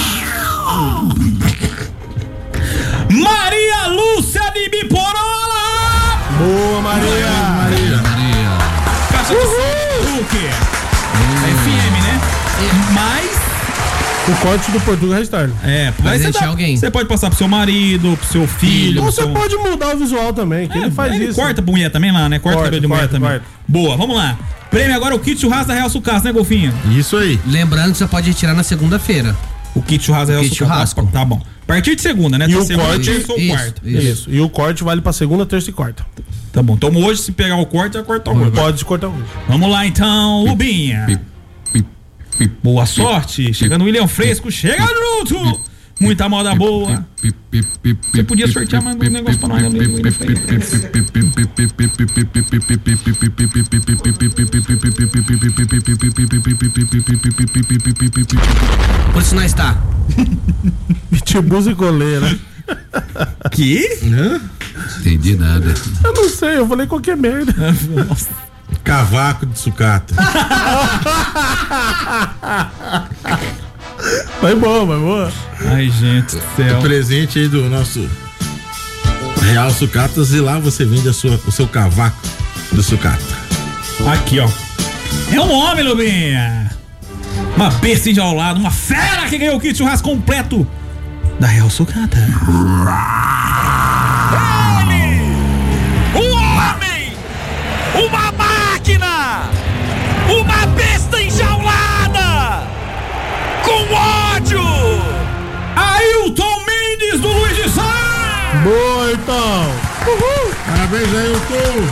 Maria Lúcia de Biporola! Boa, Maria! Maria. Maria. Caixa de som, o quê? F M, né? Mas... O corte do Portugal Restart. É, Vai mas você, deixar dá- alguém. você pode passar pro seu marido, pro seu filho. Ou pro você seu... pode mudar o visual também, que É, ele faz ele isso. corta pra mulher também lá, né? Corta, Corta, cabelo de mulher corta, também. corta. Boa, vamos lá. Prêmio agora o kit churrasco da Real Sucasso, né, Golfinho? Isso aí. Lembrando que você pode retirar na segunda-feira. O kit churrasco da Real Kit Sucasso. churrasco. Tá bom. A partir de segunda, né? E Tem o segunda, corte- terça ou Isso, quarta. isso. Isso. E o corte vale pra segunda, terça e quarta. Tá bom. Então hoje, se pegar o corte, vai cortar o corte. Pode cortar hoje. Vamos lá então, Lubinha. Boa sorte. Chegando o William Fresco. Chega junto. Muita moda boa. Você podia sortear mais um negócio pra nós, né, William Fresco? Por isso nós tá. Pitibus e coleira. Que? Entendi nada. Eu não sei, eu falei qualquer merda. Cavaco de sucata. Vai boa, vai boa. Ai, gente do céu. O presente aí do nosso Real Sucatas, e lá você vende a sua, o seu cavaco do sucata. Aqui, ó. É um homem, Lubinha. Uma besta enjaulada, uma fera que ganhou o kit churrasco completo da Real Sucata. Ele! Um homem! Uma máquina! Uma besta enjaulada! Com ódio! Ailton Mendes do Luiz de Sá! Boa, então. Uhul. Parabéns aí, Ailton.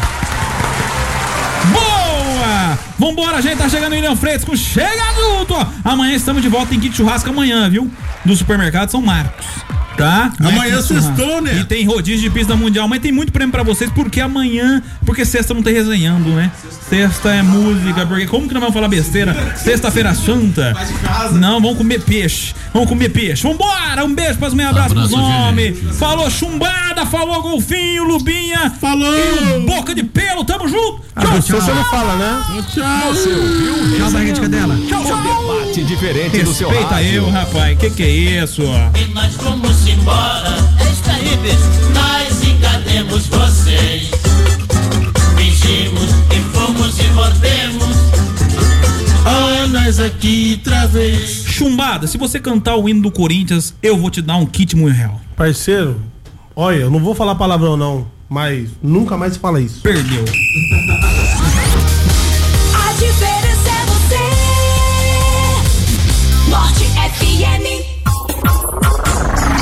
Boa! Vambora, gente, tá chegando o William Fresco. Chega junto! Ó. Amanhã estamos de volta em kit churrasco amanhã, viu? Do supermercado São Marcos. Tá? Não é Amanhã kit churrasco. sextou, né? E tem rodízio de pista mundial, mas tem muito prêmio pra vocês, porque amanhã, porque sexta não tem resenhando, né? Sexta é música, porque como que não vamos falar besteira? Sexta-feira santa. Não, vamos comer peixe. Vamos comer peixe. Vambora! Um beijo pras meus abraços pros Abraço, homens. gente. Falou chumbada, falou golfinho, Lubinha. Falou! E o boca de pelo, tamo junto. Ah, você você não fala, né? Tchau. Você ouviu? Tchau, barriga de cadela. Tchau, tchau. Debate diferente do seu Respeita rádio. eu, rapaz. Que que é isso? E nós vamos embora. Esta aí, bicho. Nós enganemos vocês. Fingimos e fomos e voltemos. Olha nós aqui outra vez. Chumbada, se você cantar o hino do Corinthians, eu vou te dar um kit muito real. Parceiro, olha, eu não vou falar palavrão não, Mas nunca mais fala isso. Perdeu.